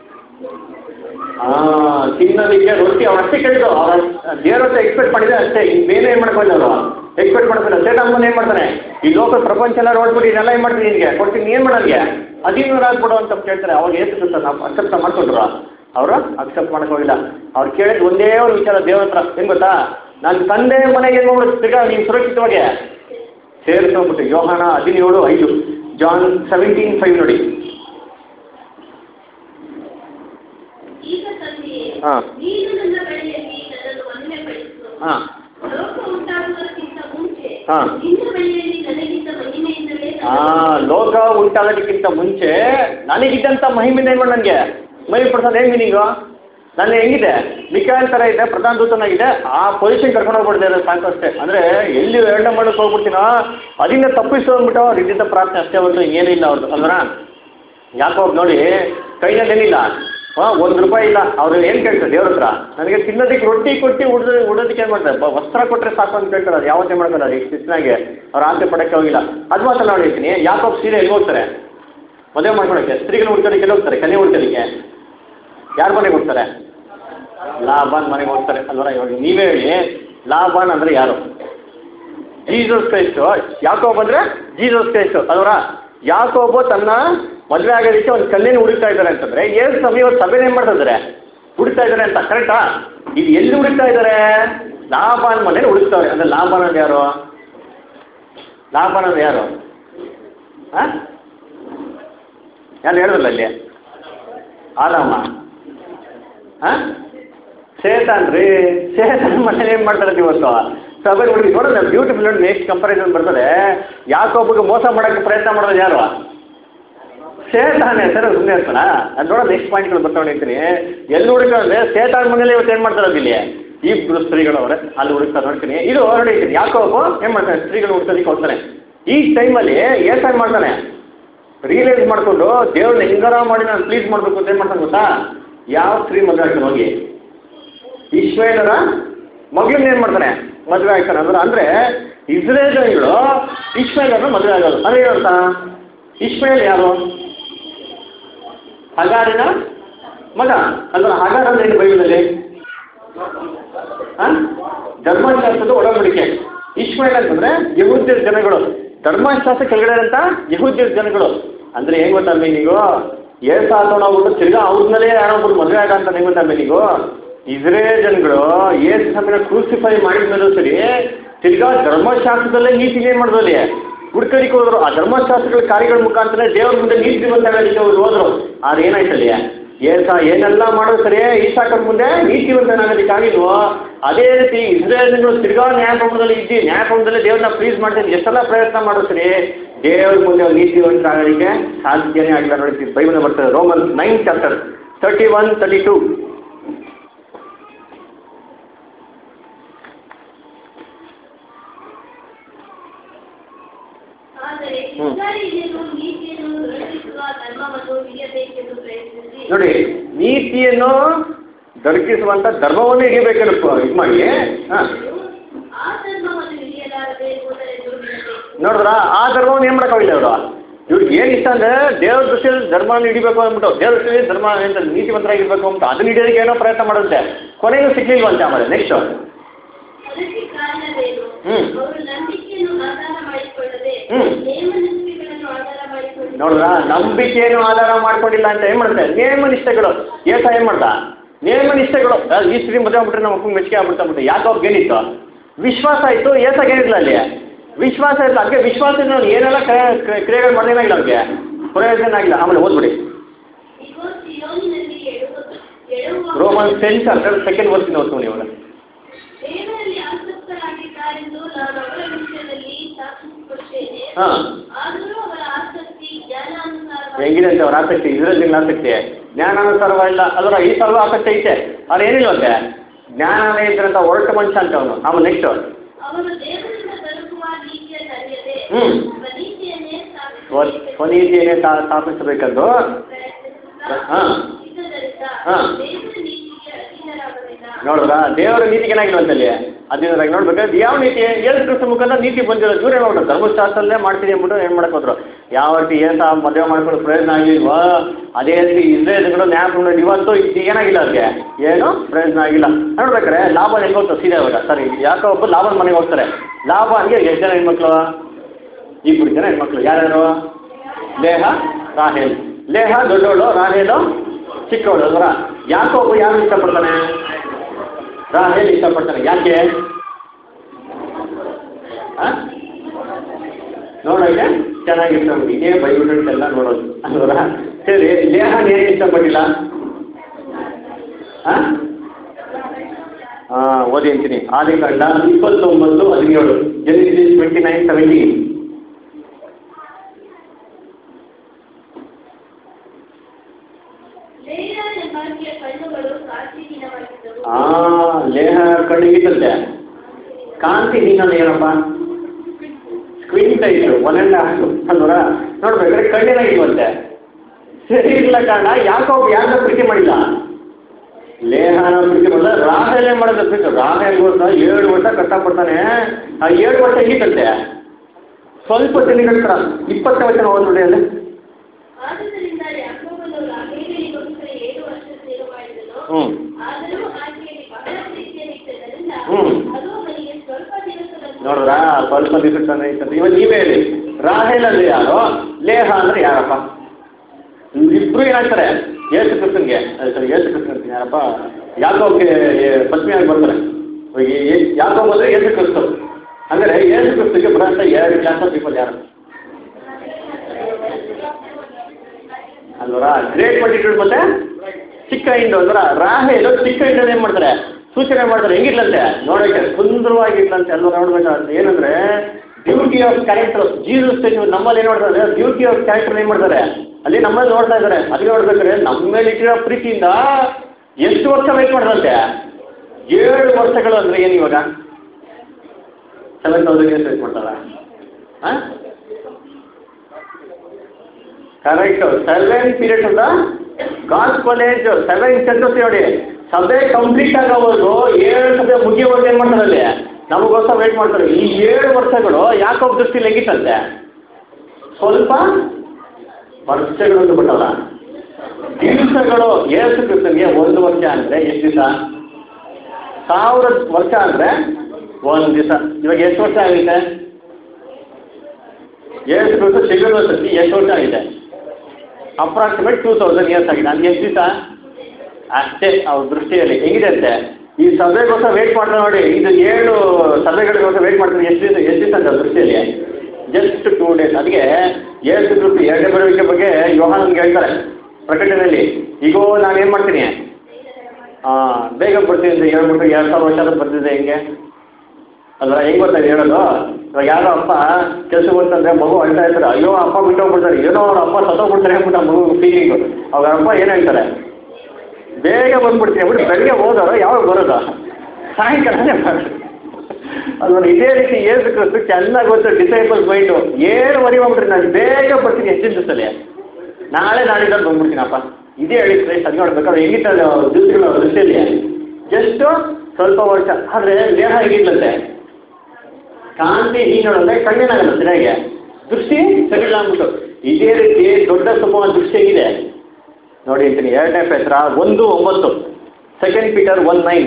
ಹಾಂ ತಿನ್ನೋದಕ್ಕೆ ರೊಟ್ಟಿ ಅವ್ರು ಅಷ್ಟೇ ಕೇಳಿದ್ರು. ಅವ್ರ ದೇವ್ರ ಹತ್ರ ಎಕ್ಸ್ಪೆಕ್ಟ್ ಮಾಡಿದ್ರೆ ಅಷ್ಟೇ, ಇನ್ನು ಬೇರೆ ಏನು ಮಾಡ್ಕೊಂಡು ಅವರು ಎಕ್ಸ್ಪೆಕ್ಟ್ ಮಾಡ್ತಾರೆ. ಸೇತಾನ್ ಏನು ಮಾಡ್ತಾನೆ ಈ ಲೋಕ ಪ್ರಪಂಚ ಎಲ್ಲ ನೋಡ್ಬಿಟ್ಟು ಇದೆಲ್ಲ ಏನು ಮಾಡ್ತೀನಿ ನಿನಗೆ ಕೊಡ್ತೀನಿ ಏನು ಮಾಡೋರಿಗೆ ಹದಿನೂರು ಆಗ್ಬಿಡು ಅಂತ ಕೇಳ್ತಾರೆ. ಅವಾಗ ಏಸು ಸರ್ ನಾವು ಅಕ್ಸೆಪ್ಟ್ ಮಾಡ್ಕೊಂಡ್ರು, ಅವರು ಅಕ್ಸೆಪ್ಟ್ ಮಾಡೋಕ್ಕೋಗಿಲ್ಲ. ಅವ್ರು ಕೇಳಿದ ಒಂದೇ ಒಂದು ವಿಚಾರ ದೇವ್ರ ಹತ್ರ ಏನು ಗೊತ್ತಾ? ನನ್ನ ತಂದೆ ಮನೆಗೆ ಏನು ಮಾಡ್ಬಿಟ್ಟು ತಿರ್ಗಾ ನೀನು ಸುರಕ್ಷಿತವಾಗಿ ಸೇರಿಸ್ಕೊಂಡ್ಬಿಟ್ಟು. ಯೋಹಾನ ಹದಿನೇಳು ಐದು, ಜಾನ್ ಸೆವೆಂಟೀನ್ ಫೈವ್ ನೋಡಿ. ಈಗ ತಂದೆಯೇ, ಹಾಂ ನೀನು ನನ್ನ ಬಳಿಯಲ್ಲಿ ನನ್ನನ್ನು ಮಹಿಮೆಪಡಿಸು. ಹಾಂ ಲೋಕ ಉಂಟಾಗುವುದಕ್ಕಿಂತ ಮುಂಚೆ ಹಾಂ ನಿನ್ನ ಬಳಿಯಲ್ಲಿ ನನಗಿದ್ದ ಮಹಿಮೆಯಿಂದಲೇ ಹಾಂ ಲೋಕ ಉಂಟಾಗೋದಕ್ಕಿಂತ ಮುಂಚೆ ನನಗಿದ್ದಂಥ ಮಹಿಮೆಯಿಂದ ಏನು ಮಾಡಿ ನನಗೆ ಮಹಿಮೆ ಪಡ್ಸೋದು ಏನು ಮೀನಿಂಗು? ನಾನು ಹೆಂಗಿದೆ ಮಿಕಾಯಲ್ ಥರ ಇದೆ, ಪ್ರಧಾನ ದೂತನಾಗಿದೆ, ಆ ಪೊಸಿಷನ್ ಕರ್ಕೊಂಡು ಹೋಗ್ಬಿಡ್ತಾರೆ ಸಾಕು ಅಷ್ಟೇ. ಅಂದರೆ ಎಲ್ಲಿ ಎರಡನೇ ಮಾಡೋಕ್ಕೆ ಹೋಗ್ಬಿಡ್ತೀನೋ ಅದರಿಂದ ತಪ್ಪಿಸು ಅಂದ್ಬಿಟ್ಟು ಅವ್ರು ಇದ್ದಿದ್ದ ಪ್ರಾರ್ಥನೆ ಅಷ್ಟೇ ಹೊರತು ಏನಿಲ್ಲ ಅವ್ರದ್ದು ಅಲ್ವರ. ಯಾಕೋಬ್ ನೋಡಿ ಕೈಯಲ್ಲಿ ಏನಿಲ್ಲ, ಹಾಂ ಒಂದು ರೂಪಾಯಿ ಇಲ್ಲ. ಅವ್ರು ಏನು ಕೇಳ್ತಾರೆ ದೇವ್ರ ಹತ್ರ? ನನಗೆ ತಿನ್ನೋದಕ್ಕೆ ರೊಟ್ಟಿ ಕೊಟ್ಟು ಉಡ್ದು ಉಡೋದಕ್ಕೆ ಏನು ಮಾಡ್ತಾರೆ? ವಸ್ತ್ರ ಕೊಟ್ಟರೆ ಸಾಕು ಅಂತ ಕೇಳ್ತಾರೆ. ಅದು ಯಾವತ್ತೇ ಮಾಡ್ತಾರೆ ಈಗ ಶಿಸ್ನಾಗೆ ಅವ್ರು ಆಸೆ ಪಡೋಕ್ಕೆ ಹೋಗಿಲ್ಲ. ಅದು ಮಾತ್ರ ನೋಡಿ ಹೇಳ್ತೀನಿ, ಯಾಕೋಬ್ ಸೀರೆ ಎಲ್ಲಿ ಹೋಗ್ತಾರೆ? ಮದುವೆ ಮಾಡ್ಕೊಳಕ್ಕೆ ಸ್ತ್ರೀಗಳು ಹುಡ್ಕೋದಕ್ಕೆ ಎಲ್ಲಿ ಹೋಗ್ತಾರೆ? ಕನ್ಯೆ ಹುಡ್ಕೋದಕ್ಕೆ ಯಾರ ಮನೆಗೆ ಹೋಗ್ತಾರೆ? ಲಾಭಾನ್ ಮನೆಗೆ ಹೋಗ್ತಾರೆ ಅಲ್ವರ. ಇವಾಗ ನೀವೇ ಹೇಳಿ, ಲಾಭಾನ್ ಅಂದರೆ ಯಾರು? Jesus Christ. ಯಾಕೋಬ್ ಅಂದರೆ ಜೀಸಸ್ ಕ್ರೈಸ್ಟು ಅಲ್ವರ. ಯಾಕೋಬು ತನ್ನ ಮದುವೆ ಆಗೋದಕ್ಕೆ ಒಂದು ಕನ್ಯೆನ ಹುಡುಕ್ತಾ ಇದ್ದಾರೆ ಅಂತಂದರೆ ಏಳು ಸಮಯ ಒಂದು ಸಭೆನ ಏನು ಮಾಡ್ತಾ ಇದ್ದಾರೆ? ಹುಡುಕ್ತಾ ಇದ್ದಾರೆ ಅಂತ ಕರೆಕ್ಟಾ? ಇದು ಎಲ್ಲಿ ಹುಡುಕ್ತಾ ಇದ್ದಾರೆ? ಲಾಭಾನ್ ಮನೇಲಿ ಹುಡುಕ್ತಾವೆ. ಅಂದರೆ ಲಾಭಾನ್ ಅಂದ್ರೆ ಯಾರು? ಲಾಭಾನ್ ಅಂದ್ರೆ ಯಾರು? ಹಾಂ ಯಾರು ಹೇಳಿದ್ರಲ್ಲ ಇಲ್ಲಿ? ಆದಾಮ. ಹಾಂ ಸೇತಾನ್ ರೀ. ಸೇತಾನ್ ಮನೇಲಿ ಏನು ಮಾಡ್ತಾರೆ ಇವತ್ತು? ಸಭೆ ಹುಡುಗಿ ನೋಡೋಣ ಬ್ಯೂಟಿಫುಲ್ ನೋಡಿ. ನೆಕ್ಸ್ಟ್ ಕಂಪಾರಿಸನ್ ಬರ್ತದೆ. ಯಾಕೊಬ್ಬಗೆ ಮೋಸ ಮಾಡೋಕ್ಕೆ ಪ್ರಯತ್ನ ಮಾಡೋದು ಯಾರು? ಸೇತಾನೆ. ಸರ್ ಸುಮ್ಮನೆ ಇರ್ತಾನ? ಅದು ನೋಡೋ ನೆಕ್ಸ್ಟ್ ಪಾಯಿಂಟ್ಗಳು ಬರ್ತಾ ಹೊಡಿತೀನಿ. ಎಲ್ಲಿ ಹುಡುಕಂದ್ರೆ ಸೇತಾನ್ ಮನೇಲಿ ಇವತ್ತು ಏನು ಮಾಡ್ತಾರೆ ಇಲ್ಲಿ? ಇಬ್ಬರು ಸ್ತ್ರೀಗಳು ಅವರೇ ಅಲ್ಲಿ ಹುಡುಕ್ತಾ ನೋಡ್ತೀನಿ. ಇದು ಹೊರಡಿತೀನಿ. ಯಾಕೊಬ್ಬ ಏನು ಮಾಡ್ತಾನೆ? ಸ್ತ್ರೀಗಳು ಹುಡ್ಕೋದಕ್ಕೆ ಹೋಗ್ತಾನೆ. ಈ ಟೈಮಲ್ಲಿ ಏನು ಟೈಮ್ ಮಾಡ್ತಾನೆ? ರಿಯಲೈಸ್ ಮಾಡಿಕೊಂಡು ದೇವ್ರನ್ನ ಹೆಂಗಾರ ಮಾಡಿ ನಾನು ಪ್ಲೀಸ್ ಮಾಡಬೇಕು ಅಂತ ಏನು ಮಾಡ್ತಾನೆ ಗೊತ್ತಾ? ಯಾವ ಸ್ತ್ರೀ ಮದುವೆ ಆಗ್ತಾನೆ ಹೋಗಿ? ಇಶ್ಮಾಯೇಲರ ಮಗಳನ್ನ ಏನು ಮಾಡ್ತಾನೆ? ಮದುವೆ ಆಗ್ತಾನೆ ಅಂದ್ರೆ ಅಂದರೆ ಇಸ್ರೇಲ್ ಜನಗಳು ಇಶ್ಮಾಯೇಲರನ್ನ ಮದುವೆ ಆಗೋದು. ಅದೇ ಹೇಳ್ತಾ ಇಶ್ಮಾಯೇಲ್ ಯಾರು? ಹಗಾರಿನ ಮಗ ಅಂದ್ರೆ ಹಗಾರ ಅಂದ್ರೆ ಏನು ಬೈಬಲಲ್ಲಿ? ಹಾಂ ಧರ್ಮಶಾಸ್ತ್ರದ ಒಡಂಬಡಿಕೆ. ಇಶ್ಮಾಯೇಲ್ ಅಂತಂದರೆ ಯಹೂದ್ಯರ ಜನಗಳು, ಧರ್ಮಶಾಸ್ತ್ರ ಕೆಳಗಡೆ ಅಂತ ಯಹೂದ್ಯರ ಜನಗಳು. ಅಂದರೆ ಹೆಂಗೆ ಗೊತ್ತಾ ಮೀನಿಗೂ? ಏಸು ಹಾಕೋಣ ಹೋಗ್ಬಿಟ್ಟು ತಿರ್ಗಾ ಅವ್ರನ್ನಲೇ ಯಾರೊಬ್ಬರು ಮದುವೆ ಆಗ ಅಂತ ಹೆಂಗೆ ಗೊತ್ತಾ ಮೀನಿಗೂ? ಇಸ್ರೇಲ್ ಜನಗಳು ಏಸು ಸಮಯ ಕ್ರೂಸಿಫೈ ಮಾಡಿದ ಮೇಲೂ ಸರಿ ತಿರ್ಗಾ ಧರ್ಮಶಾಸ್ತ್ರದಲ್ಲೇ ನೀತಿ ಏನು ಮಾಡಿದ್ರು? ಅಲ್ಲಿ ಹುಡ್ಕೋದಿಕ್ಕೆ ಹೋದ್ರು. ಆ ಧರ್ಮಶಾಸ್ತ್ರಗಳ ಕಾರ್ಯಗಳ ಮುಖಾಂತರ ದೇವ್ರ ಮುಂದೆ ನೀತಿವಂತ ಹೇಳೋದಕ್ಕೆ ಅವ್ರು ಹೋದ್ರು. ಆದ್ರೆ ಏನಾಯ್ತಲ್ಲಿ? ಏಸ ಏನೆಲ್ಲ ಮಾಡೋದು ಸರಿ ಈಸಾಕನ ಮುಂದೆ ನೀತಿವಂತನಾಗೋದಕ್ಕಾಗಿಲ್ವೋ ಅದೇ ರೀತಿ ಇಸ್ರೇಲ್ಗಳು ತಿರ್ಗಾ ನ್ಯಾಯಭವನದಲ್ಲಿ ಇದ್ದು ನ್ಯಾಯಭವನದಲ್ಲಿ ದೇವ್ರನ್ನ ಪ್ಲೀಸ್ ಮಾಡ್ತೀನಿ ಎಷ್ಟೆಲ್ಲ ಪ್ರಯತ್ನ ಮಾಡೋದು ಸರಿ ದೇವರ ಮುಂದೆ ನೀತಿವಂತರಾಗಲಿಕ್ಕೆ ಸಾಧ್ಯನೇ ಆಗಿಲ್ಲ ನೋಡಿ. ಬೈಬಲ್ ಬರ್ತದೆ Roman nine chapter thirty one thirty two. ನೋಡಿ, ನೀತಿಯನ್ನು ದೊರಕಿಸುವಂತ ಧರ್ಮವನ್ನು ಹಿಡಿಬೇಕಲ್ಲ ಇದು ಮಾಡಿ. ಹಾಂ, ನೋಡಿದ್ರ ಆ ಧರ್ಮವನ್ನು ಏನು ಮಾಡೋಕ್ಕಾಗಿಲ್ಲ ಅವರು. ಇವ್ರಿಗೆ ಏನು ಇಷ್ಟ ಅಂದರೆ ದೇವ್ರ ದೃಷ್ಟಿಯಲ್ಲಿ ಧರ್ಮವನ್ನು ಹಿಡಿಬೇಕು ಅಂದ್ಬಿಟ್ಟು, ದೇವ್ರ ದೃಷ್ಟಿಯಲ್ಲಿ ಧರ್ಮ ಎಂತ ನೀತಿವಂತರಾಗಿರ್ಬೇಕು ಅಂದ್ಬಿಟ್ಟು ಅದನ್ನ ಹಿಡಿಯೋದಕ್ಕೆ ಏನೋ ಪ್ರಯತ್ನ ಮಾಡೋದಂತೆ. ಕೊನೆಗೂ ಸಿಗ್ಲಿಲ್ವಂತೆ. ಆಮೇಲೆ ನೆಕ್ಸ್ಟ್ ಹ್ಞೂ ಹ್ಞೂ ನೋಡ್ರ, ನಂಬಿಕೆಯನ್ನು ಆಧಾರ ಮಾಡ್ಕೊಂಡಿಲ್ಲ ಅಂತ ಏನು ಮಾಡುತ್ತೆ, ನೇಮ ನಿಷ್ಠೆಗಳು. ಏಸ ಏನು ಮಾಡ್ದ, ನೇಮ ನಿಷ್ಠೆಗಳು. ಈ ಸ್ತ್ರೀ ಮದುವೆ ಆಗ್ಬಿಟ್ರೆ ನಮ್ಮ ಅಪ್ಪನ ಮೆಚ್ಚಿಗೆ ಆಗ್ಬಿಡ್ತಾ ಯಾಕೆ ಅವ್ರಿಗೆ ಏನಿತ್ತು, ವಿಶ್ವಾಸ ಆಯಿತು. ಏಸಾಗ ಏನಿಲ್ಲ ಅಲ್ಲಿ ವಿಶ್ವಾಸ ಇಲ್ಲ. ಅದಕ್ಕೆ ವಿಶ್ವಾಸದಿಂದ ಏನೆಲ್ಲ ಕ್ರಿಯೆಗಳು ಮಾಡೋದೇನಾಗಿಲ್ಲ ಅವ್ರಿಗೆ, ಪ್ರಯೋಜನ ಆಗಿಲ್ಲ. ಆಮೇಲೆ ಓದ್ಬಿಡಿ ರೋಮನ್ ಟೆನ್ ಚಾಪ್ಟರ್ ಸೆಕೆಂಡ್ ವರ್ಸಿನ ಓದ್ತೀನಿ ಇವಾಗ. ಹಾಂ, ಹೆಂಗಿದೆ ಅಂತ ಅವ್ರ ಆಸಕ್ತಿ, ಇದರಲ್ಲಿ ಆಸಕ್ತಿ ಜ್ಞಾನಾನುಸಾರವಾಗಿಲ್ಲ ಅಲ್ವರ. ಈ ಸಲ ಆಸಕ್ತಿ ಐತೆ, ಅವ್ರು ಏನಿಲ್ವಂತೆ ಜ್ಞಾನನೇ ಇದ್ರಂತ ಹೊರಟು ಮನುಷ್ಯ ಅಂತ ಅವನು. ಆಮೇಲೆ ನೆಕ್ಸ್ಟ್ ಹ್ಞೂ ಸ್ವನೀತಿಯನ್ನೇ ಸ್ಥಾಪಿಸಬೇಕಂದು. ಹಾಂ ಹಾಂ ನೋಡಿದ್ರ ದೇವರ ನೀತಿಗೆ ಏನಾಗಿಲ್ವಂತಲ್ಲಿ ಅಧೀನರಾಗಿ ನೋಡ್ಬೇಕಾದ್ರೆ ಯಾವ ನೀತಿ ಏಳು ಕ್ರಿಸ್ತ ಮುಖಾಂತರ ನೀತಿ ಬಂದಿರೋ ದೂರ ನೋಡ್ರಿ. ಧರ್ಮಶಾಸ್ತ್ರಲ್ಲೇ ಮಾಡ್ತೀನಿ ಅಂದ್ಬಿಟ್ಟು ಏನು ಮಾಡಕ್ಕೆ ಹೋದ್ರು. ಯಾವ ರೀತಿ ಏಸ ಮದುವೆ ಮಾಡ್ಕೊಳ್ಳೋ ಪ್ರಯೋಜನ ಆಗಿಲ್ವೋ ಅದೇ ರೀತಿ ಇಸ್ರೇಲ್ಗಳು ನ್ಯಾಯ ಇವತ್ತು ಏನಾಗಿಲ್ಲ ಅದಕ್ಕೆ ಏನು ಪ್ರಯೋಜನ ಆಗಿಲ್ಲ. ನೋಡ್ಬೇಕಾರೆ ಲಾಭ ಹೆಂಗೆ ಹೋಗ್ತಾರೆ ಸೀದಾ ಇವಾಗ. ಸರಿ, ಯಾಕೋ ಒಬ್ಬ ಲಾಭನ ಮನೆಗೆ ಹೋಗ್ತಾರೆ. ಲಾಭ ಹಂಗೆ ಎಷ್ಟು ಜನ ಹೆಣ್ಮಕ್ಳು, ಇಬ್ಬರು ಜನ ಹೆಣ್ಮಕ್ಳು. ಯಾರ್ಯಾರು, ಲೇಹ ರಾಹೇಲ್. ಲೇಹ ದೊಡ್ಡವಳು, ರಾಹೇಲು ಚಿಕ್ಕವಳು ಅಲ್ವರ. ಯಾಕೋ ಒಬ್ಬ ಯಾರು ಇಷ್ಟಪಡ್ತಾನೆ, ರಾಹೇಲ್ ಇಷ್ಟಪಡ್ತಾನೆ. ಯಾಕೆ ನೋಡೋಕೆ ಚೆನ್ನಾಗಿರ್ತಾವೆ. ಇದೇ ಬೈಬಿಟೆಲ್ಲ ನೋಡೋದು ಅಲ್ವರ. ಸರಿ, ಲೇಹ ಏನು ಇಷ್ಟಪಟ್ಟಿಲ್ಲ. ಹಾಂ ಹಾಂ ಓದಿ ಅಂತೀನಿ. ಆದಿಕಾಂಡ ಇಪ್ಪತ್ತೊಂಬತ್ತು ಹದಿನೇಳು, ಜೆನೆಸಿಸ್ ಟ್ವೆಂಟಿ ನೈನ್ ಸೆವೆಂಟಿ. ಹಾಂ, ಲೇಹ ಕಣ್ಣಿಗಿತ್ತಂತೆ ಕಾಂತಿ ಹೀನ ಏನಪ್ಪ screen tight one and half ಅಲ್ವರ. ನೋಡ್ಬೇಕಾದ್ರೆ ಕಣ್ಣಿನಾಗಿಲ್ವಂತೆ. ಸರಿ ಇಲ್ಲ ಕಾರಣ ಯಾಕೋ ಯಾರನ್ನ ಪ್ರೀತಿ ಮಾಡಿಲ್ಲ, ಲೇಹನ ಪ್ರೀತಿ ಮಾಡಿಲ್ಲ. ರಾಹೇಲೇ ಮಾಡೋದು ಪ್ರೀತಿ. ರಾಹೇಲ್ಗೋಸ್ಕರ ಏಳು ವರ್ಷ ಕಷ್ಟಪಡ್ತಾನೆ. ಆ ಏಳು ವರ್ಷ ಹೀಗಂತೆ ಸ್ವಲ್ಪ ತಿಂಗಳಿರ್ತಾರ. ಇಪ್ಪತ್ತು ವರ್ಷ ಓದ್ಬಿಡಿ ಅಲ್ಲಿ. ಹ್ಞೂ ಹ್ಞೂ ನೋಡ್ರಾ ಸ್ವಲ್ಪ ದಿವಸ ಇರ್ತದೆ. ಇವಾಗ ನೀವೇ ಹೇಳಿ, ರಾಹೇಲಲ್ಲಿ ಯಾರು, ಲೇಹ ಅಂದರೆ ಯಾರಪ್ಪ? ಇಬ್ಬರು ಏನಾಗ್ತಾರೆ ಯೇಸು ಕ್ರಿಸ್ತನ್ಗೆ, ಸರಿ ಯೇಸು ಕ್ರಿಸ್ತನ್ ಯಾರಪ್ಪ ಯಾಕೋಬ್ಗೆ ಪತ್ನಿಯಾಗಿ ಬರ್ತಾರೆ. ಯಾಕೋಬ್ ಅಂದರೆ ಯೇಸು ಕ್ರಿಸ್ತ. ಅಂದರೆ ಯೇಸು ಕ್ರಿಸ್ತಕ್ಕೆ ಬರೋಂಥ ಎರಡು ಕ್ಲಾಸ್ ಆಫ್ ಪೀಪಲ್ ಯಾರು ಅಲ್ವರ? ಗ್ರೇಟ್ ಮಲ್ಟಿಟ್ಯೂಡ್ ಮತ್ತೆ ಚಿಕ್ಕ ಹಿಂಡು ಅಲ್ವರ. ರಾಹೇಲು ಚಿಕ್ಕ ಹಿಂಡಲ್ಲಿ ಏನು ಮಾಡ್ತಾರೆ, ಸೂಚನೆ ಮಾಡ್ತಾರೆ. ಹೆಂಗಿರ್ಲಂತೆ ನೋಡೋಕ್ಕೆ ಸುಂದರವಾಗಿರ್ಲಂತೆ ಅಲ್ವ. ನೋಡ್ಬೇಕಾದ್ರೆ ಏನಂದರೆ ಬ್ಯೂಟಿ ಆಫ್ ಕ್ಯಾರೆಕ್ಟರ್. ಜೀಸಸ್ ನಮ್ಮಲ್ಲಿ ಏನು ಮಾಡ್ತಾರೆ, ಬ್ಯೂಟಿ ಆಫ್ ಕ್ಯಾರೆಕ್ಟರ್ ಏನು ಮಾಡ್ತಾರೆ ಅಲ್ಲಿ ನಮ್ಮಲ್ಲಿ ನೋಡ್ತಾ ಇದ್ದಾರೆ. ಅದಕ್ಕೆ ನೋಡ್ಬೇಕಾದ್ರೆ ನಮ್ಮ ಮೇಲೆ ಇಟ್ಟಿರೋ ಪ್ರೀತಿಯಿಂದ ಎಷ್ಟು ವರ್ಷ ವೇಟ್ ಮಾಡ್ದಂತೆ, ಏಳು ವರ್ಷಗಳು. ಅಂದರೆ ಏನು ಇವಾಗ ಸೆವೆನ್ ತೌಸಂಡ್ ಇಯರ್ಸ್ ವೇಟ್ ಮಾಡ್ತಾರ. ಹಾಂ ಕರೆಕ್ಟು. ಸೆವೆನ್ ಪೀರಿಯಡ್ಸ್ ಅಂತ ಗಾಸ್ಪಲ್ ಏಜ್ ಸೆವೆನ್ ಚತುರ್ಥಿ ನೋಡಿ. ಸಭೆ ಕಂಪ್ಲೀಟ್ ಆಗೋವರೆಗೂ ಏಳು ಸಭೆ ಮುಗಿಯೋವರೆಗೂ ಏನು ಮಾಡ್ತಾರೆ ಅಲ್ಲಿ ನಮಗೋಸ್ಕರ ವೇಟ್ ಮಾಡ್ತಾರೆ. ಈ ಏಳು ವರ್ಷಗಳು ಯಾಕೋಬ್ ದೃಷ್ಟಿಲಿ ಹೆಂಗಿತ್ತಂತೆ, ಸ್ವಲ್ಪ ವರ್ಷಗಳು ಅಂತ ಬಿಟ್ಟಲ್ಲ ದಿವಸಗಳು. ಏಸು ಕ್ರಿಸ್ತನಿಗೆ ಒಂದು ವರ್ಷ ಅಂದರೆ ಎಷ್ಟು ದಿವಸ, ಸಾವಿರ ವರ್ಷ ಅಂದರೆ ಒಂದು ದಿವಸ. ಇವಾಗ ಎಷ್ಟು ವರ್ಷ ಆಗಿದೆ, ಏಸು ಕ್ರಿಸ್ತ ಸಿಗಲ್ ಸತಿ ಎಷ್ಟು ವರ್ಷ ಆಗಿದೆ, ಅಪ್ರಾಕ್ಸಿಮೇಟ್ ಟೂ ತೌಸಂಡ್ ಇಯರ್ಸ್ ಆಗಿದೆ. ಅದು ಎಷ್ಟು ದಿವಸ ಅಷ್ಟೇ ಅವ್ರ ದೃಷ್ಟಿಯಲ್ಲಿ. ಹೆಂಗಿದೆ ಅಂತೆ ಈ ಸಭೆಗೋಸ್ಕರ ವೇಟ್ ಮಾಡ್ತಾರೆ ನೋಡಿ. ಇದು ಏಳು ಸಭೆಗಳಿಗೋಸ್ಕರ ವೇಟ್ ಮಾಡ್ತಾರೆ. ಎಷ್ಟು ದಿವಸ ಎಷ್ಟು ದಿವಸ ಅಂತ ದೃಷ್ಟಿಯಲ್ಲಿ ಜಸ್ಟ್ ಟೂ ಡೇಸ್. ಅದಕ್ಕೆ ಏಸು ಕ್ರಿಸ್ತ ಎರಡನೇ ಬರುವಿಕೆ ಬಗ್ಗೆ ಯೋಹಾನನ್ಗೆ ಹೇಳ್ತಾರೆ ಪ್ರಕಟಣೆಯಲ್ಲಿ. ಈಗೋ ನಾನೇನು ಮಾಡ್ತೀನಿ ಹಾಂ ಬೇಗ ಬರ್ತೀನಿ ಅಂತ ಹೇಳ್ಬಿಟ್ಟು ಎರಡು ಸಾವಿರ ವರ್ಷ ಬರ್ತಿದ್ದೆ ಹೆಂಗೆ ಅಲ್ವ. ಹೆಂಗೆ ಬರ್ತಾ ಇದೆ ಹೇಳೋದು, ಇವಾಗ ಯಾರೋ ಅಪ್ಪ ಕೆಲಸಕ್ಕೆ ಹೋಗ್ತಂದ್ರೆ ಮಗು ಅಳ್ತಾ ಇರ್ತಾರೆ, ಅಯ್ಯೋ ಅಪ್ಪ ಬಿಟ್ಟು ಹೋಗ್ಬಿಡ್ತಾರೆ, ಏನೋ ಅವ್ರ ಅಪ್ಪ ಸತ್ತೋಗ್ಬಿಡ್ತಾರೆ ಅಂದ್ಬಿಟ್ಟು ಮಗು ಫೀಲಿಂಗು. ಅವ್ರ ಅಪ್ಪ ಏನು ಹೇಳ್ತಾರೆ, ಬೇಗ ಬಂದ್ಬಿಡ್ತೀನಿ ಅಂದ್ಬಿಟ್ಟು ಬೆಳಗ್ಗೆ ಹೋದವರು ಯಾವಾಗ ಬರೋದು, ಸಾಯಂಕಾಲನೇ ಬರೋದು. ಅದು ನೋಡಿ ಇದೇ ರೀತಿ ಏಸು ಕ್ರಿಸ್ತು ಚೆನ್ನಾಗಿ ಗೊತ್ತು ಡಿಸೈಬಲ್ಸ್ ಮೈಂಡು, ಏನು ವರಿ ಹೋಗ್ಬಿಟ್ರಿ ನಾನು ಬೇಗ ಬರ್ತೀನಿ ಹೆಚ್ಚಿನ ದಿವಸದಲ್ಲಿ, ನಾಳೆ ನಾಳಿದ್ದಲ್ಲಿ ಬಂದ್ಬಿಡ್ತೀನಪ್ಪ. ಇದೇ ಹೇಳಿ ಕ್ರೈಸ್ಟ್ ಅದು ನೋಡ್ಬೇಕಾದ್ರೆ ಹೆಂಗಿತ್ತಲ್ಲ ದಿವಸಗಳ ದೃಷ್ಟಿಯಲ್ಲಿ ಜಸ್ಟ್ ಸ್ವಲ್ಪ ವರ್ಷ. ಆದರೆ ದೇಹ ಹೇಗಿಲ್ಲಂತೆ, ಕಾಂತಿ ಹೀನೊಳಗೆ ಕಣ್ಣಿನಾಗಲ್ಲ ಸರಿಯಾಗಿ, ದೃಷ್ಟಿ ಸರಿಯಿಲ್ಲ ಅಂದ್ಬಿಟ್ಟು. ಇದೇ ರೀತಿ ದೊಡ್ಡ ಸಮೂಹ ದೃಷ್ಟಿ ಹೇಗಿದೆ ನೋಡಿ ಅಂತೀನಿ. ಎರಡನೇ ಪೇತ್ರ ಒಂದು ಒಂಬತ್ತು, ಸೆಕೆಂಡ್ ಪೀಟರ್ ಒನ್ ನೈನ್.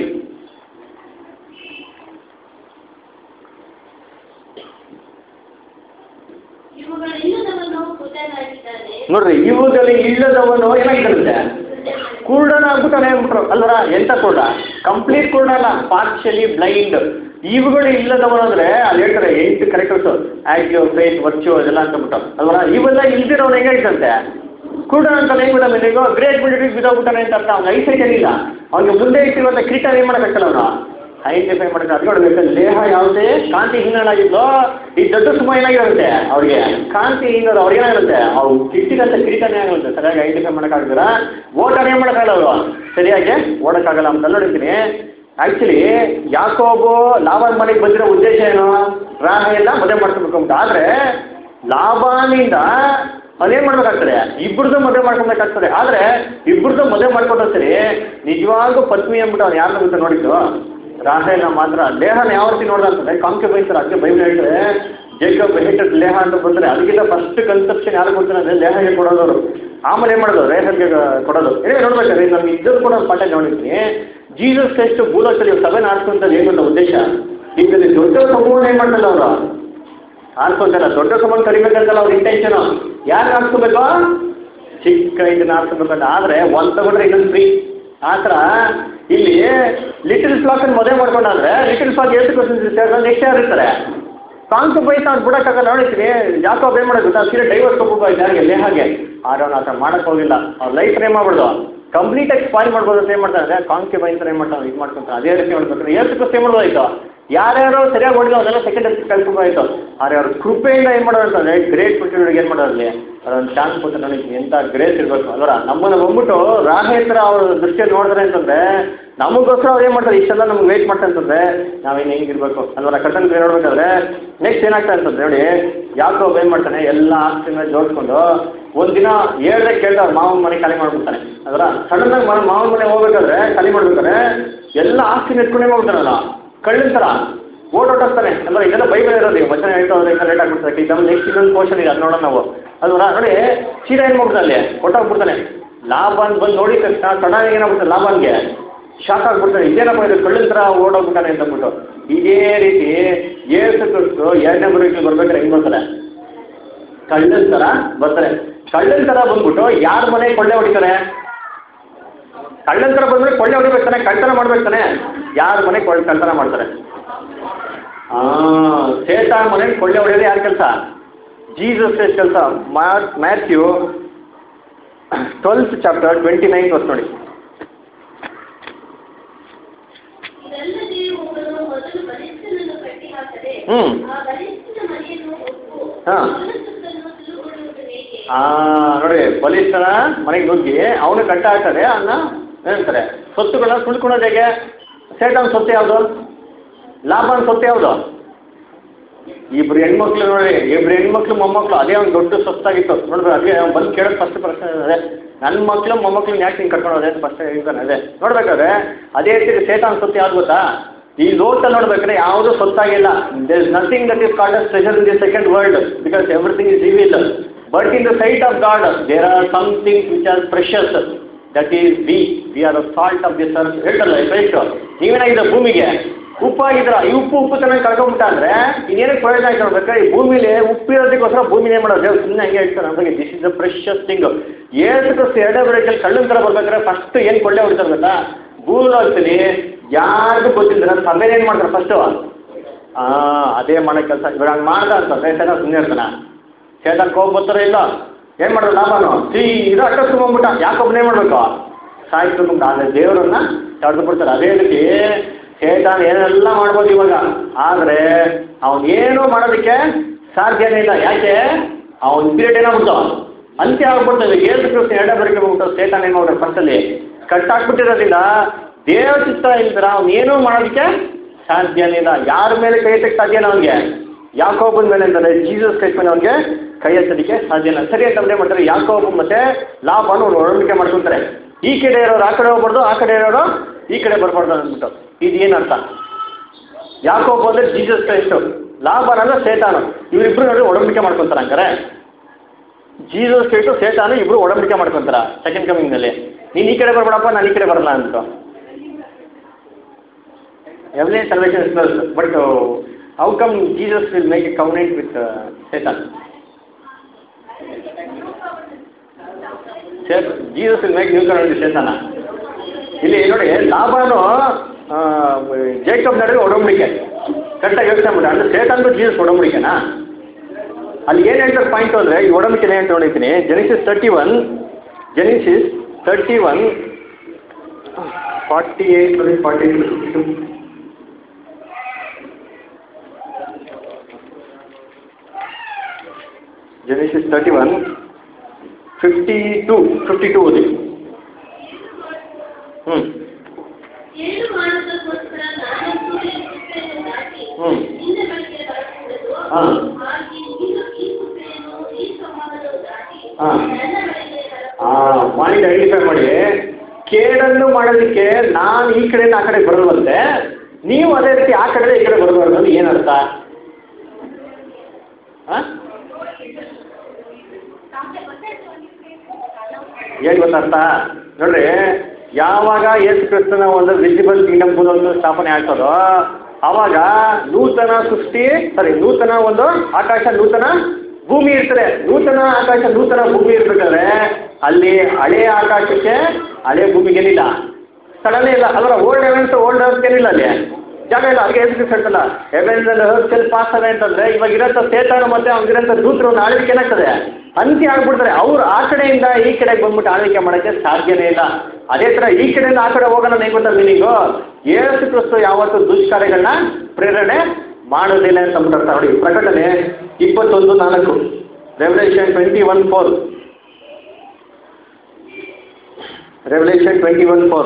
ನೋಡ್ರಿ, ಇವುದಲ್ಲಿ ಇಲ್ಲದವನು ಏನಾಗಿರುತ್ತೆ, ಕುರುಡನಾಗ್ಬಿಟ್ಟಾನೆ ಅಂದ್ಬಿಟ್ರು ಅಲ್ವರ. ಎಂತ ಕುರುಡ, ಕಂಪ್ಲೀಟ್ ಕುರುಡ ಅಲ್ಲ, ಪಾರ್ಷಿಯಲಿ ಬ್ಲೈಂಡ್. ಇವುಗಳು ಇಲ್ಲದವನು ಅಂದ್ರೆ ಅಲ್ಲಿ ಹೇಳ್ತಾರೆ ಎಂಟು ಕರೆಕ್ಟರ್ಸ್, ಆಕ್ಟಿವ್, ಫೇತ್, ವರ್ಚು ಅದೆಲ್ಲ ಅಂತಬಿಟ್ಟು ಅಲ್ವರ. ಇವೆಲ್ಲ ಇಲ್ದಿರೋನು ಹೆಂಗಾಯ್ತಂತೆ, ಕುರುಡ ಅಂತ ಹೆಂಗ್ಬಿಟ್ಟ ಮೇಲೆ ಈಗ ಗ್ರೇಟ್ ಬಿಲ್ಡಿಂಗ್ ಬಿದ್ದೋಗ್ಬಿಟ್ಟಾನೆ ಅಂತ ಅರ್ಥ. ಅವ್ನಿಗೆ ಐಸೈಟ್ ಏನಿಲ್ಲ, ಅವ್ನಿಗೆ ಮುಂದೆ ಇಟ್ಟಿರುವಂಥ ಕಿರೀಟ ಏನು ಮಾಡೋಕ್ಕಾಗಲ್ಲ, ಅವನು ಐಡೆಂಟಿಫೈ ಮಾಡೋಕ್ಕೆ. ಅದು ನೋಡ್ಬೇಕು, ದೇಹ ಯಾವುದೇ ಕಾಂತಿ ಹೀನಾಗಿದ್ಲೋ ಈ ದೊಡ್ಡ ಸುಮ ಏನಾಗಿರುತ್ತೆ ಅವ್ರಿಗೆ, ಕಾಂತಿ ಹೀನರು ಅವ್ರಿಗೆ ಏನಾಗಿರುತ್ತೆ, ಅವ್ರು ಕಿಟ್ಟಿದಂಥ ಕಿರೀಟನೇ ಆಗಿರುತ್ತೆ. ಸರಿಯಾಗಿ ಐಡೆಂಟಿಫೈ ಮಾಡೋಕ್ಕಾಗ್ತೀರ, ಓಟನೇ ಏನು ಮಾಡೋಕ್ಕಾಗಲ್ಲ ಅವರು, ಸರಿಯಾಗಿ ಓಡೋಕ್ಕಾಗಲ್ಲ ಅಂತ ನೋಡಿರ್ತೀನಿ. ಆ್ಯಕ್ಚುಲಿ ಯಾಕೋಬು ಲಾಭಾನ್ ಮನೆಗೆ ಬಂದಿರೋ ಉದ್ದೇಶ ಏನು, ರಾಹ ಎಲ್ಲ ಮದುವೆ ಮಾಡ್ಕೊಬೇಕು ಅಂತ. ಆದರೆ ಲಾಭಾನಿಂದ ಅದೇನು ಮಾಡ್ಬೇಕಾಗ್ತದೆ, ಇಬ್ಬರದ್ದು ಮದುವೆ ಮಾಡ್ಕೊಬೇಕಾಗ್ತದೆ. ಆದರೆ ಇಬ್ಬರದ್ದು ಮದುವೆ ಮಾಡ್ಕೊಂಡ್ರೆ ಸರಿ, ನಿಜವಾಗೂ ಪತ್ನಿ ಅಂದ್ಬಿಟ್ಟು ಅವ್ನು ಯಾರನ್ನ ಗೊತ್ತ ನೋಡಿದ್ದು, ರಾಹೇಲ್ನ ಮಾತ್ರ. ಲೇಹನ ಯಾವ ರೀತಿ ನೋಡ್ದ ಅಂತಂದ್ರೆ ಕಾಂಕೆ ಬೈತಾರೆ. ಅದಕ್ಕೆ ಬೈಬಲ್ ಹೇಳ್ತಾರೆ ಜೇಕಬ್ ಹೇಟೆಡ್ ಲೇಹ ಅಂತ ಬಂದರೆ ಅದಕ್ಕಿಂತ ಫಸ್ಟ್ ಕನ್ಸೆಪ್ಷನ್ ಯಾರು ಕೊಡ್ತಾರೆ ಅಂದರೆ ಲೇಹಗೆ ಕೊಡೋದವರು, ಆಮೇಲೆ ಏನು ಮಾಡೋದು ರೇಹಲ್ಗೆ ಕೊಡೋದು. ಏನೇ ನೋಡ್ಬೇಕಾದ್ರೆ ನಮ್ಗೆ ಇದ್ದರೂ ಕೂಡ ಒಂದು ಪಾಠ ನೋಡಿರ್ತೀನಿ. ಜೀಸಸ್ ಕ್ರೈಸ್ಟ್ ಭೂಲೋಕದಲ್ಲಿ ಸಭೆನ ಆಡ್ಕೊಂತದ್ದು ಏನು ಅಂತ ಉದ್ದೇಶ, ಈಗ ದೊಡ್ಡ ಸಮೂಹನ ಏನು ಮಾಡ್ತಲ್ಲ ಅವರು ಆಡ್ಕೊಂತಲ್ಲ, ದೊಡ್ಡ ಸಮೂಹ ಕರಿಬೇಕಂತಲ್ಲ ಅವ್ರ ಇಂಟೆನ್ಷನು. ಯಾರು ಆಡ್ಸ್ಕೋಬೇಕು, ಚಿಕ್ಕ ಇದನ್ನ ಆಡ್ಸ್ಕೋಬೇಕಂತ. ಆದರೆ ಒಂದು ತಗೊಂಡ್ರೆ ಇನ್ನೊಂದು ಫ್ರೀ. ಆ ಥರ ಇಲ್ಲಿ ಲಿಟಲ್ ಫ್ಲಾಕನ್ನು ಮದುವೆ ಮಾಡ್ಕೊಂಡಾದ್ರೆ ಲಿಟಲ್ ಫ್ಲಾಕ್ ಎಷ್ಟು ಕ್ವಶನ್ಸ್ ನೆಕ್ಸ್ಟ್ ಯಾರು ಇರ್ತಾರೆ, ಕಾಂಕು ಬೈತ ಅವ್ನು ಬಿಡೋಕ್ಕಾಗಲ್ಲ. ನೋಡಿರ್ತೀನಿ ಯಾಕೋಬ್ ಏನು ಮಾಡೋದು ಗೊತ್ತಾ, ಸೀರೆ ಡೈವರ್ಸ್ ಕೊಡ್ಬೇಕು ಯಾರಿಗೆ, ಲೇಹಾಗೆ. ಆದ್ರೆ ಅವ್ನು ಆ ಥರ ಮಾಡೋಕ್ಕೆ ಹೋಗಿಲ್ಲ. ಅವ್ರ ಲೈಫ್ ಏನು ಮಾಡ್ಬಿಡ್ದು, ಕಂಪ್ಲೀಟಾಗಿ ಸ್ಪಾಯ್ಲ್ ಮಾಡ್ಬೋದು ಅಂತ ಏನು ಮಾಡ್ತಾರೆ, ಕಾಂಕೆ ಬೈತಾರೆ ಏನು ಮಾಡ್ತಾನೆ ಇದು ಮಾಡ್ಕೊಂತಾರೆ. ಅದೇ ರೀತಿ ಮಾಡ್ಬೇಕಾದ್ರೆ ಎಷ್ಟು ಕ್ವಶನ್ ಏನು ಮಾಡ್ಬೋದಾಯ್ತು, ಯಾರ್ಯಾರು ಸರಿಯಾಗಿ ಹೊಡೆದು ಅದೆಲ್ಲ ಸೆಕೆಂಡ್ ಕಲ್ಸ್ಕೊಬೋದಾಯ್ತು. ಆದರೆ ಅವ್ರ ಕೃಪೆಯಿಂದ ಏನು ಮಾಡೋದು ಅಂತಂದರೆ ಗ್ರೇಟ್ ಪುಟ್ಟಿಗಳಿಗೆ ಏನು ಮಾಡೋದ್ರಲ್ಲಿ ಅದೊಂದು ಚಾನ್ಸ್ ಕೊಟ್ಟು ನನಗೆ ಎಂಥ ಗ್ರೇಸ್ ಇರಬೇಕು ಅಲ್ವರ. ನಮ್ಮನ್ನು ಬಂದ್ಬಿಟ್ಟು ರಾಹೇತ್ರ ಅವ್ರ ದೃಷ್ಟಿಯಲ್ಲಿ ನೋಡಿದ್ರೆ ಅಂತಂದರೆ ನಮಗೋಸ್ಕರ ಅವ್ರು ಏನು ಮಾಡ್ತಾರೆ, ಇಷ್ಟೆಲ್ಲ ನಮ್ಗೆ ವೇಟ್ ಮಾಡ್ತಾರೆ ಅಂತಂದರೆ ನಾವೇನು ಹೆಂಗಿರ್ಬೇಕು ಅಲ್ವರ. ಕಟ್ಟನ್ ನೋಡ್ಬೇಕಾದ್ರೆ ನೆಕ್ಸ್ಟ್ ಏನಾಗ್ತದೆ ಅಂತಂದ್ರೆ ನೋಡಿ, ಯಾಕೋಬ್ ಏನು ಮಾಡ್ತಾನೆ, ಎಲ್ಲ ಆಸ್ತಿನ ಜೋಡಿಸ್ಕೊಂಡು ಒಂದಿನ ಹೇಳ್ದೆ ಕೇಳ್ದ ಅವ್ರ ಮಾವನ ಮನೆ ಖಾಲಿ ಮಾಡ್ಬಿಡ್ತಾನೆ ಅದರ. ಸಡನ್ನಾಗಿ ಮನೆ ಮಾವನ ಮನೆ ಹೋಗ್ಬೇಕಾದ್ರೆ ಖಾಲಿ ಮಾಡ್ಬೇಕಾದ್ರೆ ಎಲ್ಲ ಆಸ್ತಿನ ಎತ್ಕೊಂಡೇ ಹೋಗ್ಬಿಡ್ತಾನಲ್ಲ, ಕಳ್ಳಿನ ಥರ ಓಡೋಟಾಗ್ತಾನೆ ಅಲ್ವ. ಇದೆಲ್ಲ ಬೈಬಲ್ ಇರೋದು, ಈಗ ವಚನ ಹೇಳ್ತಾ ಹೋದ್ರೆ ಲೇಟ್ ಆಗ್ಬಿಡ್ತಾರೆ. ಈಗ ನಮ್ಮ ನೆಕ್ಸ್ಟ್ ಇನ್ನೊಂದು ಪೋರ್ಷನ್ ಇದೆ, ಅದು ನೋಡೋಣ ನಾವು ಅಲ್ವರ. ನೋಡಿ ಸೀದಾ ಏನು ಮಾಡ್ಬಿಡ್ತಾನೆ, ಅಲ್ಲಿ ಹೊಟ್ಟೋಗ್ಬಿಡ್ತಾನೆ. ಲಾಭಾನ್ ಬಂದು ನೋಡಿ ತಕ್ಷಣ ಸಡನ್ನಾಗಿ ಏನಾಗ್ಬಿಡ್ತಾನೆ, ಲಾಭಾನ್ಗೆ ಶಾಕ್ ಆಗ್ಬಿಡ್ತಾನೆ. ಇದೇನಪ್ಪ ಇದು ಕಳ್ಳಿನ ಥರ ಓಡೋಗ್ಬಿಟ್ಟಾನೆ ಅಂತಂದ್ಬಿಟ್ಟು. ಇದೇ ರೀತಿ ಏಸು ಕ್ರಿಸ್ತು ಎರಡನೇ ಬರೋಕ್ಕೆ ಬರ್ಬೇಕಾದ್ರೆ ಹೆಂಗೆ ಬರ್ತಾರೆ, ಕಳ್ಳನ ಥರ ಬರ್ತಾರೆ. ಕಳ್ಳನ ಥರ ಬಂದ್ಬಿಟ್ಟು ಯಾರ ಮನೆ ಕೊಳ್ಳೆ ಹೊಡಿತಾರೆ, ಕಳ್ಳನ ಥರ ಬಂದ್ಬಿಟ್ಟು ಕೊಳ್ಳೆ ಹೊಡಿಬೇಕಾನೆ, ಕಳ್ತನ ಮಾಡ್ಬೇಕಾನೆ. ಯಾರ ಮನೆ ಕೊಳ್ಳೆ ಕಳ್ತನ ಮಾಡ್ತಾರೆ, ಹಾಂ ಸೇತಾನ್ ಮನೆ ಕೊಳ್ಳೆ ಹೊಡೆಯೋದು ಯಾರ ಕೆಲಸ, ಜೀಸಸ್ ಕ್ರೈಸ್ಟ್ ಕೆಲಸ. Matthew twelfth chapter twenty nine ವರ್ಷ ನೋಡಿ. ಹ್ಞೂ ಹಾಂ ಹಾಂ ನೋಡಿ, ಬಲಿಷ್ಠನ ಮನೆಗೆ ನುಗ್ಗಿ ಅವನು ಕಟ್ಟ ಹಾಕ್ತಾರೆ. ಅನ್ನ ಹೇಳ್ತಾರೆ ಸೊತ್ತುಗಳನ್ನ ಸುಳ್ಕೊಳೋದು ಹೇಗೆ, ಸೇತಾನ್ ಸೊತ್ತು ಯಾವುದು, ಲಾಭನ ಸೊತ್ತು ಯಾವುದು, ಇಬ್ರು ಹೆಣ್ಮಕ್ಳು ನೋಡಿ, ಇಬ್ರು ಹೆಣ್ಮಕ್ಳು ಮೊಮ್ಮಕ್ಕಳು, ಅದೇ ಒಂದು ದೊಡ್ಡ ಸೊತ್ತಾಗಿತ್ತು ನೋಡ್ಬೇಕು. ಅದೇ ಬಂದು ಕೇಳೋದು ಫಸ್ಟ್ ಪ್ರಶ್ನೆ ಅದೇ, ನನ್ನ ಮಕ್ಕಳು ಮೊಮ್ಮಕ್ಳನ್ನ ಯಾಕೆ ಹಿಂಗೆ ಕಟ್ಕೊಂಡು ಅದೇ ಫಸ್ಟ್ ಹೇಳ್ತಾನೆ. ಅದೇ ನೋಡ್ಬೇಕಾದ್ರೆ ಅದೇ ರೀತಿ ಸೇತಾನ್ ಸೊತ್ತು ಯಾವ್ದು ಗೊತ್ತಾ, ಈ ಲೋಕದಲ್ಲಿ ನೋಡ್ಬೇಕಾದ್ರೆ ಯಾವುದೂ ಸೊತ್ತಾಗಿಲ್ಲ. There is nothing that is called as treasure in the second world, because everything is evil. But in the sight of God there are some things which are precious, that is we we are the salt of this earth. ಹೇಳ್ತಲ್ಲ Christ, ನೀವೇನಾಗಿದೆ ಭೂಮಿಗೆ ಉಪ್ಪಾಗಿದ್ರ, ಈ ಉಪ್ಪು ಉಪ್ಪು ಚೆನ್ನಾಗಿ ಕಳ್ಕೊಂಬಿಟ್ಟ ಅಂದರೆ ಇನ್ನೇನಕ್ಕೆ ಪ್ರಯೋಜನ ಆಯ್ತು ನೋಡ್ಬೇಕಾ. ಈ ಭೂಮಿಲಿ ಉಪ್ಪಿರೋದಕ್ಕೋಸ್ಕರ ಭೂಮಿನೇ ಮಾಡೋದು, ದೇವ್ರು ಸುಮ್ಮನೆ ಹಂಗೆ ಹೇಳ್ತಾರೆ ನಮಗೆ. This is the precious thing. Yesu ಎರಡೇ ಬರೋಕ್ಕೆ ಕಳ್ಳನ ಥರ ಬರ್ಬೇಕಾದ್ರೆ ಫಸ್ಟ್ ಏನು ಕೊಳ್ಳೆ ಹೊಡಿತಾರೆ ಗೊತ್ತಾ, ಭೂಲೋಕದಲ್ಲಿ ಯಾರಿಗೂ ಗೊತ್ತಿಲ್ಲ ಸಭೆ ಏನು ಮಾಡ್ತಾರೆ ಫಸ್ಟು, ಹಾಂ ಅದೇ ಮಾಡೋ ಕೆಲಸ. ಇವಾಗ ಹಂಗೆ ಮಾಡ್ದ ಅಂತಂದ್ರೆ ಸೇತಾನ್ ಸುಮ್ಮನೆ ಇರ್ತಾನೆ, ಸೇತಾನ್ಗೆ ಹೋಗಿ ಬರ್ತಾರ ಇಲ್ಲ, ಏನು ಮಾಡೋದು ಲಾಭನು ಸೀದಾ ಅಡ್ಡ ತುಂಬಿಟ್ಟ. ಯಾಕೊಬ್ಬನೇ ಮಾಡಬೇಕು, ಸಾಯಿಸ್ಬೇಕು. ಆದರೆ ದೇವರನ್ನ ತಡೆದು ಬಿಡ್ತಾರೆ. ಅದೇ ರೀತಿ ಸೇತಾನ್ ಏನೆಲ್ಲ ಮಾಡ್ಬೋದು ಇವಾಗ, ಆದರೆ ಅವನೇನು ಮಾಡೋದಕ್ಕೆ ಸಾಧ್ಯನೇ ಇಲ್ಲ. ಯಾಕೆ? ಅವನ ಪೀರಿಯಡ್ ಏನಾಗ್ಬಿಡ್ತಾವ ಅಂತ್ಯ ಆಗ್ಬಿಡ್ತದೆ. ಏಸು ಕ್ರಿಸ್ತ ಎರಡೇ ಬರಕ್ಕೆ ಹೋಗ್ಬಿಟ್ಟು ಸೇತಾನ್ ಏನು ಮಾಡ್ತಾರೆ ಫಸ್ಟಲ್ಲಿ ಕಟ್ಟಾಕ್ಬಿಟ್ಟಿರೋದ್ರಿಂದ ದೇವ್ರ ಚಿತ್ತ ಇಲ್ದ್ರ ಅವನೇನೂ ಮಾಡೋದಕ್ಕೆ ಸಾಧ್ಯನೇ ಇಲ್ಲ. ಯಾರ ಮೇಲೆ ಕೈ ಎತ್ತಕ್ಕೆ ಸಾಧ್ಯನ ಅವನಿಗೆ? ಯಾಕೋಬನ ಮೇಲೆ ಅಂತಾರೆ ಜೀಸಸ್ ಕ್ರೈಸ್ಟ್ ಮೇಲೆ ಅವ್ನಿಗೆ ಕೈ ಎತ್ತೋದಕ್ಕೆ ಸಾಧ್ಯ ಇಲ್ಲ. ಸರಿ ಅಂತಂದ್ರೆ ಮಾಡ್ತಾರೆ ಯಾಕೋಬ ಮತ್ತೆ ಲಾಭನ ಒಡಂಬಡಿಕೆ ಮಾಡ್ಕೊತಾರೆ. ಈ ಕಡೆ ಇರೋರು ಆ ಕಡೆ ಹೋಗ್ಬಾರ್ದು, ಆ ಕಡೆ ಇರೋರು ಈ ಕಡೆ ಬರಬಾರ್ದು ಅಂದ್ಬಿಟ್ಟು. ಇದು ಏನರ್ಥ? ಯಾಕೋಬ ಅಂದ್ರೆ ಜೀಸಸ್ ಕ್ರೈಸ್ಟು, ಲಾಭನ ಅಂದ್ರೆ ಸೇತಾನು. ಇವರಿಬ್ರು ನೋಡಿ ಒಡಂಬಡಿಕೆ ಮಾಡ್ಕೊತಾರ ಹಂಗಾರೆ. ಜೀಸಸ್ ಕ್ರೈಸ್ಟು ಸೇತಾನು ಇಬ್ರು ಒಡಂಬಡಿಕೆ ಮಾಡ್ಕೊತಾರ ಸೆಕೆಂಡ್ ಕಮಿಂಗ್ನಲ್ಲಿ. ನೀನು ಈ ಕಡೆ ಬರಬೇಡಪ್ಪ, ನಾನು ಈ ಕಡೆ ಬರಲ್ಲ ಅಂತ. Every salvation is plus, but how come Jesus will make a covenant with Satan? Jesus will make new covenant with Satan. ಇಲ್ಲಿ ನೋಡಿ ಲಾಭನು ಜೇಕಬ್ ನಡುವೆ ಒಡಂಬಡಿಕೆ ಕರೆಕ್ಟಾಗಿ ಯೋಚನೆ ಮಾಡಿ. ಅಂದರೆ ಸೇತಾನ್ಗೂ ಜೀಸಸ್ ಒಡಂಬಡಿಕೆನಾ? ಅಲ್ಲಿ ಏನು ಹೇಳ್ತಾರೆ ಪಾಯಿಂಟು ಅಂದರೆ ಈ ಒಡಂಬಡಿಕೆ ಏನು ನೋಡಿದ್ದೀನಿ. Genesis thirty one Genesis thirty one forty eight forty two Genesis thirty-one, fifty-two, fifty-two ಓದಿ. ಹ್ಞೂ ಹಾಂ ಹಾಂ ಪಾಯಿಂಟ್ ಐಡೆಂಟಿಫೈ ಮಾಡಿ. ಕೇಡನ್ನು ಮಾಡೋದಕ್ಕೆ ನಾನು ಈ ಕಡೆಯಿಂದ ಆ ಕಡೆ ಬರಲ್ವಂತೆ, ನೀವು ಅದೇ ರೀತಿ ಆ ಕಡೆ ಈ ಕಡೆ ಬರಬಾರ್ದು ಅಂದ್ರೆ ಏನರ್ಥ? ಹಾಂ ಏನು ಗೊತ್ತರ್ಥ ನೋಡ್ರಿ, ಯಾವಾಗ ಯೇಸು ಕ್ರಿಸ್ತನ ಒಂದು ವಿಸಿಬಲ್ ಕಿಂಗ್ಡಮ್ ಒಂದು ಸ್ಥಾಪನೆ ಆಗ್ತದೋ ಆವಾಗ ನೂತನ ಸೃಷ್ಟಿ ಸಾರಿ ನೂತನ ಒಂದು ಆಕಾಶ ನೂತನ ಭೂಮಿ ಇರ್ತದೆ. ನೂತನ ಆಕಾಶ ನೂತನ ಭೂಮಿ ಇರ್ಬೇಕಾದ್ರೆ ಅಲ್ಲಿ ಹಳೆಯ ಆಕಾಶಕ್ಕೆ ಹಳೆಯ ಭೂಮಿಗೆ ಏನಿಲ್ಲ, ಸ್ಥಳನೇ ಇಲ್ಲ. ಅದರ ಓಲ್ಡ್ ಹೆವೆನ್ಸ್ ಓಲ್ಡ್ ಅರ್ತ್ ಏನಿಲ್ಲ, ಅಲ್ಲಿ ಜಾಗ ಇಲ್ಲ. ಅದಕ್ಕೆ ಯೇಸು ಕ್ರಿಸ್ತ ಹೇಳ್ತಲ್ಲ heavens and earth shall pass away ಅಂತಂದ್ರೆ ಇವಾಗ ಇರೋಂಥ ಸೇತಾನು ಮತ್ತೆ ಅವ್ರಿಗಿರೋಂಥ ದೂತರು ಆಳ್ವಿಕೆ ಏನಾಗ್ತದೆ, ಅಂತ್ಯ ಆಗ್ಬಿಡ್ತಾರೆ. ಅವ್ರು ಆ ಕಡೆಯಿಂದ ಈ ಕಡೆಗೆ ಬಂದ್ಬಿಟ್ಟು ಆಳ್ವಿಕೆ ಮಾಡೋಕ್ಕೆ ಸಾಧ್ಯನೇ ಇಲ್ಲ. ಅದೇ ಥರ ಈ ಕಡೆಯಿಂದ ಆ ಕಡೆ ಹೋಗೋಣ ಹೆಂಗೆ ಗೊತ್ತಾ ಮೀನಿಂಗು? ಯೇಸು ಕ್ರಿಸ್ತ ಯಾವತ್ತು ದುಷ್ಕಾರ್ಯಗಳನ್ನ ಪ್ರೇರಣೆ ಮಾಡೋದಿಲ್ಲ ಅಂತ ಅಂದ್ಬಿಡ್ತಾರೆ. ನೋಡಿ ಪ್ರಕಟಣೆ ಇಪ್ಪತ್ತೊಂದು ನಾಲ್ಕು, revolution twenty one four revolution twenty one four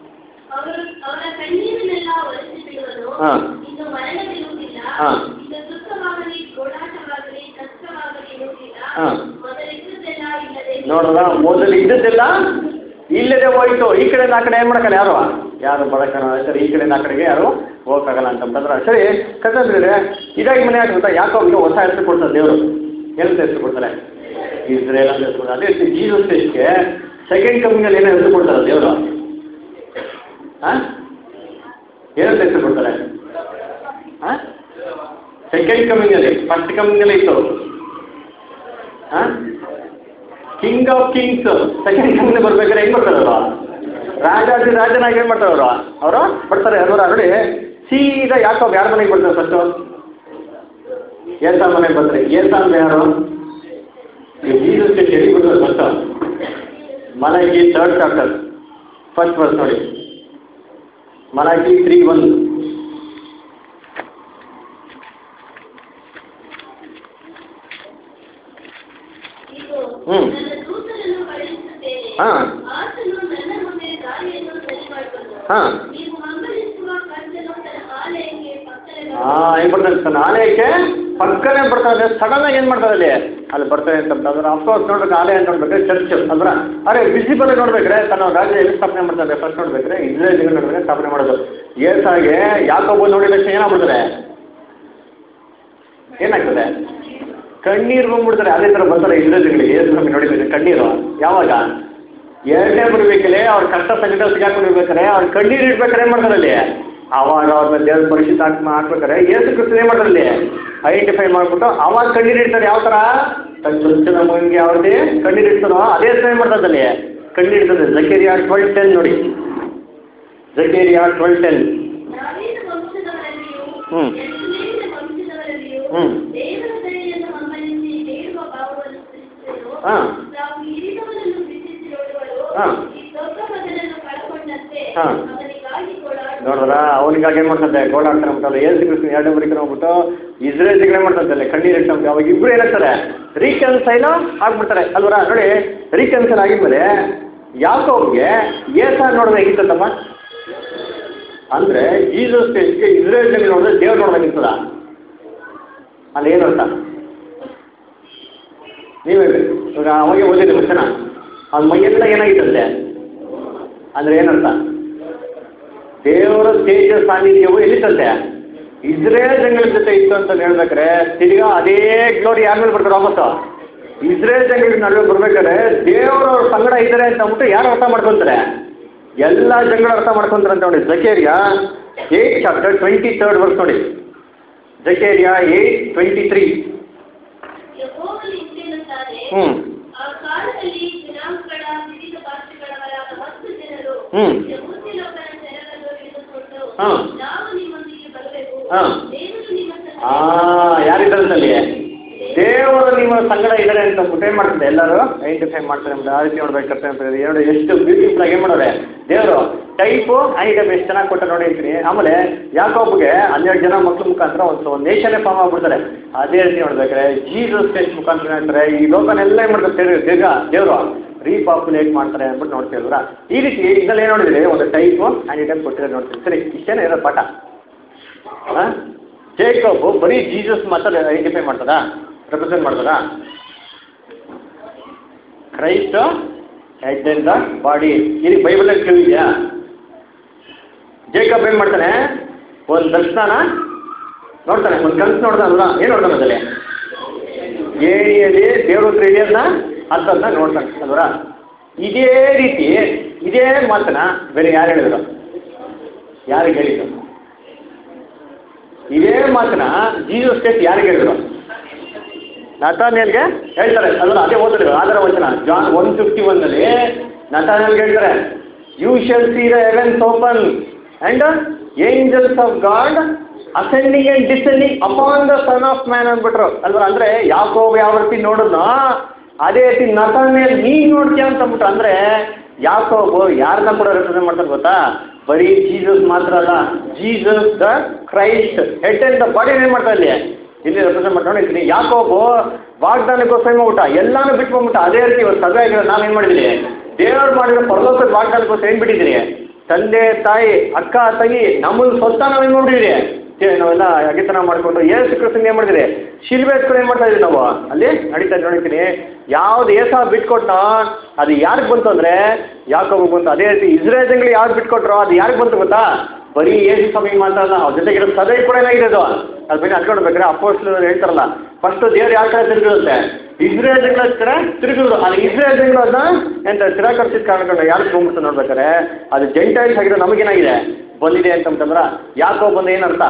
ಹಾಂ ಹಾಂ ಹಾಂ ನೋಡೋಣ. ಮೊದಲು ಇದ್ದದ್ದೆಲ್ಲ ಇಲ್ಲದೆ ಹೋಯ್ತು. ಈ ಕಡೆಯಿಂದ ಆ ಕಡೆ ಏನು ಮಾಡೋಕ್ಕಲ್ಲ, ಯಾರು ಯಾರು ಬಳಕಣ ಸರಿ ಈ ಕಡೆಯಿಂದ ಆ ಕಡೆಗೆ ಯಾರು ಹೋಗೋಕ್ಕಾಗಲ್ಲ ಅಂತಂದ್ರೆ ಸರಿ ಕತ್ತಂದ್ರೆ ಇದಾಗಿ ಮನೆ ಹಾಕಿ ಗೊತ್ತಾ? ಯಾಕೋಬಿಗೆ ಹೊಸ ಹೆಸರು ಕೊಡ್ತಾರೆ ದೇವರು. ಏನಂತ ಹೆಸರು ಕೊಡ್ತಾರೆ? ಇಸ್ರೇಲ್ ಅಂತ ಹೆಸರು ಕೊಡ್ತಾರೆ. ಅದೇ ಜೀಸಸ್ ಕ್ರೈಸ್ಟ್ಗೆ ಸೆಕೆಂಡ್ ಕಮಿಂಗಲ್ಲಿ ಏನೋ ಹೆಸರು ಕೊಡ್ತಾರೆ ದೇವರು. ಹಾಂ ಏನಂತ ಹೆಸರು ಕೊಡ್ತಾರೆ? ಹಾಂ ಸೆಕೆಂಡ್ ಕಮಿಂಗಲ್ಲಿ, ಫಸ್ಟ್ ಕಮಿಂಗಲ್ಲಿ ಇತ್ತು ಹಾಂ king of kings. Second coming ಬರ್ಬೇಕಾದ್ರೆ ಹೆಂಗೆ ಬರ್ತಾರೆ ಅವರು? ರಾಜಾಜಿ ರಾಜನಾಗಿ ಏನು ಮಾಡ್ತಾರೆ ಅವರು ಅವರು ಬರ್ತಾರೆ. ಅದರ ನೋಡಿ ಸೀದಾ ಯಾಕೋಬ್ ಯಾರ ಮನೆಗೆ ಬರ್ತಾರೆ ಫಸ್ಟು? ಏಸಾನ್ ಮನೆಗೆ ಬರ್ತಾರೆ. ಏಸಾನ್ ಯಾರು? ಜೀಸಸ್ ಕ್ರೈಸ್ಟ್ ಎಲ್ಲಿ ಬರ್ತಾರೆ first? Malachi third chapter first verse ನೋಡಿ. ಮಲಾಕಿ ತ್ರೀ ಒನ್ ಹ್ಞೂ ಹಾಂ ಹಾಂ ಹಾಂ ಏನು ಬರ್ತಾರೆ ತನ್ನ ಆಲಯಕ್ಕೆ ಪಕ್ಕನೇ ಬರ್ತಾರೆ. ಸಡನ್ನಾಗಿ ಏನು ಮಾಡ್ತಾರೆ ಅಲ್ಲಿ ಅಲ್ಲಿ ಬರ್ತಾರೆ ಅಂತ ಅಂದ್ರೆ ಅಫ್ಕೋರ್ಸ್ ನೋಡ್ಬೇಕು. ಆಲಯ ಅಂತ ನೋಡ್ಬೇಕಾದ್ರೆ ಚರ್ಚ್ ಅಂದ್ರೆ ಅರೆ ವಿಸಿಬಲ್ ನೋಡ್ಬೇಕ್ರೆ ತನ್ನ ರಾಜ್ಯ ಎಲ್ಲಿ ಸ್ಥಾಪನೆ ಮಾಡ್ತಾರೆ ಫಸ್ಟ್ ನೋಡ್ಬೇಕ್ರೆ ಇಸ್ರೇಲ್ ನೋಡ್ಬೇಕ್ರೆ ಸ್ಥಾಪನೆ ಮಾಡೋದು. ಏಸಾಗೆ ಯಾಕೋಬ ನೋಡಿದ ತಕ್ಷಣ ಏನಾಗ್ಬಿಡ್ತಾರೆ, ಏನಾಗ್ತದೆ? ಕಣ್ಣೀರು ಬಂದ್ಬಿಡ್ತಾರೆ. ಅದೇ ಥರ ಬರ್ತಾರೆ ಇಸ್ರೇಲ್ಗಳಿಗೆ. ಏಸು ನಮಗೆ ನೋಡಿದ್ರೆ ಕಣ್ಣೀರು ಯಾವಾಗ ಎರಡನೇ ಬರಬೇಕಲ್ಲೇ ಅವ್ರ ಕಷ್ಟ ಸಂಕಟ ಸಿಗಾಕೊಂಡಿರ್ಬೇಕಾರೆ ಅವ್ರು ಕಣ್ಣೀರು ಇಡ್ಬೇಕಾರೆ ಏನು ಮಾಡ್ತಾರೆ ಅಲ್ಲಿ? ಆವಾಗ ಅವ್ರನ್ನ ದೇವ್ರ ಪರಿಶುದ್ಧ ಆತ್ಮ ಹಾಕ್ಬೇಕಾರೆ ಏಸು ಕ್ರಿಸ್ತ ಏನು ಮಾಡ್ತಾರೆ ಅಲ್ಲಿ ಐಡೆಂಟಿಫೈ ಮಾಡಿಬಿಟ್ಟು ಆವಾಗ ಕಣ್ಣೀರು ಇಡ್ತಾರೆ. ಯಾವ ಥರ ತನ್ನ ಸ್ವಚ್ಛನ ಮಗನಿಗೆ ಅವ್ರದ್ದೇ ಕಣ್ಣೀರು ಇಡ್ತಾರೋ ಅದೇ ಥರ ಏನು ಮಾಡ್ತದೆ ಅಲ್ಲಿ ಕಣ್ಣೀರು ಇಡ್ತದೆ. ಜಕೇರಿಯಾ ಟ್ವೆಲ್ ಟೆನ್ ನೋಡಿ. ಜಕೇರಿಯಾ ಟ್ವೆಲ್ ಟೆನ್ ಹ್ಞೂ ಹ್ಞೂ ಹಾಂ ಹಾಂ ಹಾಂ ನೋಡಿದ್ರ ಅವನಿಗಾಗಿ ಏನು ಮಾಡ್ತಂತೆ ಗೋಳಾಡ್ತಾರೆ ಅಂಬಿಟ್ಟಲ್ಲ ಏಸು ಕ್ರಿಸ್ತನ ಎರಡು ಬರೀಕನ ಹೋಗ್ಬಿಟ್ಟು ಇಸ್ರೇಲ್ಗಳು ಏನು ಮಾಡ್ತಂತಲ್ಲ ಕಣ್ಣೀರು ಇಟ್ಟು ಅವಾಗ ಇಬ್ಬರು ಏನಾಗ್ತಾರೆ ರೀಕನ್ಸೈಲ್ ಆಗ್ಬಿಡ್ತಾರೆ ಅಲ್ವರ ನೋಡಿ ರೀಕನ್ಸೈಲ್ ಆಗಿದ್ಮೇಲೆ ಯಾಕೋಬ್ಗೆ ಏಸ ನೋಡಿದ್ರೆ ಹೇಗಿತ್ತಮ್ಮ ಅಂದರೆ ಜೀಸಸ್ ಕ್ರೈಸ್ಟ್ಗೆ ಇಸ್ರೇಲ್ ಜನ ನೋಡಿದ್ರೆ ದೇವ್ರು ನೋಡ್ದಂಗಿರ್ತದ ಅಲ್ಲಿ ಏನು ಅರ್ಥ ನೀವು ಹೇಳಿ ಇವಾಗ ಅವಾಗೆ ಓದಿದ್ದೆ ವಚನ ಅವ್ನ ಮೈಯೆಲ್ಲ ಏನಾಗಿತ್ತಂತೆ ಅಂದರೆ ಏನರ್ಥ ದೇವರ ತೇಜ ಸಾನ್ನಿಧ್ಯವು ಎಲ್ಲಿತ್ತಂತೆ ಇಸ್ರೇಲ್ ಜನಗಳ ಜೊತೆ ಇತ್ತು ಅಂತ ಹೇಳ್ಬೇಕಾರೆ ತಿರ್ಗಾ ಅದೇ ಗ್ಲೋರಿ ಯಾರ ಮೇಲೆ ಬರ್ತಾರೆ ವಾಪಸ್ಸು ಇಸ್ರೇಲ್ ಜನಗಳ ನಡುವೆ ಬರ್ಬೇಕಾದ್ರೆ ದೇವರು ಅವ್ರ ಸಂಗಡ ಇದ್ದಾರೆ ಅಂತ ಅಂದ್ಬಿಟ್ಟು ಯಾರು ಅರ್ಥ ಮಾಡ್ಕೊತಾರೆ ಎಲ್ಲ ಜನಗಳು ಅರ್ಥ ಮಾಡ್ಕೊತಾರೆ ಅಂತ ನೋಡಿ Zechariah eight chapter twenty third verse ನೋಡಿ ಜಕೇರಿಯಾ ಏಟ್ ಟ್ವೆಂಟಿ ತ್ರೀ ಯೆಹೋವನು ಇಂತೆನ್ನುತ್ತಾನೆ, ಹ್ಞೂ ಆ ಕಾಲದಲ್ಲಿ ಜನಾಂಗಗಳ ವಿವಿಧ ಭಾಷೆಗಳವರಾದ ಹತ್ತು ಜನರು ಹ್ಮ್. ಯೆಹೂದ್ಯ ಲೋಕದ ಜನರನ್ನು ಹಿಡಿದುಕೊಂಡು ಹಾ. ನಾವು ನಿಮ್ಮೊಂದಿಗೆ ಬರಬೇಕು, ಹಾ. ದೇವರು ನಿಮ್ಮ ಸಂಗಡ ಆ ಯಾರಿದ್ದಾರಲ್ಲಿ ದೇವರು ನಿಮ್ಮ ಸಂಗಡ ಇದ್ದಾರೆ ಅಂತ ಅಂದ್ಬಿಟ್ಟು ಏನು ಮಾಡ್ತಾರೆ ಎಲ್ಲರೂ ಐಡೆಂಟಿಫೈ ಮಾಡ್ತಾರೆ ಅಂತ ಆ ರೀತಿ ನೋಡ್ಬೇಕಾಗ್ತದೆ ಅಂತ ಎರಡು ಎಷ್ಟು ಬ್ಯೂಟಿಫುಲ್ ಆಗಿ ಏನು ಮಾಡೋರೆ ದೇವರು ಟೈಪು ಐಟಮ್ ಎಷ್ಟು ಚೆನ್ನಾಗಿ ಕೊಟ್ಟ ನೋಡಿ ಅಂತೀನಿ ಆಮೇಲೆ ಯಾಕೊಬ್ಬಿಗೆ ಹನ್ನೆರಡು ಜನ ಮಕ್ಳ ಮುಖಾಂತರ ಒಂದು ಒಂದು ನೇಷನ್ನೇ ಫಾರ್ಮ್ ಆಗ್ಬಿಡ್ತಾರೆ ಅದೇ ರೀತಿ ನೋಡ್ಬೇಕಾರೆ ಜೀಸಸ್ ಕ್ರೈಸ್ಟ್ ಮುಖಾಂತರ ಹೇಳ್ತಾರೆ ಈ ಲೋಕನೆಲ್ಲ ಏನು ಮಾಡ್ತಾರೆ ಬೇಗ ದೇವರು ರೀಪಾಪ್ಯುಲೇಟ್ ಮಾಡ್ತಾರೆ ಅಂದ್ಬಿಟ್ಟು ನೋಡ್ತೀವಲ್ವ ಈ ರೀತಿ ಇದರಲ್ಲಿ ಏನು ನೋಡಿದ್ರಿ ಒಂದು ಟೈಪು ಆ್ಯಂಡ್ ಐಟಮ್ ಕೊಟ್ಟಿರೋದು ನೋಡ್ತೀವಿ ಸರಿ ಇಷ್ಟೇನೇ ಇರೋದು ಪಾಠ ಹಾಂ ಜೇಕಬ್ ಬರೀ ಜೀಸಸ್ ಮಾತ್ರ ಐಡೆಂಟಿಫೈ ಮಾಡ್ತದಾ ರೆಪ್ರೆಸೆಂಟ್ ಮಾಡ್ತದಾ Christ head and the body ಇಲ್ಲಿ ಬೈಬಲಲ್ಲಿ ಕೇಳಿದ್ಯಾ ಜೇಕಬ್ ಏನು ಮಾಡ್ತಾನೆ ಒಂದು ದರ್ಶನ ನೋಡ್ತಾನೆ ಒಂದು ಕನಸು ನೋಡ್ತಾನಲ್ಲ ಏನು ನೋಡ್ತಾನೆ ಅದರಲ್ಲಿ ಏರಿಯಲ್ಲಿ ದೇವ್ರ ಹತ್ರ ಹಿಡಿಯೋದನ್ನ ಹತ್ತದನ್ನ ನೋಡ್ತಾನೆ ಅಲ್ವರ ಇದೇ ರೀತಿ ಇದೇ ಮಾತನ್ನ ಬೇರೆ ಯಾರು ಹೇಳಿದ್ರು ಯಾರಿಗೆ ಹೇಳಿದ್ರು ಇದೇ ಮಾತನ್ನ ಜೀಸಸ್ ಕ್ರೈಸ್ಟ್ ಯಾರಿಗೆ ಹೇಳಿದ್ರು ನತಾನಿಯಲ್ಗೆ ಹೇಳ್ತಾರೆ ಅಲ್ವ ಅದೇ ಓದಿದ್ರು ಆದರ ವಚನ ಜಾನ್ ಒನ್ ಫಿಫ್ಟಿ ಒನ್ನಲ್ಲಿ ನತಾನಿಯಲ್ಗೆ ಹೇಳ್ತಾರೆ you shall see the heavens open and angels of God ascending and descending upon the son of man ಅಂದ್ಬಿಟ್ರು ಅಲ್ವ ಅಂದರೆ ಯಾಕೋಬ್ ಯಾವ ರೀತಿ ನೋಡಿದ್ನೋ ಅದೇ ರೀತಿ ನತಾನಿಯಲ್ ನೀನು ನೋಡ್ತೀಯ ಅಂತ ಅಂದ್ಬಿಟ್ರು ಅಂದರೆ ಯಾಕೋಬು ಯಾರನ್ನ ಕೂಡ ರೆಪ್ರೆಸೆಂಟ್ ಮಾಡ್ತಾರೆ ಗೊತ್ತಾ ಬರೀ ಜೀಸಸ್ ಮಾತ್ರ ಅಲ್ಲ Jesus the Christ head and the body ಏನು ಮಾಡ್ತಾ ಇಲ್ಲಿ ಇಲ್ಲಿ ರೆಪ್ರೆಸೆಂಟ್ ಮಾಡ್ಕೊಂಡಿದ್ದೀನಿ ಯಾಕೋಬು ವಾಗ್ದಾನಕ್ಕೋಸ್ಕರ ಮಾಡ್ಬಿಟ್ಟ ಎಲ್ಲಾನು ಬಿಟ್ಟು ಬಂದ್ಬಿಟ್ಟ ಅದೇ ರೀತಿ ಇವತ್ತು ಸಭೆ ಆಗಿರೋ ನಾವೇನು ಮಾಡಿದ್ರಿ ದೇವರು ಮಾಡಿರೋ ಪರಲೋಕದ ವಾಗ್ದಾನಕ್ಕೋಸ್ಕರ ಏನು ಬಿಟ್ಟಿದ್ದೀರಿ ತಂದೆ ತಾಯಿ ಅಕ್ಕ ತಂಗಿ ನಮ್ಮನ್ನು ಸ್ವತಃ ನಾವೇನು ಮಾಡಿದ್ರಿ ನಾವೆಲ್ಲ ಅಗಿತನ ಮಾಡಿಕೊಂಡು ಏಸು ಕ್ರಿಸ್ತನ ಏನು ಮಾಡಿದ್ರಿ ಶಿಲ್ಬೆ ಎತ್ಕೊಂಡು ಏನು ಮಾಡ್ತಾ ಇದ್ವಿ ನಾವು ಅಲ್ಲಿ ನಡೀತಾ ಇದ್ದು ನೋಡಿದ್ದೀನಿ ಯಾವ್ದು ಏಸ ಬಿಟ್ಕೊಟ್ನೋ ಅದು ಯಾರಿಗೆ ಬಂತು ಅಂದರೆ ಯಾಕೋಬು ಬಂತು ಅದೇ ರೀತಿ ಇಸ್ರೇಲ್ ಜನಗಳು ಯಾವ್ದು ಬಿಟ್ಕೊಟ್ರೋ ಅದು ಯಾರಿಗೆ ಬಂತು ಗೊತ್ತಾ ಬರೀ ಏಸು ಸ್ವಾಮಿ ಮಾತಾಡಲ್ಲ ಅವ್ರ ಜೊತೆಗಿರೋ ಸಭೆ ಕೂಡ ಏನಾಗಿದೆ ಅದು ಅದ್ರ ಬಗ್ಗೆ ಹಚ್ಕೊಡ್ಬೇಕಾದ್ರೆ ಅಪೋಸ್ಟಲರು ಹೇಳ್ತಾರಲ್ಲ ಫಸ್ಟ್ ದೇವ್ರು ಯಾವ ಕಡೆ ತಿರುಗಿರುತ್ತೆ ಇಸ್ರೇಲ್ ಜನಗಳ ಕಡೆ ತಿರುಗಿದ್ರು ಅದು ಇಸ್ರೇಲ್ ಜನಗಳು ಅದನ್ನ ಎಂತ ತಿರಾಕರಿಸಿದ ಕಾರಣಗಳು ಯಾರಿಗೆ ಹೋಗ್ಬಿಟ್ಟು ನೋಡ್ಬೇಕಾರೆ ಅದು ಜೆಂಟೈಲ್ಸ್ ಆಗಿರೋ ನಮಗೇನಾಗಿದೆ ಬಂದಿದೆ ಅಂತಂತಂದ್ರೆ ಯಾಕೋ ಬಂದ ಏನರ್ಥ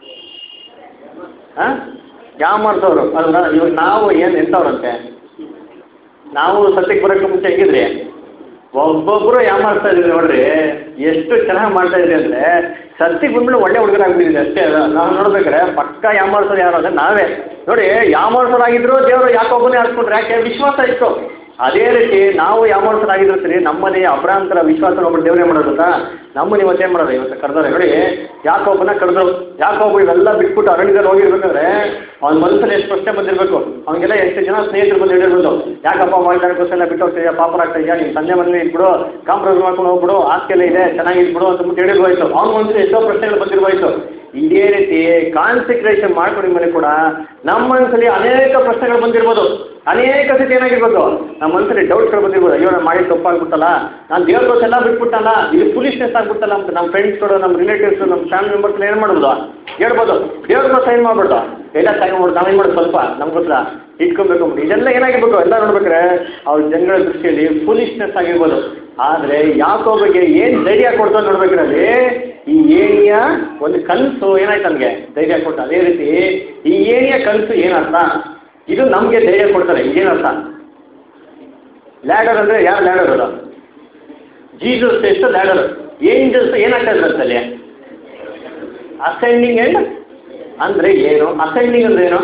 ಹಾಂ ಯಾವ ಮಾಡ್ತವ್ರು ಅಲ್ಲ ಇವಾಗ ನಾವು ಏನು ಎಂಥವ್ರಂತೆ ನಾವು ಸತ್ಯಕ್ಕೆ ಬರೋಕ್ಕೆ ಮುಂಚೆ ಹೆಂಗಿದ್ರಿ ಒಬ್ಬೊಬ್ಬರು ಯಾವ ಮಾಡ್ತಾ ಇದ್ರಿ ನೋಡ್ರಿ ಎಷ್ಟು ಚೆನ್ನಾಗಿ ಮಾಡ್ತಾ ಇದ್ರಿ ಅಂದರೆ ಸತ್ಯಕ್ಕೆ ಬಂದ್ಬಿಟ್ಟು ಒಳ್ಳೆ ಹುಡುಗರಾಗ್ಬಿಟ್ಟಿದೆ ಅಷ್ಟೇ ನಾವು ನೋಡ್ಬೇಕಾರೆ ಪಕ್ಕ ಯಾವ ಮಾಡ್ಸೋದು ಯಾರು ಅಂದರೆ ನಾವೇ ನೋಡಿ ಯಾವ ಮಾಡ್ಸೋದಾಗಿದ್ರು ದೇವರು ಯಾಕೊಬ್ಬನೇ ಹಾಕ್ಕೊಂಡ್ರೆ ಯಾಕೆ ವಿಶ್ವಾಸ ಇತ್ತು ಅದೇ ರೀತಿ ನಾವು ಯಾವ ಮಾಡ್ಸೋದಾಗಿದ್ರು ಸರಿ ನಮ್ಮದೇ ಅಪರಾಂತರ ವಿಶ್ವಾಸ ನೋಡ್ಬಿಟ್ಟು ದೇವರೇ ಮಾಡೋದು ಗೊತ್ತಾ ನಮ್ಮನ್ನು ಇವತ್ತೇನು ಮಾಡೋದು ಇವತ್ತು ಕರೆದವ್ರೆ ನೋಡಿ ಯಾಕೊಬ್ಬನ ಕರೆದ್ರು ಯಾಕೊಬ್ಬ ಇವೆಲ್ಲ ಬಿಟ್ಬಿಟ್ಟು ಅರಣ್ಯದಲ್ಲಿ ಹೋಗಿರ್ಬೇಕಂದ್ರೆ ಅವ್ನ ಮನಸ್ಸಲ್ಲಿ ಎಷ್ಟು ಪ್ರಶ್ನೆ ಬಂದಿರಬೇಕು ಅವನಿಗೆಲ್ಲ ಎಷ್ಟು ಜನ ಸ್ನೇಹಿತರು ಬಂದು ಹೇಳಿರ್ಬೋದು ಯಾಕಪ್ಪ ಮಾಡ್ತಾನೆ ಬಿಟ್ಟು ಹೋಗ್ತಿದ್ಯಾ ಪಾಪರ್ ಆಗ್ತಾ ಇದೆಯಾ ನಿಮ್ಮ ತಂದೆ ಮನೇಲಿ ಇಟ್ಬಿಡು ಕಾಂಪ್ರಮೈಸ್ ಮಾಡ್ಕೊಂಡು ಹೋಗ್ಬಿಡು ಆಸ್ತಿಯೆಲ್ಲ ಇದೆ ಚೆನ್ನಾಗಿರ್ಬಿಡು ಅಂತಂದ್ಬಿಟ್ಟು ಹೇಳಿರ್ಬೋಯ್ತು ಅವ್ನ ಮನಸ್ಸಲ್ಲಿ ಎಷ್ಟೋ ಪ್ರಶ್ನೆಗಳು ಬಂದಿರ್ಬೋಯ್ತು ಇದೇ ರೀತಿ ಕಾನ್ಸಂಟ್ರೇಷನ್ ಮಾಡ್ಕೊಂಡು ಮನೆ ಕೂಡ ನಮ್ಮ ಮನಸ್ಸಲ್ಲಿ ಅನೇಕ ಪ್ರಶ್ನೆಗಳು ಬಂದಿರ್ಬೋದು ಅನೇಕ ಸತಿ ಏನಾಗಿರ್ಬೋದು ನಮ್ಮ ಮನಸ್ಸಲ್ಲಿ ಡೌಟ್ಗಳು ಬಂದಿರ್ಬೋದು ಅಯ್ಯೋ ನಾನು ಮಾಡಿ ತಪ್ಪಾಗ್ಬಿಟ್ಟಲ್ಲ ನಾನು ದೇವ್ರ ಎಲ್ಲ ಬಿಟ್ಬಿಟ್ಟಲ್ಲ ಇದು ಫುಲಿಶ್ನೆಸ್ ಆಗ್ಬಿಟ್ಟಲ್ಲ ಅಂತ ನಮ್ಮ ಫ್ರೆಂಡ್ಸ್ಗಳು ನಮ್ಮ ರಿಲೇಟಿವ್ಸ್ ನಮ್ಮ ಫ್ಯಾಮಿಲಿ ಮೆಂಬರ್ಸ್ ಏನು ಮಾಡ್ಬೋದು ಹೇಳ್ಬೋದು ದೇವ್ರನ್ನ ಸೈನ್ ಮಾಡ್ಬಿಡ್ದು ಎಲ್ಲ ಸೈನ್ ಮಾಡ್ಬೋದು ನಾವೇನು ಮಾಡೋದು ಸ್ವಲ್ಪ ನಮ್ಗೋಸ್ಕರ ಇಟ್ಕೊಬೇಕು ಅಂದ್ಬಿಟ್ಟು ಇದೆಲ್ಲ ಏನಾಗಿರ್ಬೇಕು ಎಲ್ಲ ನೋಡ್ಬೇಕಾರೆ ಅವ್ರ ಜನಗಳ ದೃಷ್ಟಿಯಲ್ಲಿ ಫುಲಿಶ್ನೆಸ್ ಆಗಿರ್ಬೋದು ಆದರೆ ಯಾಕೋಬಿಗೆ ಏನು ಧೈರ್ಯ ಕೊಡ್ತಾ ನೋಡ್ಬೇಕ್ರಲ್ಲಿ ಈ ಏಣಿಯ ಒಂದು ಕನಸು ಏನಾಯ್ತು ನನಗೆ ಧೈರ್ಯ ಕೊಟ್ಟು ಅದೇ ರೀತಿ ಈ ಏಣಿಯ ಕನಸು ಏನರ್ಥ ಇದು ನಮಗೆ ಧೈರ್ಯ ಕೊಡ್ತಾರೆ ಈಗೇನರ್ಥ ಲ್ಯಾಡರ್ ಅಂದರೆ ಯಾರು ಲ್ಯಾಡರ್ ಅದು ಜೀಸಸ್ ಎಷ್ಟು ಲ್ಯಾಡರ್ ಏಂಜಲ್ಸ್ ಏನಾಗ್ತಾ ಇದ್ರಂತೆ ಅಲ್ಲಿ ಅಸೆಂಡಿಂಗ್ ಆ್ಯಂಡ್ ಅಂದರೆ ಏನು ಅಸೆಂಡಿಂಗ್ ಅಂದರೆ ಏನು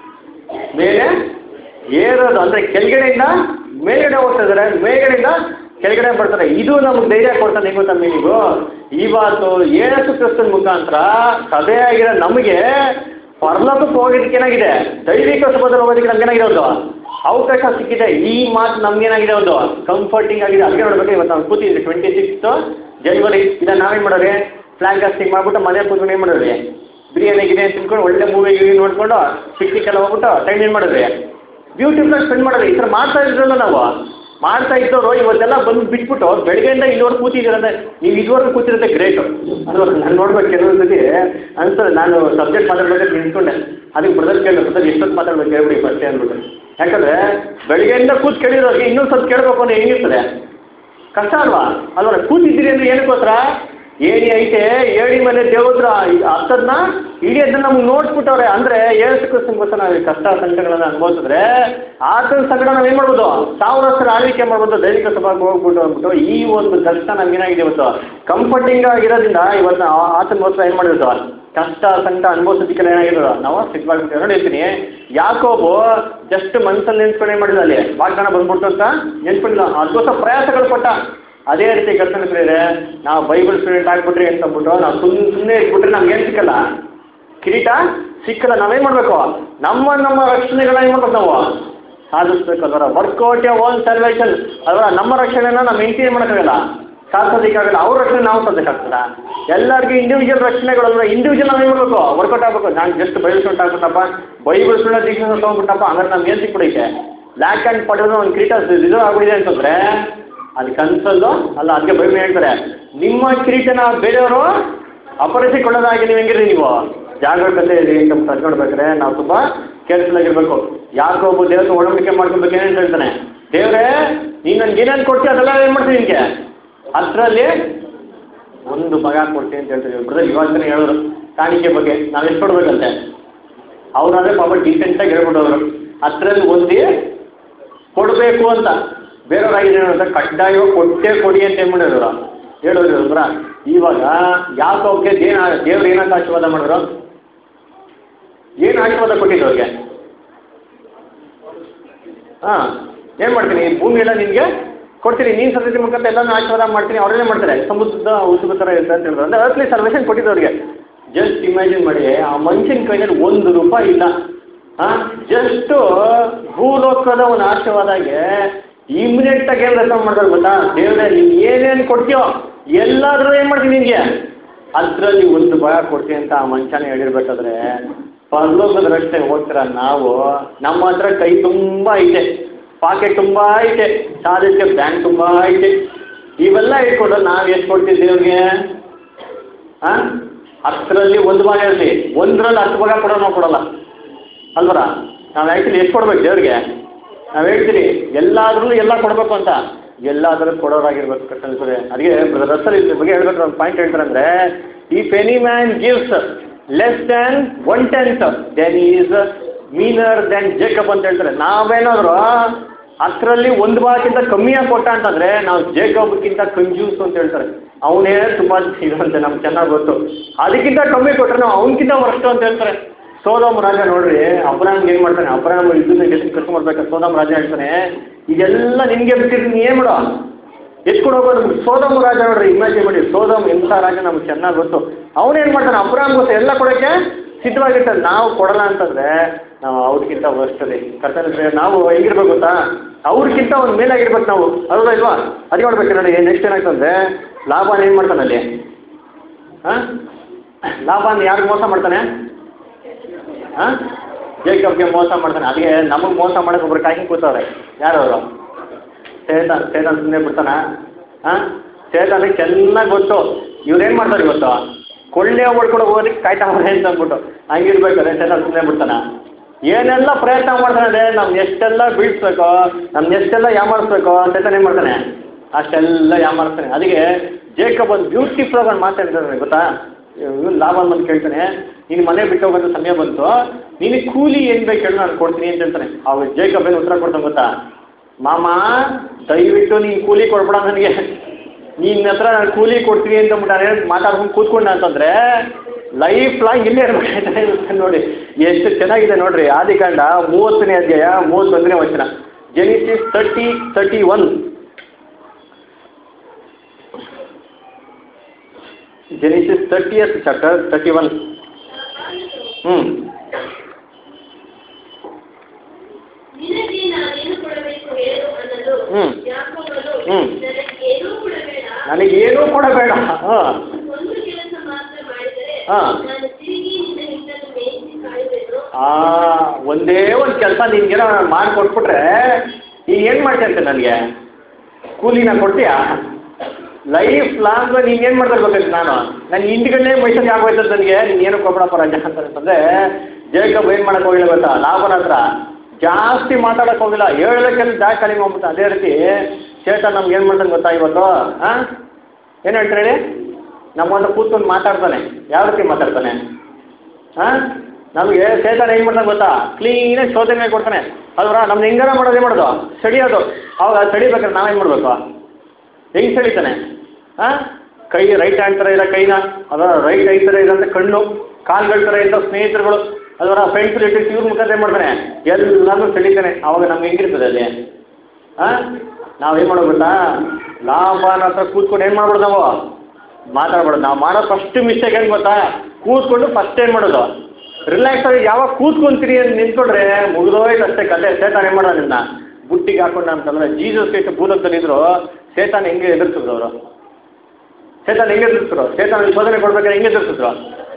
ಮೇಲೆ ಏರೋದು ಅಂದರೆ ಕೆಳಗಡೆಯಿಂದ ಮೇಲ್ಗಡೆ ಹೋಗ್ತಾ ಇದ್ದಾರೆ ಮೇಲ್ಗಡೆಯಿಂದ ಕೆಳಗಡೆ ಬರ್ತಾರೆ. ಇದು ನಮ್ಗೆ ಧೈರ್ಯ ಕೊಡ್ತಾನೆ ಹೆಂಗ್ ಗೊತ್ತಾ ನೀವು ಇವತ್ತು ಯೇಸು ಕ್ರಿಸ್ತನ ಮುಖಾಂತರ ಸಭೆಯಾಗಿರೋ ನಮಗೆ ಪರಲೋಕಕ್ಕೆ ಹೋಗೋದಕ್ಕೆ ಏನಾಗಿದೆ, ದೈವಿಕ ಸಭದಲ್ಲಿ ಹೋಗೋದಕ್ಕೆ ನಮ್ಗೆ ಏನಾಗಿದೆ ಒಂದು ಅವಕಾಶ ಸಿಕ್ಕಿದೆ. ಈ ಮಾತು ನಮ್ಗೇನಾಗಿದೆ ಒಂದು ಕಂಫರ್ಟಿಂಗ್ ಆಗಿದೆ. ಅದಕ್ಕೆ ನೋಡ್ಬೇಕು ಇವತ್ತು ನಾವು ಕೂತಿದ್ವಿ ಟ್ವೆಂಟಿ ಸಿಕ್ಸ್ತ್ ಜನವರಿ ಇದನ್ನು ನಾವೇನು ಮಾಡೋರಿ ಫ್ಲಾಗ್ ಕಾಸ್ಟಿಂಗ್ ಮಾಡ್ಬಿಟ್ಟು ಮನೆ ಕೂತ್ಕೊಂಡು ಏನು ಮಾಡೋರಿ ಬಿರಿಯಾನಿ ಗಿರಿಯಾನಿ ತಿನ್ಕೊಂಡು ಒಳ್ಳೆ ಮೂವಿ ಗಿವಿ ನೋಡ್ಕೊಂಡು ಪಿಕ್ನಿಕ್ಕೆಲ್ಲ ಹೋಗ್ಬಿಟ್ಟು ಟೈಮ್ ಏನು ಮಾಡಿದ್ರಿ ಬ್ಯೂಟಿಫುಲ್ ಸ್ಪೆಂಡ್ ಮಾಡೋದು. ಈ ಥರ ಮಾಡ್ತಾ ಇದ್ರಲ್ಲ ನಾವು ಮಾಡ್ತಾ ಇದ್ದವರು ಇವತ್ತೆಲ್ಲ ಬಂದು ಬಿಟ್ಬಿಟ್ಟು ಬೆಳಗ್ಗೆಯಿಂದ ಇಲ್ಲಿವರೆಗೆ ಕೂತಿದ್ದೀರಂದ್ರೆ ನೀವು ಇದುವರೆಗೂ ಕೂತಿರುತ್ತೆ ಗ್ರೇಟು. ಅದು ನಾನು ನೋಡ್ಬೇಕು ಕೆಲವೊಂದು ಸತಿ ಅನ್ಸ್ತದೆ. ನಾನು ಸಬ್ಜೆಕ್ಟ್ ಮಾತಾಡ್ಬೇಕಾದ್ರೆ ನಿಂತ್ಕೊಂಡೆ ಅದಕ್ಕೆ ಬ್ರದರ್ ಕೇಳಿದೆ ಬ್ರದರ್ ಎಷ್ಟೊತ್ತು ಮಾತಾಡ್ಬೇಕು ಹೇಳ್ಬಿಡಿ ಫಸ್ಟೇ ಅಂದ್ಬಿಟ್ಟು. ಯಾಕಂದರೆ ಬೆಳಗ್ಗೆಯಿಂದ ಕೂತು ಕೇಳಿರೋರಿಗೆ ಇನ್ನೊಂದು ಸ್ವಲ್ಪ ಕೇಳಬೇಕು ಅಂದರೆ ಹೆಂಗಿರ್ತದೆ, ಕಷ್ಟ ಅಲ್ವಾ ಅಲ್ವ. ಕೂತಿದ್ದೀರಿ ಅಂದರೆ ಏನಕ್ಕೋಸ್ಕರ ಏಣಿ ಐತೆ ಏಣಿ ಮೇಲೆ ದೇವದ್ರ ಹತ್ತದನ್ನ ಇಡೀ ಅದನ್ನ ನಮ್ಗೆ ನೋಡ್ಬಿಟ್ಟವ್ರೆ. ಅಂದರೆ ಏಸು ಕ್ರಿಸ್ತನಿಗೋಸ್ಕರ ನಾವು ಕಷ್ಟ ಸಂಕಟಗಳನ್ನು ಅನುಭವಿಸಿದ್ರೆ ಆತನ ಸಂಕಟ ನಾವು ಏನು ಮಾಡ್ಬೋದು, ಸಾವಿರ ವರ್ಷ ಆಳ್ವಿಕೆ ಮಾಡ್ಬೋದು. ದೈವಿಕ ಸಭಾಗೆ ಹೋಗ್ಬಿಟ್ಟು ಅಂದ್ಬಿಟ್ಟು ಈ ಒಂದು ಕಷ್ಟ ನಮಗೇನಾಗಿದೆ ಇವತ್ತು ಕಂಫರ್ಟಿಂಗ್ ಆಗಿರೋದ್ರಿಂದ ಇವತ್ತು ಆತನಿಗೋಸ್ಕರ ಏನು ಮಾಡಿರೋದು ಕಷ್ಟ ಸಂಕಟ ಅನುಭವಿಸೋದಕ್ಕೆಲ್ಲ ಏನಾಗಿರೋದು ನಾವು ಸಿದ್ಧವಾಗಿರ್ತೀವಿ. ನೋಡಿರ್ತೀನಿ ಯಾಕೋಬು ಜಸ್ಟ್ ಮನಸ್ಸಲ್ಲಿ ನೆನ್ಸ್ಕೊಂಡು ಏನು ಮಾಡಿಲ್ಲ, ಅಲ್ಲಿ ವಾಗ್ದಾನ ಬಂದ್ಬಿಡ್ತು ಅಂತ ನೆನ್ಸ್ಕೊಂಡಿಲ್ಲ, ಅದಕ್ಕೋಸ್ಕರ ಪ್ರಯಾಸಗಳು ಪಟ್ಟ. ಅದೇ ರೀತಿ ಕರ್ತನ ಪ್ರಿಯರೇ ನಾವು ಬೈಬಲ್ ಸ್ಟೂಡೆಂಟ್ ಆಗಿಬಿಟ್ರಿ ಅಂತಂದ್ಬಿಟ್ಟು ನಾವು ಸುಮ್ಮನೆ ಸುಮ್ಮನೆ ಇಟ್ಬಿಟ್ರೆ ನಮ್ಗೆ ಏನು ಸಿಕ್ಕಲ್ಲ, ಕಿರೀಟ ಸಿಕ್ಕಲ್ಲ. ನಾವೇನು ಮಾಡಬೇಕು, ನಮ್ಮ ನಮ್ಮ ರಕ್ಷಣೆಗಳನ್ನ ಏನು ಮಾಡ್ಬೇಕು ನಾವು ಸಾಧಿಸ್ಬೇಕಲ್ವರ. ವರ್ಕೌಟ್ ಯರ್ ಓನ್ ಸಲ್ವೇಷನ್ ಅಲ್ವ. ನಮ್ಮ ರಕ್ಷಣೆನ ನಮ್ಮ ಹೆಂಡತಿ ಏನು ಮಾಡೋಕ್ಕಾಗಲ್ಲ, ಸಾಧಿಸೋದಕ್ಕಾಗಲ್ಲ. ಅವ್ರ ರಕ್ಷಣೆ ನಾವು ಸಾಧಿಸೋಕ್ಕಾಗ್ತದ. ಎಲ್ಲರಿಗೂ ಇಂಡಿವಿಜುವಲ್ ರಕ್ಷಣೆಗಳಲ್ವ, ಇಂಡಿವಿಜುವಲ್ ನಾವು ಏನು ಮಾಡಬೇಕು, ವರ್ಕೌಟ್ ಆಗಬೇಕು. ನಾನು ಜಸ್ಟ್ ಬೈಬಲ್ ಸ್ಟೂಡೆಂಟ್ ಆಗ್ಬಿಟ್ಟಪ್ಪ, ಬೈಬಲ್ ಸ್ಟೂಡೆಂಟ್ ದೀಕ್ಷೆ ತೊಗೊಂಡ್ಬಿಟ್ಟಪ್ಪ, ಹಂಗಾರೆ ನಮ್ಗೆ ಏನು ಸಿಕ್ಬಿಡೈತೆ ಬ್ಲ್ಯಾಕ್ ಆ್ಯಂಡ್ ಪಡೆಯೋದು ಒಂದು ಕಿರೀಟ ರಿಸರ್ವ್ ಆಗ್ಬಿಟ್ಟಿದೆ ಅಂತಂದರೆ ಅದು ಕನ್ಸಲ್ಲು ಅಲ್ಲ. ಅದಕ್ಕೆ ಬೈಬಲ್ ಹೇಳ್ತಾರೆ ನಿಮ್ಮ ಕಿರೀಟನ ಬೇರೆಯವರು ಅಪರಿಸಿಕೊಳ್ಳೋದಾಗಿ ನೀವು ಹೆಂಗಿರಿ ನೀವು ಜಾಗರೂಕತೆ ಇರಿ ಅಂತ ಕರ್ಕೊಂಡ್ಬೇಕಾದ್ರೆ ನಾವು ತುಂಬ ಕೇರ್ಫುಲ್ ಆಗಿರ್ಬೇಕು. ಯಾರಿಗೋ ಒಬ್ಬ ದೇವರ ಒಡಂಬಡಿಕೆ ಮಾಡ್ಕೊಬೇಕು ಏನೇನು ಹೇಳ್ತಾನೆ, ದೇವರೇ ನೀನು ನನ್ಗೆ ಏನೇನು ಕೊಡ್ತೀವಿ ಅದೆಲ್ಲ ಏನು ಮಾಡ್ತೀನಿ ನಿನಗೆ ಹತ್ತರಲ್ಲಿ ಒಂದು ಮಗ ಕೊಡ್ತೀನಿ ಅಂತ ಹೇಳ್ತೀವಿ. ಬ್ರದರ್ ಇವಾಗ ಹೇಳೋರು ಕಾಣಿಕೆ ಬಗ್ಗೆ ನಾವು ಎಷ್ಟು ಕೊಡ್ಬೇಕಂತೆ, ಅವರಾದ್ರೆ ಪಾಪ ಡೀಸೆಂಟಾಗಿ ಹೇಳ್ಬಿಡೋರು ಹತ್ತರಲ್ಲಿ ಒಂದೇ ಕೊಡಬೇಕು ಅಂತ. ಬೇರೆಯವ್ರಾಗಿದೆ ಅಂತ ಕಡ್ಡಾಯವಾಗಿ ಕೊಟ್ಟೇ ಕೊಡಿ ಅಂತ ಏನು ಮಾಡಿದ್ರು ಹೇಳೋರು ಅಂದ್ರ. ಇವಾಗ ಯಾಕೋಬ್ಗೆ ದೇನ ದೇವ್ರು ಏನಂತ ಆಶೀರ್ವಾದ ಮಾಡಿದ್ರು, ಏನು ಆಶೀರ್ವಾದ ಕೊಟ್ಟಿದ್ದು ಅವ್ರಿಗೆ? ಹಾಂ ಏನು ಮಾಡ್ತೀನಿ, ಭೂಮಿ ಎಲ್ಲ ನಿನಗೆ ಕೊಡ್ತೀನಿ, ನೀನು ಸಂತತಿ ಮುಖಾಂತರ ಎಲ್ಲನೂ ಆಶೀರ್ವಾದ ಮಾಡ್ತೀನಿ. ಅವ್ರೇನೇ ಮಾಡ್ತಾರೆ ಸಮುದ್ರದ ಉಸುಬ ಥರ ಇರುತ್ತೆ ಅಂತ ಹೇಳಿದ್ರು. ಅಂದರೆ ಅರ್ತ್ಲಿ ಸರ್ವೇಷನ್ ಕೊಟ್ಟಿದ್ದು ಅವ್ರಿಗೆ. ಜಸ್ಟ್ ಇಮ್ಯಾಜಿನ್ ಮಾಡಿ, ಆ ಮನುಷ್ಯನ ಕೈಯಲ್ಲಿ ಒಂದು ರೂಪಾಯಿ ಇಲ್ಲ. ಹಾಂ ಜಸ್ಟು ಭೂಲೋಕದ ಒಂದು ಆಶೀರ್ವಾದಾಗೆ ಇಮಿಡಿಯೇಟಾಗಿ ಏನು ರೆಸ್ಪಾಂಡ್ ಮಾಡ್ತಾರೆ ಗೊತ್ತಾ, ದೇವರೇ ನೀನು ಏನೇನು ಕೊಡ್ತೀಯೋ ಎಲ್ಲಾದರೂ ಏನು ಮಾಡ್ತೀನಿ ನಿನಗೆ ಅದರಲ್ಲಿ ಒಂದು ಭಯ ಕೊಡ್ತೀನಿ ಅಂತ ಆ ಮನುಷ್ಯನೇ ಹೇಳಿರ್ಬೇಕಾದ್ರೆ ಪರಲೋಕದ ರಕ್ಷಣೆ ಹೋಗ್ತೀರ ನಾವು. ನಮ್ಮ ಹತ್ರ ಕೈ ತುಂಬ ಐತೆ, ಪಾಕೆಟ್ ತುಂಬ ಐತೆ, ಸಾಲಕ್ಕೆ ಬ್ಯಾಂಕ್ ತುಂಬ ಐತೆ, ಇವೆಲ್ಲ ಇಟ್ಕೊಂಡು ನಾವು ಎಷ್ಟು ಕೊಡ್ತೀವಿ ದೇವ್ರಿಗೆ? ಹಾಂ ಹತ್ತರಲ್ಲಿ ಒಂದು ಭಾಗ ಇರಲಿ, ಒಂದರಲ್ಲಿ ಹತ್ತು ಭಾಗ ಕೊಡೋದು ನಾವು ಕೊಡೋಲ್ಲ ಅಲ್ವರ. ನಾವು ಆ್ಯಕ್ಚುಲಿ ಎಷ್ಟು ಕೊಡ್ಬೇಕು ದೇವ್ರಿಗೆ? ನಾವು ಹೇಳ್ತೀರಿ ಎಲ್ಲಾದ್ರೂ ಎಲ್ಲ ಕೊಡಬೇಕು ಅಂತ, ಎಲ್ಲಾದರೂ ಕೊಡೋರಾಗಿರ್ಬೇಕು ಕರ್ತನಿಸರೆ. ಅದಕ್ಕೆ ರಸಲ್ ಇದ್ರ ಬಗ್ಗೆ ಹೇಳ್ಬೇಕಾದ್ರೆ ಒಂದು ಪಾಯಿಂಟ್ ಹೇಳ್ತಾರೆ ಅಂದರೆ, if any man gives less than one tenth then is meaner than Jacob ಅಂತ ಹೇಳ್ತಾರೆ. ನಾವೇನಾದರೂ ಹತ್ತರಲ್ಲಿ ಒಂದು ಭಾಗಕ್ಕಿಂತ ಕಮ್ಮಿಯಾಗಿ ಕೊಟ್ಟ ಅಂತಂದರೆ ನಾವು ಜೇಕಬ್ಗಿಂತ ಕಂಜೂಸ್ ಅಂತ ಹೇಳ್ತಾರೆ. ಅವನೇ ತುಂಬ ಇದಂತೆ ನಮ್ಗೆ ಚೆನ್ನಾಗಿ ಗೊತ್ತು. ಅದಕ್ಕಿಂತ ಕಮ್ಮಿ ಕೊಟ್ಟರೆ ನಾವು ಅವನಕ್ಕಿಂತ ವರ್ಷ್ಟು ಅಂತ ಹೇಳ್ತಾರೆ. ಸೋದೋಮ್ ರಾಜ ನೋಡ್ರಿ, ಅಬ್ರಾಮ್ಗೆ ಏನು ಮಾಡ್ತಾನೆ, ಅಬ್ರಾಮ್ ಇದನ್ನ ಎಷ್ಟು ಖರ್ಚು ಮಾಡ್ಬೇಕಾದ್ರೆ ಸೋದೋಮ್ ರಾಜ ಹೇಳ್ತಾನೆ ಇದೆಲ್ಲ ನಿನಗೆ ಬಿಟ್ಟಿರ್ತೀನಿ ಏನು ಮಾಡೋ ಎತ್ಕೊಂಡು ಹೋಗೋದು. ಸೋದೋಮ್ ರಾಜ ನೋಡ್ರಿ, ಇಮ್ಯಾಜಿನ್ ಮಾಡಿ, ಸೋದೋಮ್ ಎಂಥ ರಾಜ ನಮ್ಗೆ ಚೆನ್ನಾಗಿ ಗೊತ್ತು. ಅವನೇನು ಮಾಡ್ತಾನೆ, ಅಬ್ರಾಮ್ ಗೊತ್ತು ಎಲ್ಲ ಕೊಡೋಕ್ಕೆ ಸಿದ್ಧವಾಗಿರ್ತಾರೆ. ನಾವು ಕೊಡಲ್ಲ ಅಂತಂದರೆ ನಾವು ಅವ್ರಿಗಿಂತ ವರ್ಸ್ತದೆ ಕರ್ತನೆ. ನಾವು ಹೆಂಗಿರ್ಬೇಕು ಗೊತ್ತಾ, ಅವ್ರಿಗಿಂತ ಒಂದು ಮೇಲಾಗಿರ್ಬೇಕು ನಾವು, ಅಲ್ವಾ ಇಲ್ವಾ? ಅದು ನೋಡ್ಬೇಕು ನೋಡಿ. ನೆಕ್ಸ್ಟ್ ಏನಾಯ್ತು ಅಂದರೆ ಲಾಭಾನ ಏನು ಮಾಡ್ತಾನೆ ಅಲ್ಲಿ, ಹಾಂ ಲಾಭಾನ ಯಾರಿಗೆ ಮೋಸ ಮಾಡ್ತಾನೆ? ಹಾಂ ಜೇಕಬ್ಗೆ ಮೋಸ ಮಾಡ್ತಾನೆ. ಅದಕ್ಕೆ ನಮಗೆ ಮೋಸ ಮಾಡೋಕೆ ಒಬ್ರು ಕಾಯ್ಕೊಂಡು ಕೂತವ್ರೆ. ಯಾರವರು? ಸೇತಾನ್. ಸೇತಾನ್ ಸುಮ್ಮನೆ ಬಿಡ್ತಾನ? ಹಾಂ ಸೇತಾನಿಗೆ ಚೆನ್ನಾಗಿ ಗೊತ್ತು ಇವ್ರೇನು ಮಾಡ್ತಾರೆ ಇವತ್ತು, ಕೊಳ್ಳೆ ಹೊಡ್ಕೊಂಡು ಹೋಗೋದಕ್ಕೆ ಕಾಯ್ತಾ ಹೋದ್ರೆ ಅಂತ ಅಂದ್ಬಿಟ್ಟು ಹಂಗಿರ್ಬೇಕಾದ್ರೆ ಸೇತಾನ್ ಸುಮ್ಮನೆ ಬಿಡ್ತಾನ? ಏನೆಲ್ಲ ಪ್ರಯತ್ನ ಮಾಡ್ತಾನೆ ಅಂದರೆ ನಮ್ಗೆ ಎಷ್ಟೆಲ್ಲ ಬೀಳಿಸ್ಬೇಕೋ, ನಮ್ಗೆ ಎಷ್ಟೆಲ್ಲ ಯಾಮಾರಿಸ್ಬೇಕೋ ಸೇತಾನ್ ಏನು ಮಾಡ್ತಾನೆ ಅಷ್ಟೆಲ್ಲ ಯಾಮಾರಿಸ್ತಾನೆ. ಅದಕ್ಕೆ ಜೇಕಬ್ ಒಂದು ಬ್ಯೂಟಿಫುಲ್ ಆಗಿ ಮಾತಾಡಿದ್ರೆ ಗೊತ್ತಾ, ಇವನು ಲಾಭನ್ ಬಂದು ಕೇಳ್ತಾನೆ, ನೀನು ಮನೆ ಬಿಟ್ಟು ಹೋಗೋದು ಸಮಯ ಬಂತು, ನಿನಗೆ ಕೂಲಿ ಏನು ಬೇಕು ಹೇಳಿ ನಾನು ಕೊಡ್ತೀನಿ ಅಂತ ಹೇಳ್ತಾನೆ. ಅವಾಗ ಜೇಕಬ್ ಏನು ಉತ್ತರ ಕೊಡ್ತಾನೆ ಗೊತ್ತಾ, ಮಾಮ ದಯವಿಟ್ಟು ನೀನು ಕೂಲಿ ಕೊಡ್ಬೇಡ ನನಗೆ, ನಿನ್ನ ಹತ್ರ ನಾನು ಕೂಲಿ ಕೊಡ್ತೀನಿ ಅಂತ ನಾನು ಮಾತಾಡ್ಕೊಂಡು ಕೂತ್ಕೊಂಡ ಅಂತಂದರೆ ಲೈಫ್ ಲಾಂಗ್ ಇಲ್ಲೇ ಇರ್ಬೇಕಾಯ್ತಾನೆ. ನೋಡಿ ಎಷ್ಟು ಚೆನ್ನಾಗಿದೆ ನೋಡ್ರಿ. ಆದಿಕಾಂಡ ಮೂವತ್ತನೇ ಅಧ್ಯಾಯ ಮೂವತ್ತೊಂದನೇ ವಚನ, Genesis thirty thirty one. Genesis thirtieth chapter thirty one ಹ್ಞೂ ನಿನಗೆ ನಾನೇನು ಕೊಡಬೇಕು ಹೇಳು ಅನ್ನಲು ಹ್ಮ್. ಯಾಕೋಬನು ಹ್ಮ್. ನನಗೇನೂ ಕೊಡಬೇಡ, ನನಗೇನೂ ಕೊಡಬೇಡ. ಹಾಂ ಒಂದು ಕೆಲಸ ಮಾತ್ರ ಮಾಡಿದರೆ ಹಾ. ನಾನು ತಿರುಗಿ ನಿನ್ನ ಹಿಂದನ್ನು ಮೇಯಿಸಿ ಕಾಯುವೆನು. ಆ ಒಂದೇ ಒಂದು ಕೆಲಸ ನಿನ್ಗೇನೋ ಮಾಡಿ ಕೊಟ್ಬಿಟ್ರೆ ಈಗ ಏನು ಮಾಡ್ತೀಯಂತೆ ನನಗೆ ಕೂಲಿನ ಕೊಡ್ತೀಯಾ? ಲೈಫ್ ಲಾಂಗ್ ನೀನು ಏನು ಮಾಡ್ತಿರ್ಬೇಕಂತ ನಾನು ನನ್ನ ಹಿಂದ್ಗಡೆ ಮೈಸೂರಿಗೆ ಆಗೋಯ್ತದ ನನಗೆ ನೀನು ಏನು ಕೊಡ್ಬಿಡಪ್ಪ ರಾಜ ಅಂತಂದರೆ ಜೇಕಬ್ ಏನು ಮಾಡೋಕ್ಕೆ ಹೋಗಿಲ್ಲ ಗೊತ್ತಾ? ಲಾಭನ ಹತ್ರ ಜಾಸ್ತಿ ಮಾತಾಡೋಕೆ ಹೋಗಿಲ್ಲ, ಹೇಳೋದಕ್ಕೆಲ್ಲ ಜಾಸ್ತಿ ಕಡಿಮೆ ಹೋಗ್ಬಿಟ್ಟು. ಅದೇ ರೀತಿ ಚೇತ ನಮ್ಗೆ ಏನು ಮಾಡ್ತಾನೆ ಗೊತ್ತಾ ಇವತ್ತು? ಹಾಂ ಏನು ಹೇಳ್ತಾರೆ ಹೇಳಿ? ನಮ್ಮ ಹತ್ರ ಕೂತ್ಕೊಂಡು ಮಾತಾಡ್ತಾನೆ. ಯಾವ ರೀತಿ ಮಾತಾಡ್ತಾನೆ? ಹಾಂ ನಮಗೆ ಚೇತನ ಏನು ಮಾಡ್ತಾನೆ ಗೊತ್ತಾ? ಕ್ಲೀನಾಗಿ ಶೋಧನೆ ಕೊಡ್ತಾನೆ. ಅಲ್ವರ ನಮ್ದು ಹೆಂಗಾರ ಮಾಡೋದು ಏನು ಮಾಡೋದು? ಸಡಿಯೋದು. ಅವಾಗ ಸಡಿಬೇಕಾದ್ರೆ ನಾವೇನು ಮಾಡಬೇಕು? ಹೆಂಗೆ ಸಡಿತಾನೆ? ಹಾಂ ಕೈ ರೈಟ್ ಹ್ಯಾಂಡ್ ಥರ ಇರೋ ಕೈನ, ಅದರ ರೈಟ್ ಐ ಥರ ಇರೋಂಥ ಕಣ್ಣು, ಕಾಲ್ಗಳ ಥರ ಇರೋ ಸ್ನೇಹಿತರುಗಳು, ಅದರ ಫ್ರೆಂಡ್ಸ್ ರಿಲೇಟಿವ್ಸ್ ಇವ್ರ ಮುಖಾಂತರ ಏನು ಮಾಡ್ತಾನೆ? ಎಲ್ಲನೂ ಸೆಳಿತಾನೆ. ಅವಾಗ ನಮ್ಗೆ ಹೆಂಗಿರ್ತದೆ ಅಲ್ಲಿ? ಹಾಂ ನಾವೇನು ಮಾಡೋದು ಗೊತ್ತಾ? ಲಾಭನ ಹತ್ರ ಕೂತ್ಕೊಂಡು ಏನು ಮಾಡ್ಬಿಡೋದು ನಾವು? ಮಾತಾಡ್ಬಾರ್ದು. ನಾವು ಮಾಡೋ ಫಸ್ಟ್ ಮಿಸ್ಟೇಕ್ ಏನು ಗೊತ್ತಾ? ಕೂತ್ಕೊಂಡು ಫಸ್ಟ್ ಏನು ಮಾಡೋದು? ರಿಲ್ಯಾಕ್ಸ್ ಆಗಿ ಯಾವಾಗ ಕೂತ್ಕೊಂತೀರಿ ಅಂತ ನಿಂತ್ಕೊಂಡ್ರೆ ಮುಗಿದೋಯ್ತು ಅಷ್ಟೇ ಕತೆ. ಸೇತಾನ ಏನು ಮಾಡೋದು ನಿನ್ನ ಬುಟ್ಟಿಗೆ ಹಾಕೊಂಡು ಅಂತಂದರೆ ಜೀಸಸ್ ಕ್ರೈಸ್ಟ್ ಭೂಲೋಕದಲ್ಲಿದ್ದರು ಸೇತಾನ ಹೆಂಗೆ ಎದುರಿಸಿದ್ರು ಅವರು? ಸೇತಾನ ಹೆಂಗೆ ಎದುರಿಸಿದ್ರು? ಸೇತಾನ ಶೋಧನೆ ಕೊಡ್ಬೇಕಾದ್ರೆ ಹೆಂಗೆ ಎದುರಿಸಿದ್ರು?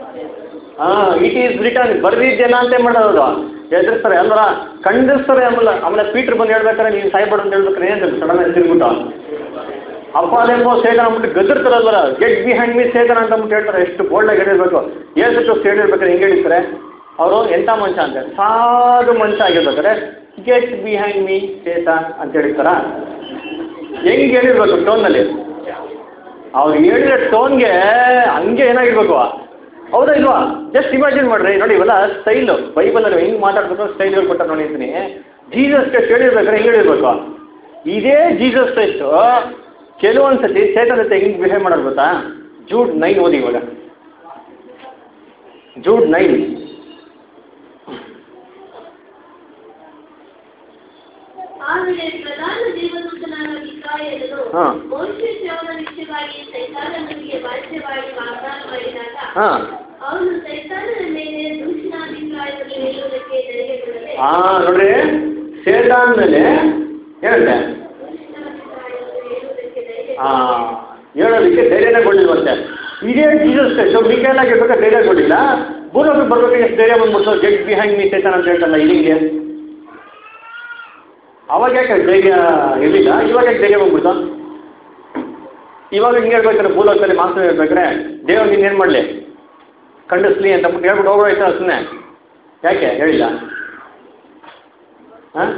ಹಾಂ ಇಟ್ ಈಸ್ ರಿಟರ್ನ್ ಬರ್ದಿದ್ದೇನ ಅಂತ ಏನು ಮಾಡೋದು? ಎದುರಿಸ್ತಾರೆ. ಅಲ್ವರ ಖಂಡಿಸ್ತಾರೆ. ಆಮೇಲೆ ಆಮೇಲೆ ಪೀಟ್ರ್ ಬಂದು ಹೇಳ್ಬೇಕಾರೆ ನೀನು ಸಾಯ್ಬೇಡ ಅಂತ ಹೇಳ್ಬೇಕಾರೆ ಏನು ಸಡನ್ ಆಗಿ ತಿರ್ಬಿಟ್ಟು ಅಪ್ಪ ಅದೇಮೋ ಸೇತನ ಅಂದ್ಬಿಟ್ಟು ಗದರ್ತಾರಲ್ವರ, ಗೆಟ್ ಬಿಹೈಂಡ್ ಮೀ ಸೇತನ ಅಂತ ಅಂದ್ಬಿಟ್ಟು ಹೇಳ್ತಾರೆ. ಎಷ್ಟು ಬೋಲ್ಡಾಗಿ ಹೇಳಿರ್ಬೇಕು. ಏಸು ಹೇಳಿರ್ಬೇಕಾರೆ ಹೆಂಗೆ ಹೇಳಿರ್ತಾರೆ ಅವರು? ಎಂಥ ಮನುಷ್ಯ ಅಂತ, ಸಾಧು ಮನುಷ್ಯ ಆಗಿರ್ಬೇಕಾರೆ ಗೆಟ್ ಬಿಹೈಂಡ್ ಮೀ ಸೇತ ಅಂತ ಹೇಳಿರ್ತಾರ? ಹೆಂಗೆ ಹೇಳಿರ್ಬೇಕು ಟೋನಲ್ಲಿ? ಅವ್ರು ಹೇಳಿರೋ ಟೋನ್ಗೆ ಹಂಗೆ ಏನಾಗಿರ್ಬೇಕು? ಹೌದಾ ಇಲ್ವಾ? ಜಸ್ಟ್ ಇಮ್ಯಾಜಿನ್ ಮಾಡ್ರಿ. ನೋಡಿ ಇವೆಲ್ಲ ಸ್ಟೈಲು ಬೈಬಲಲ್ಲಿ ಹೆಂಗೆ ಮಾತಾಡ್ಬೇಕು ಸ್ಟೈಲ್ಗಳು ಕೊಟ್ಟ ನೋಡಿ ಅಂತೀನಿ. ಜೀಸಸ್ ಕ್ರೈಸ್ಟ್ ಹೇಳಿರ್ಬೇಕಾದ್ರೆ ಹೆಂಗೆ ಹೇಳಿರ್ಬೇಕು? ಇದೇ ಜೀಸಸ್ ಕ್ರೈಸ್ಟು ಕೆಲವೊಂದು ಸತಿ ಸೇತನ ಜೊತೆ ಹೆಂಗೆ ಬಿಹೇವ್ ಮಾಡೋದು ಗೊತ್ತಾ? ಜೂಡ್ ನೈನ್ ಓದಿ ಇವಾಗ. ಜೂಡ್ ನೈನ್ ಆದರೆ ಪ್ರಧಾನ ದೇವದೂತನಾದ ಮಿಕಾಯೇಲನು ಹಾಂ ಮೋಶೆ ಶ್ರವಣ ವಿಷಯವಾಗಿ ಸೈತಾನನಿಗೆ ವಾಚ್ಯವಾಗಿ ವಾಗ್ದಾನ ಮಾಡಿದಾಗ ಹಾಂ ಅವನು ಸೈತಾನನ ಮೇಲೆ ದೂಷಣಾಭಿಪ್ರಾಯವನ್ನು ಹೇಳುವುದಕ್ಕೆ ಧೈರ್ಯಗೊಳ್ಳದೆ ಹಾಂ ನೋಡ್ರಿ ಸೇತಾನ್ ಮೇಲೆ ಹೇಳುತ್ತೆ ದೂಷಣಾಭಿಪ್ರಾಯವನ್ನು ಹೇಳುವುದಕ್ಕೆ ಧೈರ್ಯ ಹಾಂ ಹೇಳೋದಕ್ಕೆ ಧೈರ್ಯನೇ ಕೊಡಲಿಲ್ವಂತೆ. ಇದೇ ಜೀಸಸ್ ಕ್ರೈಸ್ಟ್ ಮಿಕಾಯೇಲ್ ಆಗಿರ್ಬೇಕಾದ್ರೆ ಧೈರ್ಯ ಕೊಡಲಿಲ್ಲ. ಭೂಲೋಕಕ್ಕೆ ಬರ್ಬೇಕಾದ್ರೆ ಎಷ್ಟು ಧೈರ್ಯ ಬಂದ್ಬಿಡ್ತು? ಗೆಟ್ ಬಿಹೈಂಡ್ ಮೀ ಸೇತಾನ್ ಅಂತ ಹೇಳ್ತಲ್ಲ ಇಲ್ಲಿಗೆ. ಅವಾಗ ಯಾಕೆ ಧೈರ್ಯ ಇರಲಿಲ್ಲ? ಇವಾಗ ಯಾಕೆ ಧೈರ್ಯ ಬಂದ್ಬಿಡ್ತು? ಇವಾಗ ಹಿಂಗೆ ಹೇಳ್ಬೇಕಾರೆ ಭೂಲೋಕದಲ್ಲಿ ಮಾಂಸ ಹೇಳ್ಬೇಕಾರೆ ದೇವ್ರು ನೀನೇನು ಮಾಡಲಿ ಖಂಡಿಸ್ಲಿ ಅಂತ ಬಿಟ್ಟು ಹೇಳ್ಬಿಟ್ಟು ಹೋಗೋಯ್ತು ಸುಮ್ಮನೆ. ಯಾಕೆ ಹೇಳಿಲ್ಲ? ಹಾಂ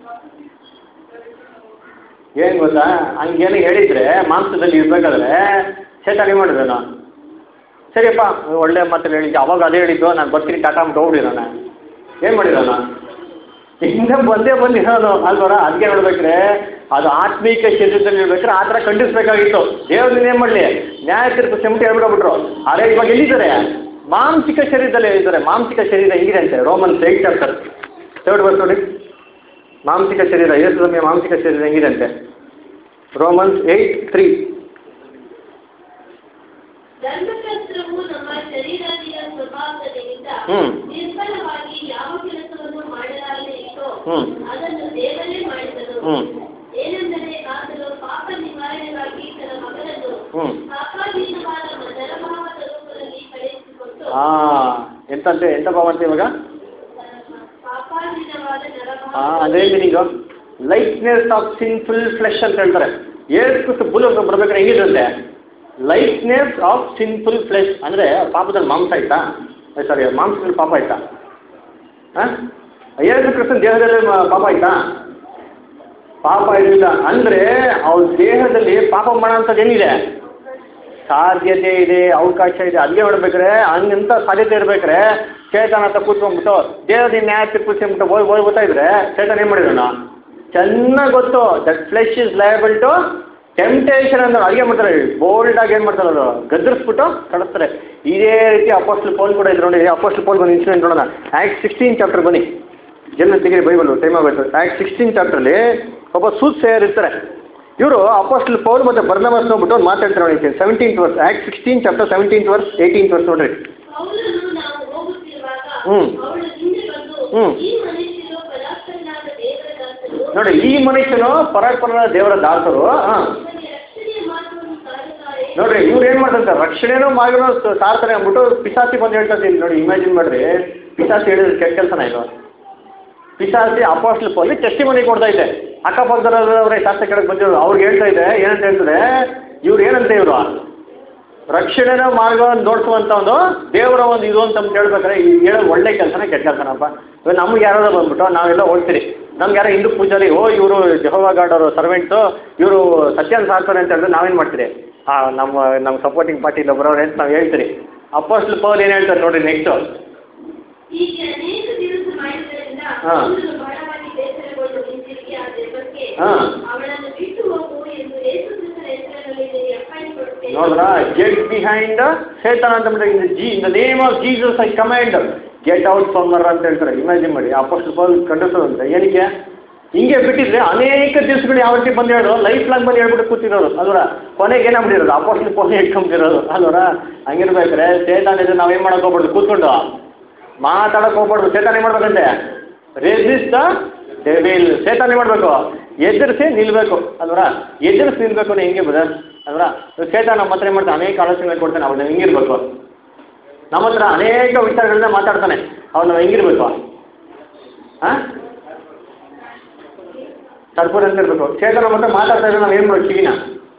ಏನು ಗೊತ್ತಾ? ಹಂಗೇನು ಹೇಳಿದರೆ ಮಾಂಸದಲ್ಲಿ ಇರಬೇಕಾದ್ರೆ ಸೇತಾನ ಏನು ಮಾಡಿದ್ರು? ನಾನು ಸರಿಯಪ್ಪ ಒಳ್ಳೆ ಮಾತಲ್ಲಿ ಹೇಳಿದ್ದೆ, ಅವಾಗ ಅದೇ ಹೇಳಿದ್ದು, ನಾನು ಬರ್ತೀನಿ ಟಾಟಾ ಅಂದ್ಬಿಟ್ಟು ಹೋಗ್ಬಿಡಿರೋಣ. ಏನು ಮಾಡಿರೋಣ? ಹಿಂದೆ ಬಂದೇ ಬಂದಿರೋದು ಅಲ್ವರ. ಅದಕ್ಕೆ ನೋಡ್ಬೇಕ್ರೆ ಅದು ಆತ್ಮೀಕ ಶರೀರದಲ್ಲಿ ಇರ್ಬೇಕಾದ್ರೆ ಆ ಥರ ಖಂಡಿಸ್ಬೇಕಾಗಿತ್ತು. ದೇವ್ರನ್ನ ಏನು ಮಾಡಲಿ ನ್ಯಾಯ ತೀರ್ಪು ಸೆಂಬಿಟ್ಟು ಹೇಳ್ಬಿಟ್ಬಿಟ್ರು. ಆದರೆ ಇವಾಗ ಎಲ್ಲಿದ್ದಾರೆ? ಮಾಂಸಿಕ ಶರೀರದಲ್ಲಿ ಇದ್ದಾರೆ. ಮಾಂಸಿಕ ಶರೀರ ಹೆಂಗಿದೆ ಅಂತೆ? Romans eight chapter third verse ನೋಡಿ. ಮಾಂಸಿಕ ಶರೀರ ಯೇಸು ಸ್ವಾಮಿಯ ಮಾಂಸಿಕ ಶರೀರ ಹೆಂಗಿದೆ ಅಂತೆ? Romans eight three. ಧರ್ಮಶಾಸ್ತ್ರವು ನಮ್ಮ ಶರೀರಾದಿಯ ಸ್ವಭಾವದಿಂದ ಹ್ಮ್. ನಿರ್ಬಲವಾಗಿ ಯಾವ ಕೆಲಸವನ್ನು ಮಾಡಲಾರದೆ ಇತ್ತೋ ಹ್ಮ್. ಅದನ್ನು ದೇವರೇ ಮಾಡಿದನು. ಹ್ಞೂ ಏನೆಂದರೆ ಆತನು ಪಾಪ ನಿವಾರಣೆಗಾಗಿ ತನ್ನ ಮಗನನ್ನು ಹ್ಞೂ ಪಾಪಾಧೀನವಾದ ನರಭಾವದ ರೂಪದಲ್ಲಿ ಕಳುಹಿಸಿಕೊಟ್ಟು ಹಾಂ ಎಂತಂತೆ ಎಂತ ಭಾವಂತೆ ಇವಾಗ? ಪಾಪಾಧೀನವಾದ ನರಭಾವ ಹಾಂ ಅದೇ meaning likeness of sinful flesh ಅಂತ ಹೇಳ್ತಾರೆ. ಏರ್ಕುಟ್ಟು ಭೂಲೋಕ ಬರ್ಬೇಕಾದ್ರೆ ಹೆಂಗಿರುತ್ತೆ? ಲೈಟ್ನೆಸ್ ಆಫ್ ಸಿನ್ಫುಲ್ ಫ್ಲೆಶ್ ಅಂದರೆ ಪಾಪದಲ್ಲಿ ಮಾಂಸ ಆಯ್ತಾ? ಸಾರಿ ಮಾಂಸದಲ್ಲಿ ಪಾಪ ಆಯ್ತಾ? ಹಾಂ ಯೇಸು ಕ್ರಿಸ್ತನ ದೇಹದಲ್ಲಿ ಪಾಪ ಆಯ್ತಾ? ಪಾಪ ಇರಲಿಲ್ಲ. ಅಂದರೆ ಅವ್ರ ದೇಹದಲ್ಲಿ ಪಾಪ ಮಾಡೋಂಥದ್ದು ಏನಿದೆ? ಸಾಧ್ಯತೆ ಇದೆ, ಅವಕಾಶ ಇದೆ. ಅಲ್ಲಿಗೆ ಹೊಡ್ಬೇಕಾರೆ ಹಂಗಂತ ಸಾಧ್ಯತೆ ಇರ್ಬೇಕಾರೆ ಚೇತನ ಅಂತ ಕೂತ್ಕೊಂಡ್ಬಿಟ್ಟು ದೇಹದ ನ್ಯಾಯ ತೀರ್ಪಿಸ್ಕೊಂಡ್ಬಿಟ್ಟು ಹೋಗಿ ಹೋಗಿ ಗೊತ್ತಾ ಇದ್ರೆ ಚೇತನ ಏನು ಮಾಡಿರೋಣ? ಚೆನ್ನಾಗಿ ಗೊತ್ತು that flesh is liable to temptation ಅಂದ್ರೆ ಅಡುಗೆ ಮಾಡ್ತಾರೆ. ಬೋಲ್ಡಾಗಿ ಏನು ಮಾಡ್ತಾರೆ? ಅವರು ಗದರಿಸ್ಬಿಟ್ಟು ಕಳಿಸ್ತಾರೆ. ಇದೇ ರೀತಿ ಅಪೋಸ್ಟಲ್ ಪೌಲ್ ಕೂಡ ಇದ್ರು ನೋಡಿ. ಅಪೋಸ್ಟಲ್ ಪೌಲ್ ಬಂದು ಇನ್ಸಿಡೆಂಟ್ ನೋಡೋಣ. ಆ್ಯಕ್ಟ್ ಸಿಕ್ಸ್ಟೀನ್ ಚಾಪ್ಟರ್ ಬನ್ನಿ. ಜನ ತೆಗೀರಿ ಬೈಬಲ್ ಟೈಮ್ ಆಗೋಯ್ತು. ಆ್ಯಕ್ಟ್ ಸಿಕ್ಸ್ಟೀನ್ ಚಾಪ್ಟ್ರಲ್ಲಿ ಒಬ್ಬ ಸೂಟ್ ಸೇಯರ್ ಇರ್ತಾರೆ. ಇವರು ಅಪೋಸ್ಟಲ್ ಪೌಲ್ ಮತ್ತು ಬರ್ನಬಾಸ್ ನೋಡ್ಬಿಟ್ಟು ಒಂದು ಮಾತಾಡ್ತಾರೆ ನೋಡಿ seventeenth verse act sixteen chapter seventeenth verse eighteenth verse ನೋಡ್ರಿ. ಪೌಲನು ನಾವು ಹೋಗುತ್ತಿರುವಾಗ ಹ್ಮ್. ಅವಳು ಹಿಂದೆ ಬಂದು ಹ್ಮ್. ಈ ಮನುಷ್ಯನು ಪರಾತ್ಪರನಾದ ದೇವರ ದಾಸರು ನೋಡಿ ಈ ಮನುಷ್ಯನು ಪರಾತ್ಪರನಾದ ದೇವರ ದಾಸರು ಹಾಂ ಇವನಿಗೆ ರಕ್ಷಣೆಯ ಮಾತನ್ನು ಸಾರುತ್ತಾರೆ. ನೋಡ್ರಿ ಇವ್ರು ಏನು ಮಾಡ್ತಾರೆ ರಕ್ಷಣೆನೂ ಮಾಡಿರೋ ಸಾರ್ತಾರೆ ಅಂದ್ಬಿಟ್ಟು ಪಿಶಾಚಿ ಬಂದು ಹೇಳ್ತಾರೆ ನೋಡಿ ಇಮ್ಯಾಜಿನ್ ಮಾಡ್ರಿ ಪಿಶಾಚಿ ಹೇಳಿದ್ರೆ ಕೆಟ್ಟ ಕೆಲಸನ ಇದು. ಪಿಶಾಚಿ ಅಪೋಸ್ಟಲ್ ಪೌಲ್ ಟೆಸ್ಟಿಮನಿ ಕೊಡ್ತಾ ಇದೆ ಅಕ್ಕಪಕ್ಕದವರೇ ಶಾಸ್ತ್ರ ಕೆಳಗೆ ಬಂದಿರೋರು ಅವ್ರಿಗೆ ಹೇಳ್ತಾ ಇದೆ ಏನಂತ ಹೇಳ್ತಾರೆ ಇವ್ರು ಏನಂತ ಇವರು ರಕ್ಷಣೆನ ಮಾರ್ಗವನ್ನು ನೋಡ್ಸುವಂಥ ಒಂದು ದೇವರ ಒಂದು ಇದು ಅಂತ ಹೇಳ್ಬೇಕಾದ್ರೆ ಈ ಹೇಳೋದು ಒಳ್ಳೆ ಕೆಲಸನ ಕೆಟ್ಟ ಕೆಲಸನಪ್ಪ. ಇವಾಗ ನಮ್ಗೆ ಯಾರೋ ಬಂದ್ಬಿಟ್ಟು ನಾವೆಲ್ಲ ಹೋಗ್ತೀರಿ ನಮ್ಗೆ ಯಾರೋ ಹಿಂದೂ ಪೂಜಾರಿ ಓ ಇವರು ಜೆಹೋವಾ ಗಾಡ್ ಅವರು ಸರ್ವೆಂಟು ಇವರು ಸತ್ಯನ ಸಾರ್ತಾರೆ ಅಂತ ಹೇಳಿದ್ರೆ ನಾವೇನು ಮಾಡ್ತೀರಿ ಹಾಂ ನಮ್ಮ ನಮ್ಮ ಸಪೋರ್ಟಿಂಗ್ ಪಾರ್ಟಿಯಿಂದ ಬರೋರು ಅಂತ ನಾವು ಹೇಳ್ತೀರಿ. ಅಪೋಸ್ಟಲ್ ಪೌಲ್ ಏನು ಹೇಳ್ತಾರೆ ನೋಡಿರಿ ನೆಕ್ಸ್ಟು ಹೀಗೆ ಅನೇಕ ದಿವಸ ಮಾಡಿದ್ದರಿಂದ ಹಾ. ಪೌಲನು ಬಹಳವಾಗಿ ಬೇಸರಗೊಂಡು ಹಿಂತಿರುಗಿ ಆ ದೆವ್ವಕ್ಕೆ ಹಾ. ಅವಳನ್ನು ಬಿಟ್ಟು ಹೋಗು ಎಂದು ಯೇಸು ಕ್ರಿಸ್ತನ ಹೆಸರಿನಲ್ಲಿ ನಿನಗೆ ಅಪ್ಪಣೆಕೊಡುತ್ತೇನೆ. ನೋಡ್ರಾ ಗೆಟ್ ಬಿಹೈಂಡ್ ಸೇತನ್ ಅಂತ ಜಿ in the name of Jesus I command get out from her ಅಂತ ಹೇಳ್ತಾರೆ. ಇಮ್ಯಾಜಿನ್ ಮಾಡಿ ಅಪೋಸ್ಟಲ್ ಪೌಲ್ ಖಂಡಿಸೋದಂತೆ ಏನಕ್ಕೆ ಹಿಂಗೆ ಬಿಟ್ಟಿದ್ರೆ ಅನೇಕ ದಿವಸಗಳು ಯಾವ ರೀತಿ ಬಂದು ಹೇಳೋರು ಲೈಫ್ ಲಾಂಗ್ ಬಂದು ಹೇಳ್ಬಿಟ್ಟು ಕೂತಿರೋರು ಅಲ್ವರ ಕೊನೆಗೆ ಏನಾಗ್ಬಿಟ್ಟಿರೋದು ಅಪೋಸ್ಟಲ್ ಪೌಲ್ ಇಟ್ಕೊಂಬಿರೋರು ಅಲ್ವರ ಹಂಗಿರ್ಬೇಕಾದ್ರೆ ಸೇತಾನ್ ಇದು ನಾವೇನು ಮಾಡೋಕೆ ಹೋಗ್ಬಾರ್ದು ಕೂತ್ಕೊಂಡು ಮಾತಾಡೋಕೆ ಹೋಗ್ಬಾರ್ದು. ಸೇತಾನ್ ಏನು ಮಾಡ್ಬೇಕಂತೆ ರೆಸಿಸ್ಟ್ ದ ಡೆವಿಲ್ ಸೇತಾನ್ ಏನು ಮಾಡಬೇಕು ಎದುರಿಸಿ ನಿಲ್ಲಬೇಕು ಅಲ್ವರ ಎದುರಿಸಿ ನಿಲ್ಲಬೇಕು ಅಂದ್ರೆ ಹೆಂಗೆ ಬದ ಅಲ್ವರ ಸೇತಾನ್ ನಮ್ಮ ಹತ್ರ ಏನು ಮಾಡ್ತಾನೆ ಅನೇಕ ಆಲೋಚನೆಗಳು ಕೊಡ್ತಾನೆ ಅವ್ನು ನಾವು ಹೆಂಗಿರ್ಬೇಕು ನಮ್ಮ ಹತ್ರ ಅನೇಕ ವಿಚಾರಗಳನ್ನ ಮಾತಾಡ್ತಾನೆ ಅವ್ನು ನಾವು ಹೆಂಗಿರ್ಬೇಕು ಹಾಂ ತರ್ಪೂರ್ ಅಂತ ಇರಬೇಕು. ಸೇತಾನ್ ನಮ್ಮ ಹತ್ರ ಮಾತಾಡ್ತಾ ಇದ್ರೆ ನಾವು ಏನು ಮಾಡ್ಬೇಕು ಕಿವಿನ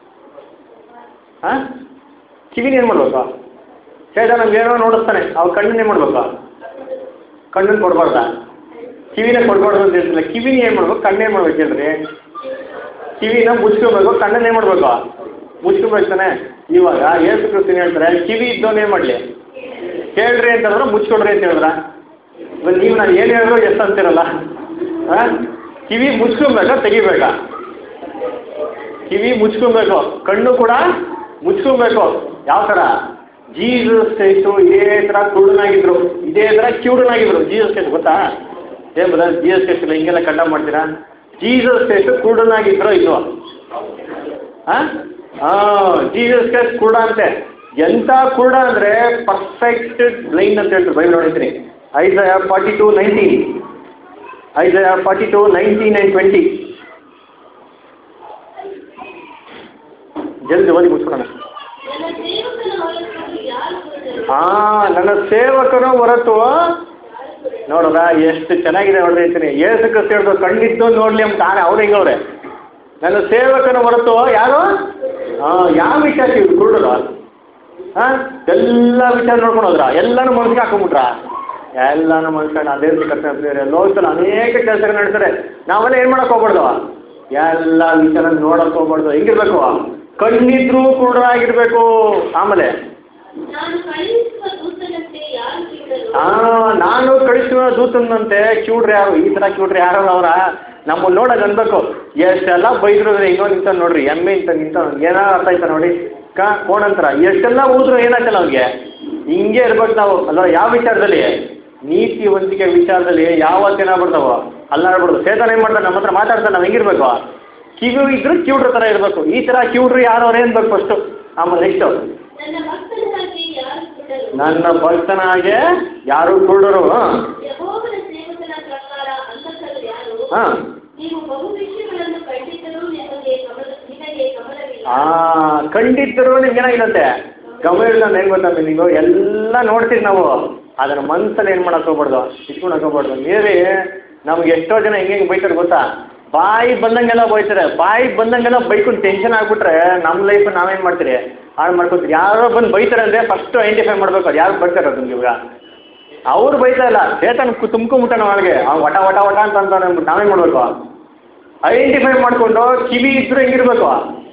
ಹಾಂ ಕಿವಿನ ಏನು ಮಾಡ್ಬೇಕು ಸೇತಾನ್ ನಮ್ಗೆ ಏನೋ ನೋಡಿಸ್ತಾನೆ ಅವ್ರು ಕಣ್ಣನ್ನೇ ಮಾಡ್ಬೇಕು ಕಣ್ಣನ್ನು ಕೊಡ್ಬಾರ್ದ ಕಿವಿನ ಕೊಡ್ಬಾರ್ದು ಅಂತ ಹೇಳ್ತಿಲ್ಲ ಕಿವಿನ ಏನು ಮಾಡ್ಬೇಕು ಕಣ್ಣೇನು ಮಾಡ್ಬೇಕು ಹೇಳ್ರಿ ಕಿವಿನ ಮುಚ್ಕೊಬೇಕು ಕಣ್ಣನ್ನೇ ಮಾಡ್ಬೇಕು ಮುಚ್ಕೊಬೇಕು ತಾನೆ. ಇವಾಗ ಏಸು ಕ್ರಿಸ್ತನ ಹೇಳ್ತಾರೆ ಕಿವಿ ಇದ್ದವನು ಏನು ಮಾಡಲಿ ಕೇಳ್ರಿ ಅಂತಂದ್ರೆ ಮುಚ್ಕೊಡ್ರಿ ಅಂತ ಹೇಳಿದ್ರ ಇವಾಗ ನೀವು ನಾನು ಏನು ಹೇಳಿದ್ರು ಎಷ್ಟು ಅಂತಿರಲ್ಲ ಹಾಂ ಕಿವಿ ಮುಚ್ಕೊಬೇಕಾ ತೆಗಿಬೇಕಾ ಕಿವಿ ಮುಚ್ಕೊಬೇಕು ಕಣ್ಣು ಕೂಡ ಮುಚ್ಕೊಬೇಕು. ಯಾವ ಥರ ಜೀಸಸ್ ಕ್ರೈಸ್ಟು ಇದೇ ಥರ ಕುರುಡನಾಗಿದ್ರು ಇದೇ ಥರ ಕಿವುಡನಾಗಿದ್ರು ಜೀಸಸ್ ಕ್ರೈಸ್ಟ್ ಗೊತ್ತಾ ಏನು ಬದ ಜೀಸಸ್ ಕ್ರೈಸ್ಟ್ ಹಿಂಗೆಲ್ಲ ಕಂಡ ಮಾಡ್ತೀರಾ ಜೀಸಸ್ ಕ್ರೈಸ್ಟ್ ಕುರುಡನಾಗಿದ್ರು ಇದು ಹಾಂ ಹಾಂ ಜೀಸಸ್ ಕ್ರೈಸ್ಟ್ ಕುರುಡ ಅಂತೆ ಎಂಥ ಕುರುಡ ಅಂದರೆ ಪರ್ಫೆಕ್ಟ್ ಬ್ಲೈಂಡ್ ಅಂತ ಹೇಳ್ತಾರೆ ಬೈಬಲ್ ನೋಡಿದ್ದೀನಿ Isaiah forty two nineteen Isaiah forty two nineteen and twenty ಜಲ್ದಿ ಓದಿ ಮುಚ್ಕೊಳ್ಳೋಣ. ನನ್ನ ಸೇವಕನ ಹೊರತು ಯಾರು ಕುರುಡರು? ಹಾಂ ನನ್ನ ಸೇವಕನು ಹೊರತು ನೋಡ್ರ ಎಷ್ಟು ಚೆನ್ನಾಗಿದೆ ನೋಡ್ರಿ ಅಂತೀನಿ ಏಸು ಕ್ರಿಸ್ತ ಹೇಳಿದ್ರು ಕಣ್ಣಿದ್ದು ನೋಡ್ಲಿ ಅಂತ ತಾನೇ ಅವ್ರು ಹೆಂಗವ್ರೆ ನನ್ನ ಸೇವಕನ ಹೊರತು ಯಾರು ಹಾಂ ಯಾವ ವಿಚಾರ ಇವ್ರು ಕುರುಡರು ಹಾಂ ಎಲ್ಲ ವಿಚಾರ ನೋಡ್ಕೊಂಡು ಹೋದ್ರ ಎಲ್ಲನೂ ಮನಸ್ಸಿಗೆ ಹಾಕೊಂಡ್ಬಿಟ್ರ ಎಲ್ಲನೂ ಮನುಷ್ಯನ ಅದೇ ಕರ್ತವ್ಯ ಲೋಕದಲ್ಲಿ ಅನೇಕ ಕೆಲಸಗಳು ನಡೀತಾರೆ ನಾವೆಲ್ಲ ಏನು ಮಾಡೋಕೆ ಹೋಗ್ಬಾರ್ದು ಎಲ್ಲ ವಿಚಾರ ನೋಡೋಕೆ ಹೋಗ್ಬಾರ್ದು ಹೆಂಗಿರ್ಬೇಕು ಕಣ್ಣಿದ್ರೂ ಕುರುಡರಾಗಿರ್ಬೇಕು. ಆಮೇಲೆ ನಾನು ಕಳುಹಿಸುವ ದೂತನಂತೆ ಯಾರು ಕಿವುಡರು? ಹಾಂ ನಾನು ಕಳಿಸುವ ದೂತನಂತೆ ಕಿವುಡ್ರಿ ಯಾರು ಈ ಥರ ಕಿವುಡ್ರಿ ಯಾರು ಅವರ ನಮ್ಮನ್ನು ನೋಡೋಕೆ ಅನ್ಬೇಕು ಎಷ್ಟೆಲ್ಲ ಬೈದ್ರು ಹಿಂಗೋ ನಿಂತ ನೋಡ್ರಿ ಎಮ್ಮೆ ಇಂತ ನಿಂತ ಏನೋ ಅರ್ಥ ಆಯ್ತಾ ನೋಡಿ ಕಾ ಕೋಣಂತರ ಎಷ್ಟೆಲ್ಲ ಊದ್ರು ಏನಾಯ್ತಲ್ಲ ಅವ್ನಿಗೆ ಹಿಂಗೆ ಇರ್ಬೇಕು ನಾವು ಅಲ್ಲ ಯಾವ ವಿಚಾರದಲ್ಲಿ ನೀತಿವಂತಿಕೆ ವಿಚಾರದಲ್ಲಿ ಯಾವತ್ತೇನ ಬರ್ತಾವೋ ಅಲ್ಲಾಡ್ಬಿಡ್ದು ಸೇತಾನ ಏನು ಮಾಡ್ತಾರೆ ನಮ್ಮ ಹತ್ರ ಮಾತಾಡ್ತಾರೆ ನಾವು ಹೆಂಗಿರ್ಬೇಕು ಕಿವಿ ಇದ್ರು ಕಿವುಡ್ರ ಥರ ಇರಬೇಕು ಈ ಥರ ಕಿವುಡ್ರು ಯಾರು ಅವ್ರು ಏನು ಬೇಕು ಫಸ್ಟು ಆಮೇಲೆ ನೆಕ್ಸ್ಟು ನನ್ನ ಭಕ್ತನಾಗಿ ಯಾರು ಕುರುಡರು? ನನ್ನ ಭಕ್ತನಾಗೆ ಯಾರು ಕುರುಡರು ಯೆಹೋವನ ಸೇವಕನ ಪ್ರಕಾರ ಅಂಧಕರು ಯಾರು? ಹಾಂ ನೀವು ಬಹು ವಿಷಯಗಳನ್ನು ಕಂಡಿದ್ದರೂ ನಿಮಗೆ ಗಮನ ನಿನಗೆ ಗಮನವಿಲ್ಲ. ಹಾಂ ಖಂಡಿತರು ನಿಮ್ಗೆ ಏನಾಗಿರುತ್ತೆ ಗಮನ ಇಲ್ಲ ಅಂತ ಹೆಂಗೆ ಗೊತ್ತಾಗ ನೀವು ಎಲ್ಲ ನೋಡ್ತೀವಿ ನಾವು ಅದನ್ನು ಮನಸ್ಸಲ್ಲಿ ಏನು ಮಾಡೋಕೆ ಹೋಗ್ಬಾರ್ದು ಇಟ್ಕೊಂಡು ಹೋಗ್ಬಾರ್ದು ಮೇರೆ ನಮ್ಗೆ ಎಷ್ಟೋ ಜನ ಹೆಂಗೆ ಹೆಂಗೆ ಬೈತಾರೆ ಗೊತ್ತಾ ಬಾಯಿ ಬಂದಂಗೆಲ್ಲ ಬೈತಾರೆ ಬಾಯಿ ಬಂದಂಗೆಲ್ಲ ಬೈಕೊಂಡು ಟೆನ್ಷನ್ ಆಗಿಬಿಟ್ರೆ ನಮ್ಮ ಲೈಫ್ ನಾವೇನು ಮಾಡ್ತೀರಿ ಹಾಳು ಮಾಡ್ಕೊತೀರಿ ಯಾರೋ ಬಂದು ಬೈತಾರೆ ಅಂದರೆ ಫಸ್ಟು ಐಡೆಂಟಿಫೈ ಮಾಡ್ಬೇಕು ಅದು ಯಾರು ಬರ್ತಾರೆ ನಿಮ್ಗೆ ಇವಾಗ ಅವ್ರು ಬೈತಾ ಇಲ್ಲ ಸೇತನ ತುಂಬ್ಕೊಂಬಿಟ್ಟಾನ ಒಳಗೆ ಅವ್ನು ವಟ ವಟ ವಟ ಅಂತ ಅಂತ ಅಂದ್ಬಿಟ್ಟು ನಾವೇನು ಮಾಡಬೇಕು ಐಡೆಂಟಿಫೈ ಮಾಡಿಕೊಂಡು ಕಿವಿ ಇದ್ರೂ ಹೆಂಗಿರ್ಬೇಕು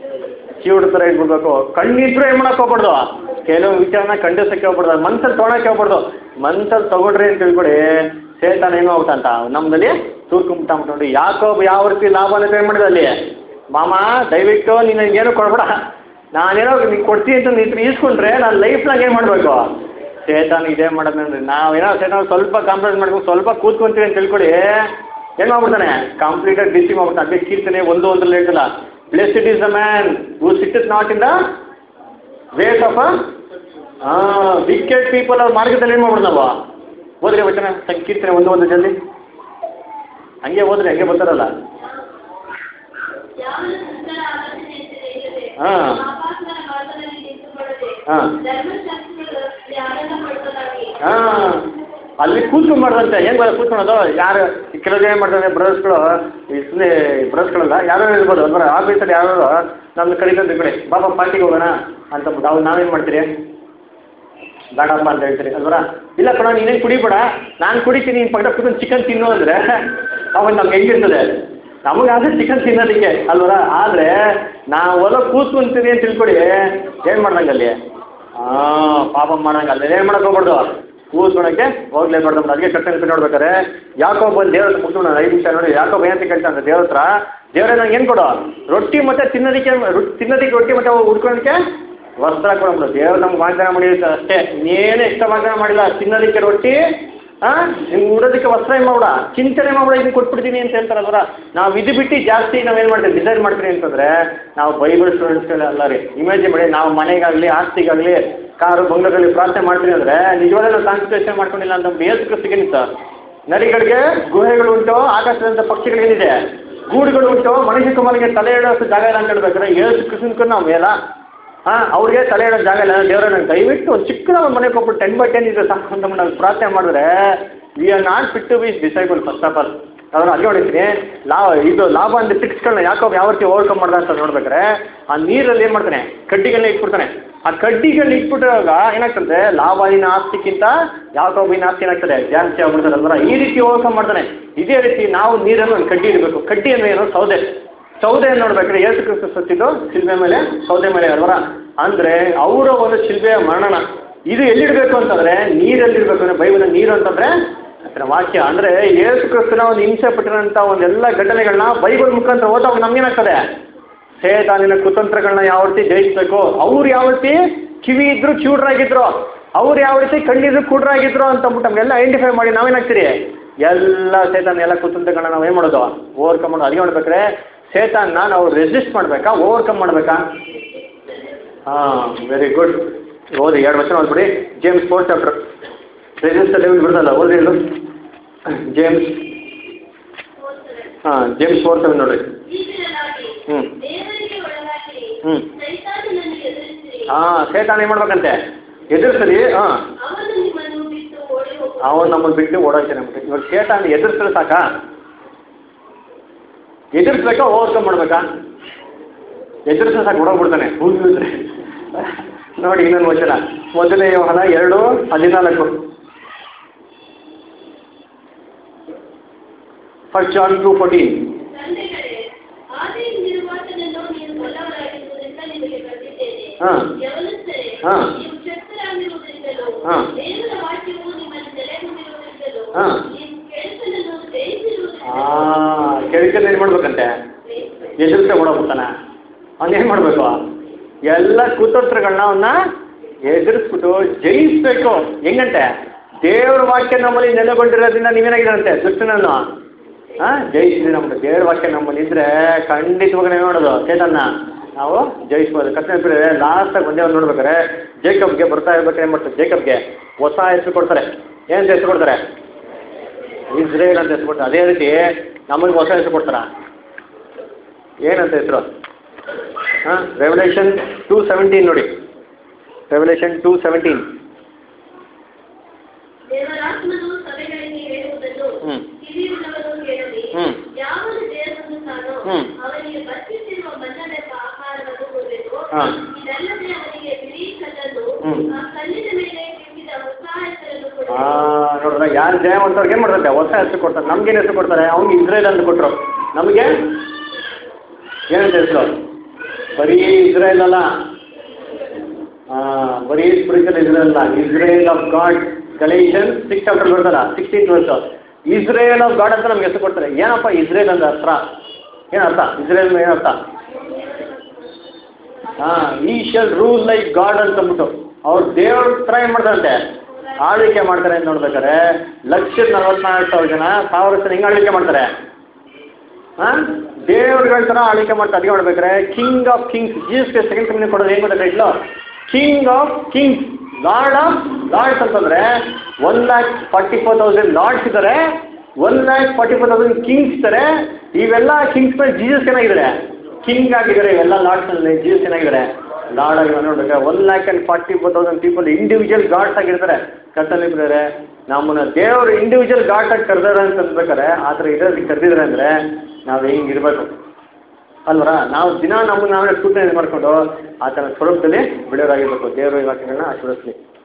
ಕಿವುಡ ಥರ ಇಟ್ಬಿಡ್ಬೇಕು ಕಣ್ಣಿದ್ರೂ ಏನು ಮಾಡೋಕೆ ಹೋಗ್ಬಾರ್ದು ಕೆಲವು ವಿಚಾರನ ಖಂಡಿಸೋಕ್ಕೆ ಹೋಗ್ಬಾರ್ದು ಮನ್ಸಲ್ಲಿ ತೊಗೊಳಕ್ಕೆ ಹೋಗ್ಬಾರ್ದು ಮನ್ಸಲ್ಲಿ ತೊಗೊಳ್ರಿ ಅಂತ ತಿಳ್ಕೊಡಿ ಸೇತಾನ ಏನೋ ಹೋಗ್ತಂತ ನಮ್ಮದಲ್ಲಿ ತೂರ್ಕೊಂಬಿಟ್ಟು ನೋಡಿ ಯಾಕೋ ಯಾವ ರೀತಿ ಲಾಭನ ಏನು ಮಾಡಿದೆ ಅಲ್ಲಿ ಮಾಮ ದಯವಿಟ್ಟು ನೀನು ಏನು ಕೊಡ್ಬೇಡ ನಾನೇನೋ ನೀನು ಕೊಡ್ತೀನಿ ಅಂತ ನೀನು ಈಸ್ಕೊಂಡ್ರೆ ನಾನು ಲೈಫ್ನಾಗ ಏನು ಮಾಡಬೇಕು ಸೇತಾನ ಇದೇ ಮಾಡೋದು ನೋಡ್ರಿ ನಾವೇನೋ ಸೇತಾನ ಸ್ವಲ್ಪ ಕಾಂಪ್ರಮೈಸ್ ಮಾಡ್ಕೊಂಡು ಸ್ವಲ್ಪ ಕೂತ್ಕೊಂತೀವಿ ಅಂತ ತಿಳ್ಕೊಡಿ ಏನು ಮಾಡ್ಬಿಡ್ತಾನೆ ಕಂಪ್ಲೀಟಾಗಿ ಡಿಸಿ ಮಾಡ್ಬಿಡ್ತಾನೆ ಅದೇ ಕೀರ್ತನೆ ಒಂದು ಒಂದ್ರಲ್ಲಿ ಹೇಳ್ತಲ್ಲ blessed is the man who sits not in the ways of wicked people ಅವ್ರ ಮಾರ್ಗದಲ್ಲಿ ಏನು ಮಾಡ್ಬೋದು ನಾವು ಓದ್ರಿ ವಚನ ಸಂಕೀರ್ತನೆ ಒಂದು ಒಂದು ಜಲ್ದಿ ಹಂಗೆ ಓದ್ರಿ ಹಂಗೆ ಬರ್ತಾರಲ್ಲ ಹಾಂ ಹಾಂ ಹಾಂ ಅಲ್ಲಿ ಕೂತ್ಕೊಂಡ್ಬಾರ್ದಂತೆ ಹೆಂಗೆ ಬರ ಕೂತ್ಕೊಳೋದು ಯಾರು ಕೆಲವು ಜನ ಏನು ಮಾಡ್ತಾರೆ ಬ್ರದರ್ಸ್ಗಳು ಈ ಸುಮ್ಮನೆ ಬ್ರದರ್ಸ್ಗಳಲ್ಲ ಯಾರೋ ಇರ್ಬೋದು ಅಂದ್ರೆ ಆಫೀಸಲ್ಲಿ ಯಾರು ನಮ್ಮ ಕರೀತಾರೆ ಈ ಕಡೆ ಬಾಬಾ ಪಾರ್ಟಿಗೆ ಹೋಗೋಣ ಅಂತ ನಾವು ನಾವೇನು ಮಾಡ್ತೀರಿ ಬೇಡಪ್ಪ ಅಂತ ಹೇಳ್ತೀರಿ ಅಲ್ವರ ಇಲ್ಲ ಕಣ ನೀನೇನು ಕುಡಿಬೇಡ ನಾನು ಕುಡಿತೀನಿ ನೀನು ಪಕ್ಕ ಕೂತ್ಕೊಂಡು ಚಿಕನ್ ತಿನ್ನು ಅಂದರೆ ಅವಾಗ ನಮ್ಗೆ ಹೆಂಗಿರ್ತದೆ ನಮಗೆ ಆದರೆ ಚಿಕನ್ ತಿನ್ನೋದಕ್ಕೆ ಅಲ್ವರ ಆದರೆ ನಾವು ಹೊಲ ಕೂತ್ಕೊಂತೀವಿ ಅಂತ ತಿಳ್ಕೊಡಿ ಏನು ಮಾಡ್ದಂಗೆ ಅಲ್ಲಿ ಹಾಂ ಪಾಪ ಮಾಡಂಗೆ ಅಲ್ಲಿ ಏನು ಮಾಡೋಕೆ ಹೋಗ್ಬಾರ್ದು ಕೂತ್ಕೊಳಕ್ಕೆ ಹೋಗ್ಲೇಬಾರ್ದು ಅಂತ ಅದಕ್ಕೆ ಕಟ್ಟೆ ನೋಡ್ಬೇಕಾರೆ ಯಾಕೋ ಬಂದು ದೇವ್ರ ಹತ್ರ ಮುಗಿದು ನಾನು ಐದು ನಿಮಿಷ ನೋಡಿ ಯಾಕೋ ಏನಂತ ಕೇಳ್ತಾನೆ ದೇವ್ರ ಹತ್ರ ದೇವರೇ ನಂಗೆ ಏನು ಕೊಡು ರೊಟ್ಟಿ ಮತ್ತು ತಿನ್ನೋದಕ್ಕೆ ತಿನ್ನೋದಕ್ಕೆ ರೊಟ್ಟಿ ಮತ್ತು ಉಡ್ಕೊಳ್ಳೋದಕ್ಕೆ ವಸ್ತ್ರ ಕೊಡೋದು ದೇವ್ರು ನಮ್ಗೆ ವಾಗ್ದಾನ ಮಾಡಿರುತ್ತೆ ಅಷ್ಟೇ ಇನ್ನೇನು ಇಷ್ಟ ವಾಗ್ದಾನ ಮಾಡಿಲ್ಲ ತಿನ್ನೋದಕ್ಕೆ ರೊಟ್ಟಿ ಹಾಂ ನಿಮ್ಗೆ ಉಡೋದಕ್ಕೆ ವಸ್ತ್ರ ಏನು ಮಾಡ್ಬಿಡ ಚಿಂತನೆ ಮಾಡ್ಬಿಡ ಇದನ್ನು ಕೊಟ್ಬಿಡ್ತೀನಿ ಅಂತ ಹೇಳ್ತಾರಲ್ವರ ನಾವು ಇದು ಬಿಟ್ಟು ಜಾಸ್ತಿ ನಾವೇನು ಮಾಡ್ತೀವಿ ಡಿಸೈಡ್ ಮಾಡ್ತೀವಿ ಅಂತಂದರೆ ನಾವು ಬೈಬಲ್ ಸ್ಟೂಡೆಂಟ್ಸ್ಗಳೆಲ್ಲ ರೀ ಇಮೇಜಿನ್ ಮಾಡಿ ನಾವು ಮನೆಗಾಗಲಿ ಆಸ್ತಿಗಾಗಲಿ ಕಾರು ಬಂಗ್ಲೆಗಳಲ್ಲಿ ಪ್ರಾರ್ಥನೆ ಮಾಡ್ತೀನಿ ಅಂದರೆ ನಿಜವಾದ ನಾವು ಕಾನ್ಸಂಟ್ರೇಷನ್ ಮಾಡ್ಕೊಂಡಿಲ್ಲ ಅಂತ ಏಸು ಕ್ರಿಸ್ತಿಗೆ ಸರ್ ನರಿಗಳಿಗೆ ಗುಹೆಗಳು ಉಂಟು ಆಕಾಶದಂಥ ಪಕ್ಷಿಗಳಿಗೇನಿದೆ ಗೂಡುಗಳು ಉಂಟು ಮನುಷ್ಯ ಕುಮಾರಿಗೆ ತಲೆ ಇಡೋಷ್ಟು ಜಾಗ ಇಲ್ಲ ಅಂತ ಹೇಳ್ಬೇಕಾದ್ರೆ ಏಸು ಕ್ರಿಸ್ತನ್ಗೂ ನಾವು ಮೇಲ ಹಾಂ ಅವ್ರಿಗೆ ತಲೆ ಇಡೋ ಜಾಗ ಇಲ್ಲ ದೇವರ ನಂಗೆ ದಯವಿಟ್ಟು ಒಂದು ಚಿಕ್ಕದ ಒಂದು ಮನೆಗೆ ಹೋಗ್ಬಿಟ್ಟು ಟೆನ್ ಬೈ ಟೆನ್ ಇದೆ ಸಾಕು ಅಂತ ನಾವು ಪ್ರಾರ್ಥನೆ ಮಾಡಿದ್ರೆ we are not fit to be disciple first of all ಅವ್ರು ಅದೇ ಹೊಡಿತೀನಿ ಲಾಭ ಇದು ಲಾಭ ಅಂತ ಟ್ರಿಕ್ಸ್ಗಳನ್ನ ಯಾಕೋ ಯಾವ ರೀತಿ ಓವರ್ಕಮ್ ಮಾಡ್ದ ಅಂತ ನೋಡ್ಬೇಕಾರೆ ಆ ನೀರಲ್ಲಿ ಏನು ಮಾಡ್ತಾನೆ ಕಡ್ಡಿಗಳನ್ನ ಇಟ್ಬಿಡ್ತಾನೆ ಆ ಕಡ್ಡಿಗಳನ್ನ ಇಟ್ಬಿಟ್ಟಾಗ ಏನಾಗ್ತದೆ ಲಾಭವಿನ ಆಸ್ತಿಕ್ಕಿಂತ ಯಾಕೋಬಿನ ಆಸ್ತಿ ಏನಾಗ್ತದೆ ಜಾಸ್ತಿ ಆಗ್ಬಿಡ್ತಾರೆ ಅಲ್ವರ ಈ ರೀತಿ ಓವರ್ಕಮ್ ಮಾಡ್ತಾನೆ ಇದೇ ರೀತಿ ನಾವು ನೀರನ್ನು ಒಂದು ಕಡ್ಡಿ ಇಡಬೇಕು ಕಡ್ಡಿ ಅಂದರೆ ಏನು ಸೌದೆ ಸೌದೆಯನ್ನು ನೋಡ್ಬೇಕ್ರೆ ಯೇಸು ಕ್ರಿಸ್ತ ಸತ್ತಿದ್ದು ಶಿಲ್ಬೆ ಮೇಲೆ ಸೌದೆ ಮೇಲೆ ಅಲ್ವರ ಅಂದರೆ ಅವರ ಒಂದು ಶಿಲ್ಬೆಯ ಮರಣನ ಇದು ಎಲ್ಲಿಡಬೇಕು ಅಂತಂದರೆ ನೀರಲ್ಲಿಡಬೇಕು ಅಂದರೆ ಬೈಬಲ್ ನೀರು ಅಂತಂದರೆ ಅದರ ವಾಕ್ಯ ಅಂದರೆ ಯೇಸು ಕ್ರಿಸ್ತನ ಒಂದು ಹಿಂಸೆ ಪಟ್ಟಿರೋಂಥ ಒಂದೆಲ್ಲ ಘಟನೆಗಳನ್ನ ಬೈಬಲ್ ಮುಖಾಂತರ ಓದಾಗ ನಮಗೇನಾಗ್ತದೆ ಸೇತಾನಿನ ಕುತಂತ್ರಗಳನ್ನ ಯಾವ ರೀತಿ ಜಯಿಸಬೇಕು ಅವ್ರು ಯಾವ ರೀತಿ ಕಿವಿ ಇದ್ರು ಕಿವುಡ್ರಾಗಿದ್ರು ಅವ್ರು ಯಾವ ರೀತಿ ಕಣ್ಣಿದ್ರು ಕುಡ್ರಾಗಿದ್ರು ಅಂತಂದ್ಬಿಟ್ಟು ನಮಗೆಲ್ಲ ಐಡೆಂಟಿಫೈ ಮಾಡಿ ನಾವೇನಾಗ್ತೀರಿ ಎಲ್ಲ ಸೇತಾನ ಎಲ್ಲ ಕುತಂತ್ರಗಳನ್ನ ನಾವು ಏನು ಮಾಡೋದು ಓವರ್ಕಮ್ ಮಾಡೋದು ಅದೇ ಮಾಡ್ಬೇಕಾರೆ ಸೇತಾನ್ನ ನಾವು ರೆಸಿಸ್ಟ್ ಮಾಡಬೇಕಾ ಓವರ್ಕಮ್ ಮಾಡಬೇಕಾ ಹಾಂ ವೆರಿ ಗುಡ್ ಓದಿ ಎರಡು ವರ್ಷ ಓದ್ಬಿಡಿ James four chapter resist level ಬಿಡ್ದಲ್ಲ ಓದಿ ಹೇಳು ಜೇಮ್ಸ್ ಹಾಂ ಜೇಮ್ಸ್ ಫೋರ್ ಸೆವೆನ್ ನೋಡಿರಿ ಹ್ಞೂ ಹ್ಞೂ ಹಾಂ ಸೇತಾನ ಏನು ಮಾಡ್ಬೇಕಂತೆ ಎದುರಿಸಲಿ ಹಾಂ ಅವನು ನಮ್ಮನ್ನು ಬಿಟ್ಟು ಓಡೋಗ್ತಾನೆ ನಮಗೆ ಇವಾಗ ಸೇತಾನ ಎದುರಿಸಿದ್ರೆ ಸಾಕಾ ಎದುರಿಸ್ಬೇಕಾ ಓವರ್ಕಮ್ ಮಾಡಬೇಕಾ ಎದುರಿಸ ಸಾಕು ಹೊಡೋಗ್ಬಿಡ್ತಾನೆ ಹೂವಿದ್ರೆ ನೋಡಿ ಇನ್ನೊಂದು ವಚನ ಮೊದಲನೇ ಯೋಹನ ಎರಡು ಹದಿನಾಲ್ಕು ಫಸ್ಟ್ ಜಾನ್ ಟು ಫೋರ್ಟೀನ್ ಹಾಂ ಹಾಂ ಹಾಂ ಹಾಂ ಹಾಂ ಕೆಳಕಲ್ಲಿ ಏನು ಮಾಡ್ಬೇಕಂತೆ ಎದುರಿಸ ಓಡೋಗ್ಬಿಡ್ತಾನ ಅವ್ನು ಏನು ಮಾಡಬೇಕು ಎಲ್ಲ ಕುತಂತ್ರಗಳನ್ನ ಅವನ್ನ ಎದುರಿಸ್ಬಿಟ್ಟು ಜಯಿಸ್ಬೇಕು ಹೆಂಗಂತೆ ದೇವ್ರ ವಾಕ್ಯ ನಮ್ಮಲ್ಲಿ ನೆಲೆಗೊಂಡಿರೋದ್ರಿಂದ ನೀವೇನಾಗಿರಂತೆ ದುಷ್ಟನನ್ನು ಹಾಂ ಜಯಿಸಿದ್ರಿ ನಮ್ಮದು ದೇವ್ರ ವಾಕ್ಯ ನಮ್ಮಲ್ಲಿ ಇದ್ದರೆ ಖಂಡಿತವಾಗ ಏನು ಮಾಡೋದು ಚೇತನ್ನ ನಾವು ಜಯಿಸ್ಬೋದು ಕರ್ತನೆ ಲಾಸ್ಟಾಗಿ ಒಂದೇ ಒಂದು ನೋಡ್ಬೇಕಾರೆ ಜೇಕಬ್ಗೆ ಬರ್ತಾ ಇರ್ಬೇಕಾದ್ರೆ ಏನು ಮಾಡ್ತಾರೆ ಜೇಕಬ್ಗೆ ಹೊಸ ಹೆಸರು ಕೊಡ್ತಾರೆ ಏನಂತ ಹೆಸರು ಕೊಡ್ತಾರೆ ಇಸ್ರೇಲ್ ಅಂತ ಹೆಸರು ಕೊಡ್ತಾರೆ ಅದೇ ರೀತಿ ನಮಗೆ ಹೊಸ ಹೆಸರು ಕೊಡ್ತಾರ ಏನಂತ ಹೆಸರು ಹಾಂ ರೆವಲ್ಯೂಷನ್ ಟೂ ಸೆವೆಂಟೀನ್ ನೋಡಿ ರೆವಲ್ಯೂಷನ್ ಟೂ ಸೆವೆಂಟೀನ್ ಹ್ಞೂ ಹ್ಞೂ ಹ್ಞೂ ಹಾಂ ಹಾಂ ನೋಡ್ರ ಯಾರು ಜಯವಂತವ್ರಿಗೆ ಏನು ಮಾಡ್ತಾರೆ ಹೊಸ ಹೆಸರು ಕೊಡ್ತಾರೆ ನಮ್ಗೇನು ಹೆಸರು ಕೊಡ್ತಾರೆ ಅವ್ನಿಗೆ ಇಸ್ರೇಲ್ ಅಂತ ಕೊಟ್ಟರು ನಮಗೆ ಏನಂತ ಹೆಸರು ಬರೀ ಇಸ್ರೇಲ್ ಅಲ್ಲ ಬರೀ ಸ್ಪಿರಿಚುವಲ್ ಇಸ್ರೇಲ್ ಅಲ್ಲ Israel of God Galatian six chapter ಬರ್ತಲ್ಲ sixteen verse Israel of God ಅಂತ ನಮ್ಗೆ ಹೆಸರು ಕೊಡ್ತಾರೆ ಏನಪ್ಪ ಇಸ್ರೇಲ್ ಅಂತ ಅರ್ಥ ಏನರ್ಥ ಇಸ್ರೇಲ್ ಏನರ್ಥ ಹಾಂ ಈ ಶಲ್ ರೂಲ್ ಲೈಕ್ ಗಾಡ್ ಅಂತಂದ್ಬಿಟ್ಟು ಅವ್ರು ದೇವ್ರ ಥರ ಏನು ಮಾಡ್ತಾರಂತೆ ಆಳ್ವಿಕೆ ಮಾಡ್ತಾರೆ ಅಂತ ನೋಡ್ಬೇಕಾರೆ ಲಕ್ಷದ ನಲ್ವತ್ನಾಲ್ಕು ಸಾವಿರ ಜನ ಸಾವಿರ ಜನ ಹೆಂಗೆ ಆಳ್ವಿಕೆ ಮಾಡ್ತಾರೆ ಹಾಂ ದೇವ್ರುಗಳ ಥರ ಆಳ್ವಿಕೆ ಮಾಡ್ತಾ ಅಡಿಗೆ ಮಾಡ್ಬೇಕಾರೆ ಕಿಂಗ್ ಆಫ್ ಕಿಂಗ್ಸ್ ಜೀಸಸ್ಗೆ ಸೆಕೆಂಡ್ ಕಮಿಂಗ್ ಕೊಡೋದು ಏನು ಗೊತ್ತಾ title king of kings lord of lords ಅಂತಂದರೆ one lakh forty four thousand lords ಇದ್ದಾರೆ one lakh forty four thousand kings ಇದ್ದಾರೆ ಇವೆಲ್ಲ ಕಿಂಗ್ಸ್ ಮೇಲೆ ಜೀಸಸ್ ಏನಾಗಿದ್ದಾರೆ ಕಿಂಗ್ ಆಗಿದ್ದಾರೆ ಇವೆಲ್ಲ ಲಾರ್ಡ್ಸ್ನಲ್ಲಿ ಜೀಸಸ್ ಏನಾಗಿದ್ದಾರೆ ಲಾರ್ಡ್ ಆಗಿ ನೋಡ್ಬೇಕಾರೆ one lakh and forty four thousand people individual gods ಆಗಿರ್ತಾರೆ ಕರ್ತನಲ್ಲಿ ಬಿದ್ದಾರೆ ನಮ್ಮನ್ನು ದೇವರು ಇಂಡಿವಿಜುವಲ್ ಗಾಡ್ ಆಗಿ ಕರೆದಾರೆ ಅಂತ ಅನ್ಬೇಕಾರೆ ಆ ಥರ ಇರೋದಕ್ಕೆ ಕರೆದಿದ್ದಾರೆ ಅಂದರೆ ನಾವು ಹಿಂಗಿರ್ಬೇಕು ಅಲ್ವರ ನಾವು ದಿನ ನಮ್ಮನ್ನು ನಾವೇ ಸೂಚನೆ ಮಾಡಿಕೊಂಡು ಆ ಥರ ಸ್ವರೂಪದಲ್ಲಿ ಬಿಡೋರಾಗಿರ್ಬೇಕು ದೇವರು ಈ ವಾಕ್ಯಗಳನ್ನ ಆಶೀರ್ವದಿಸಲಿ.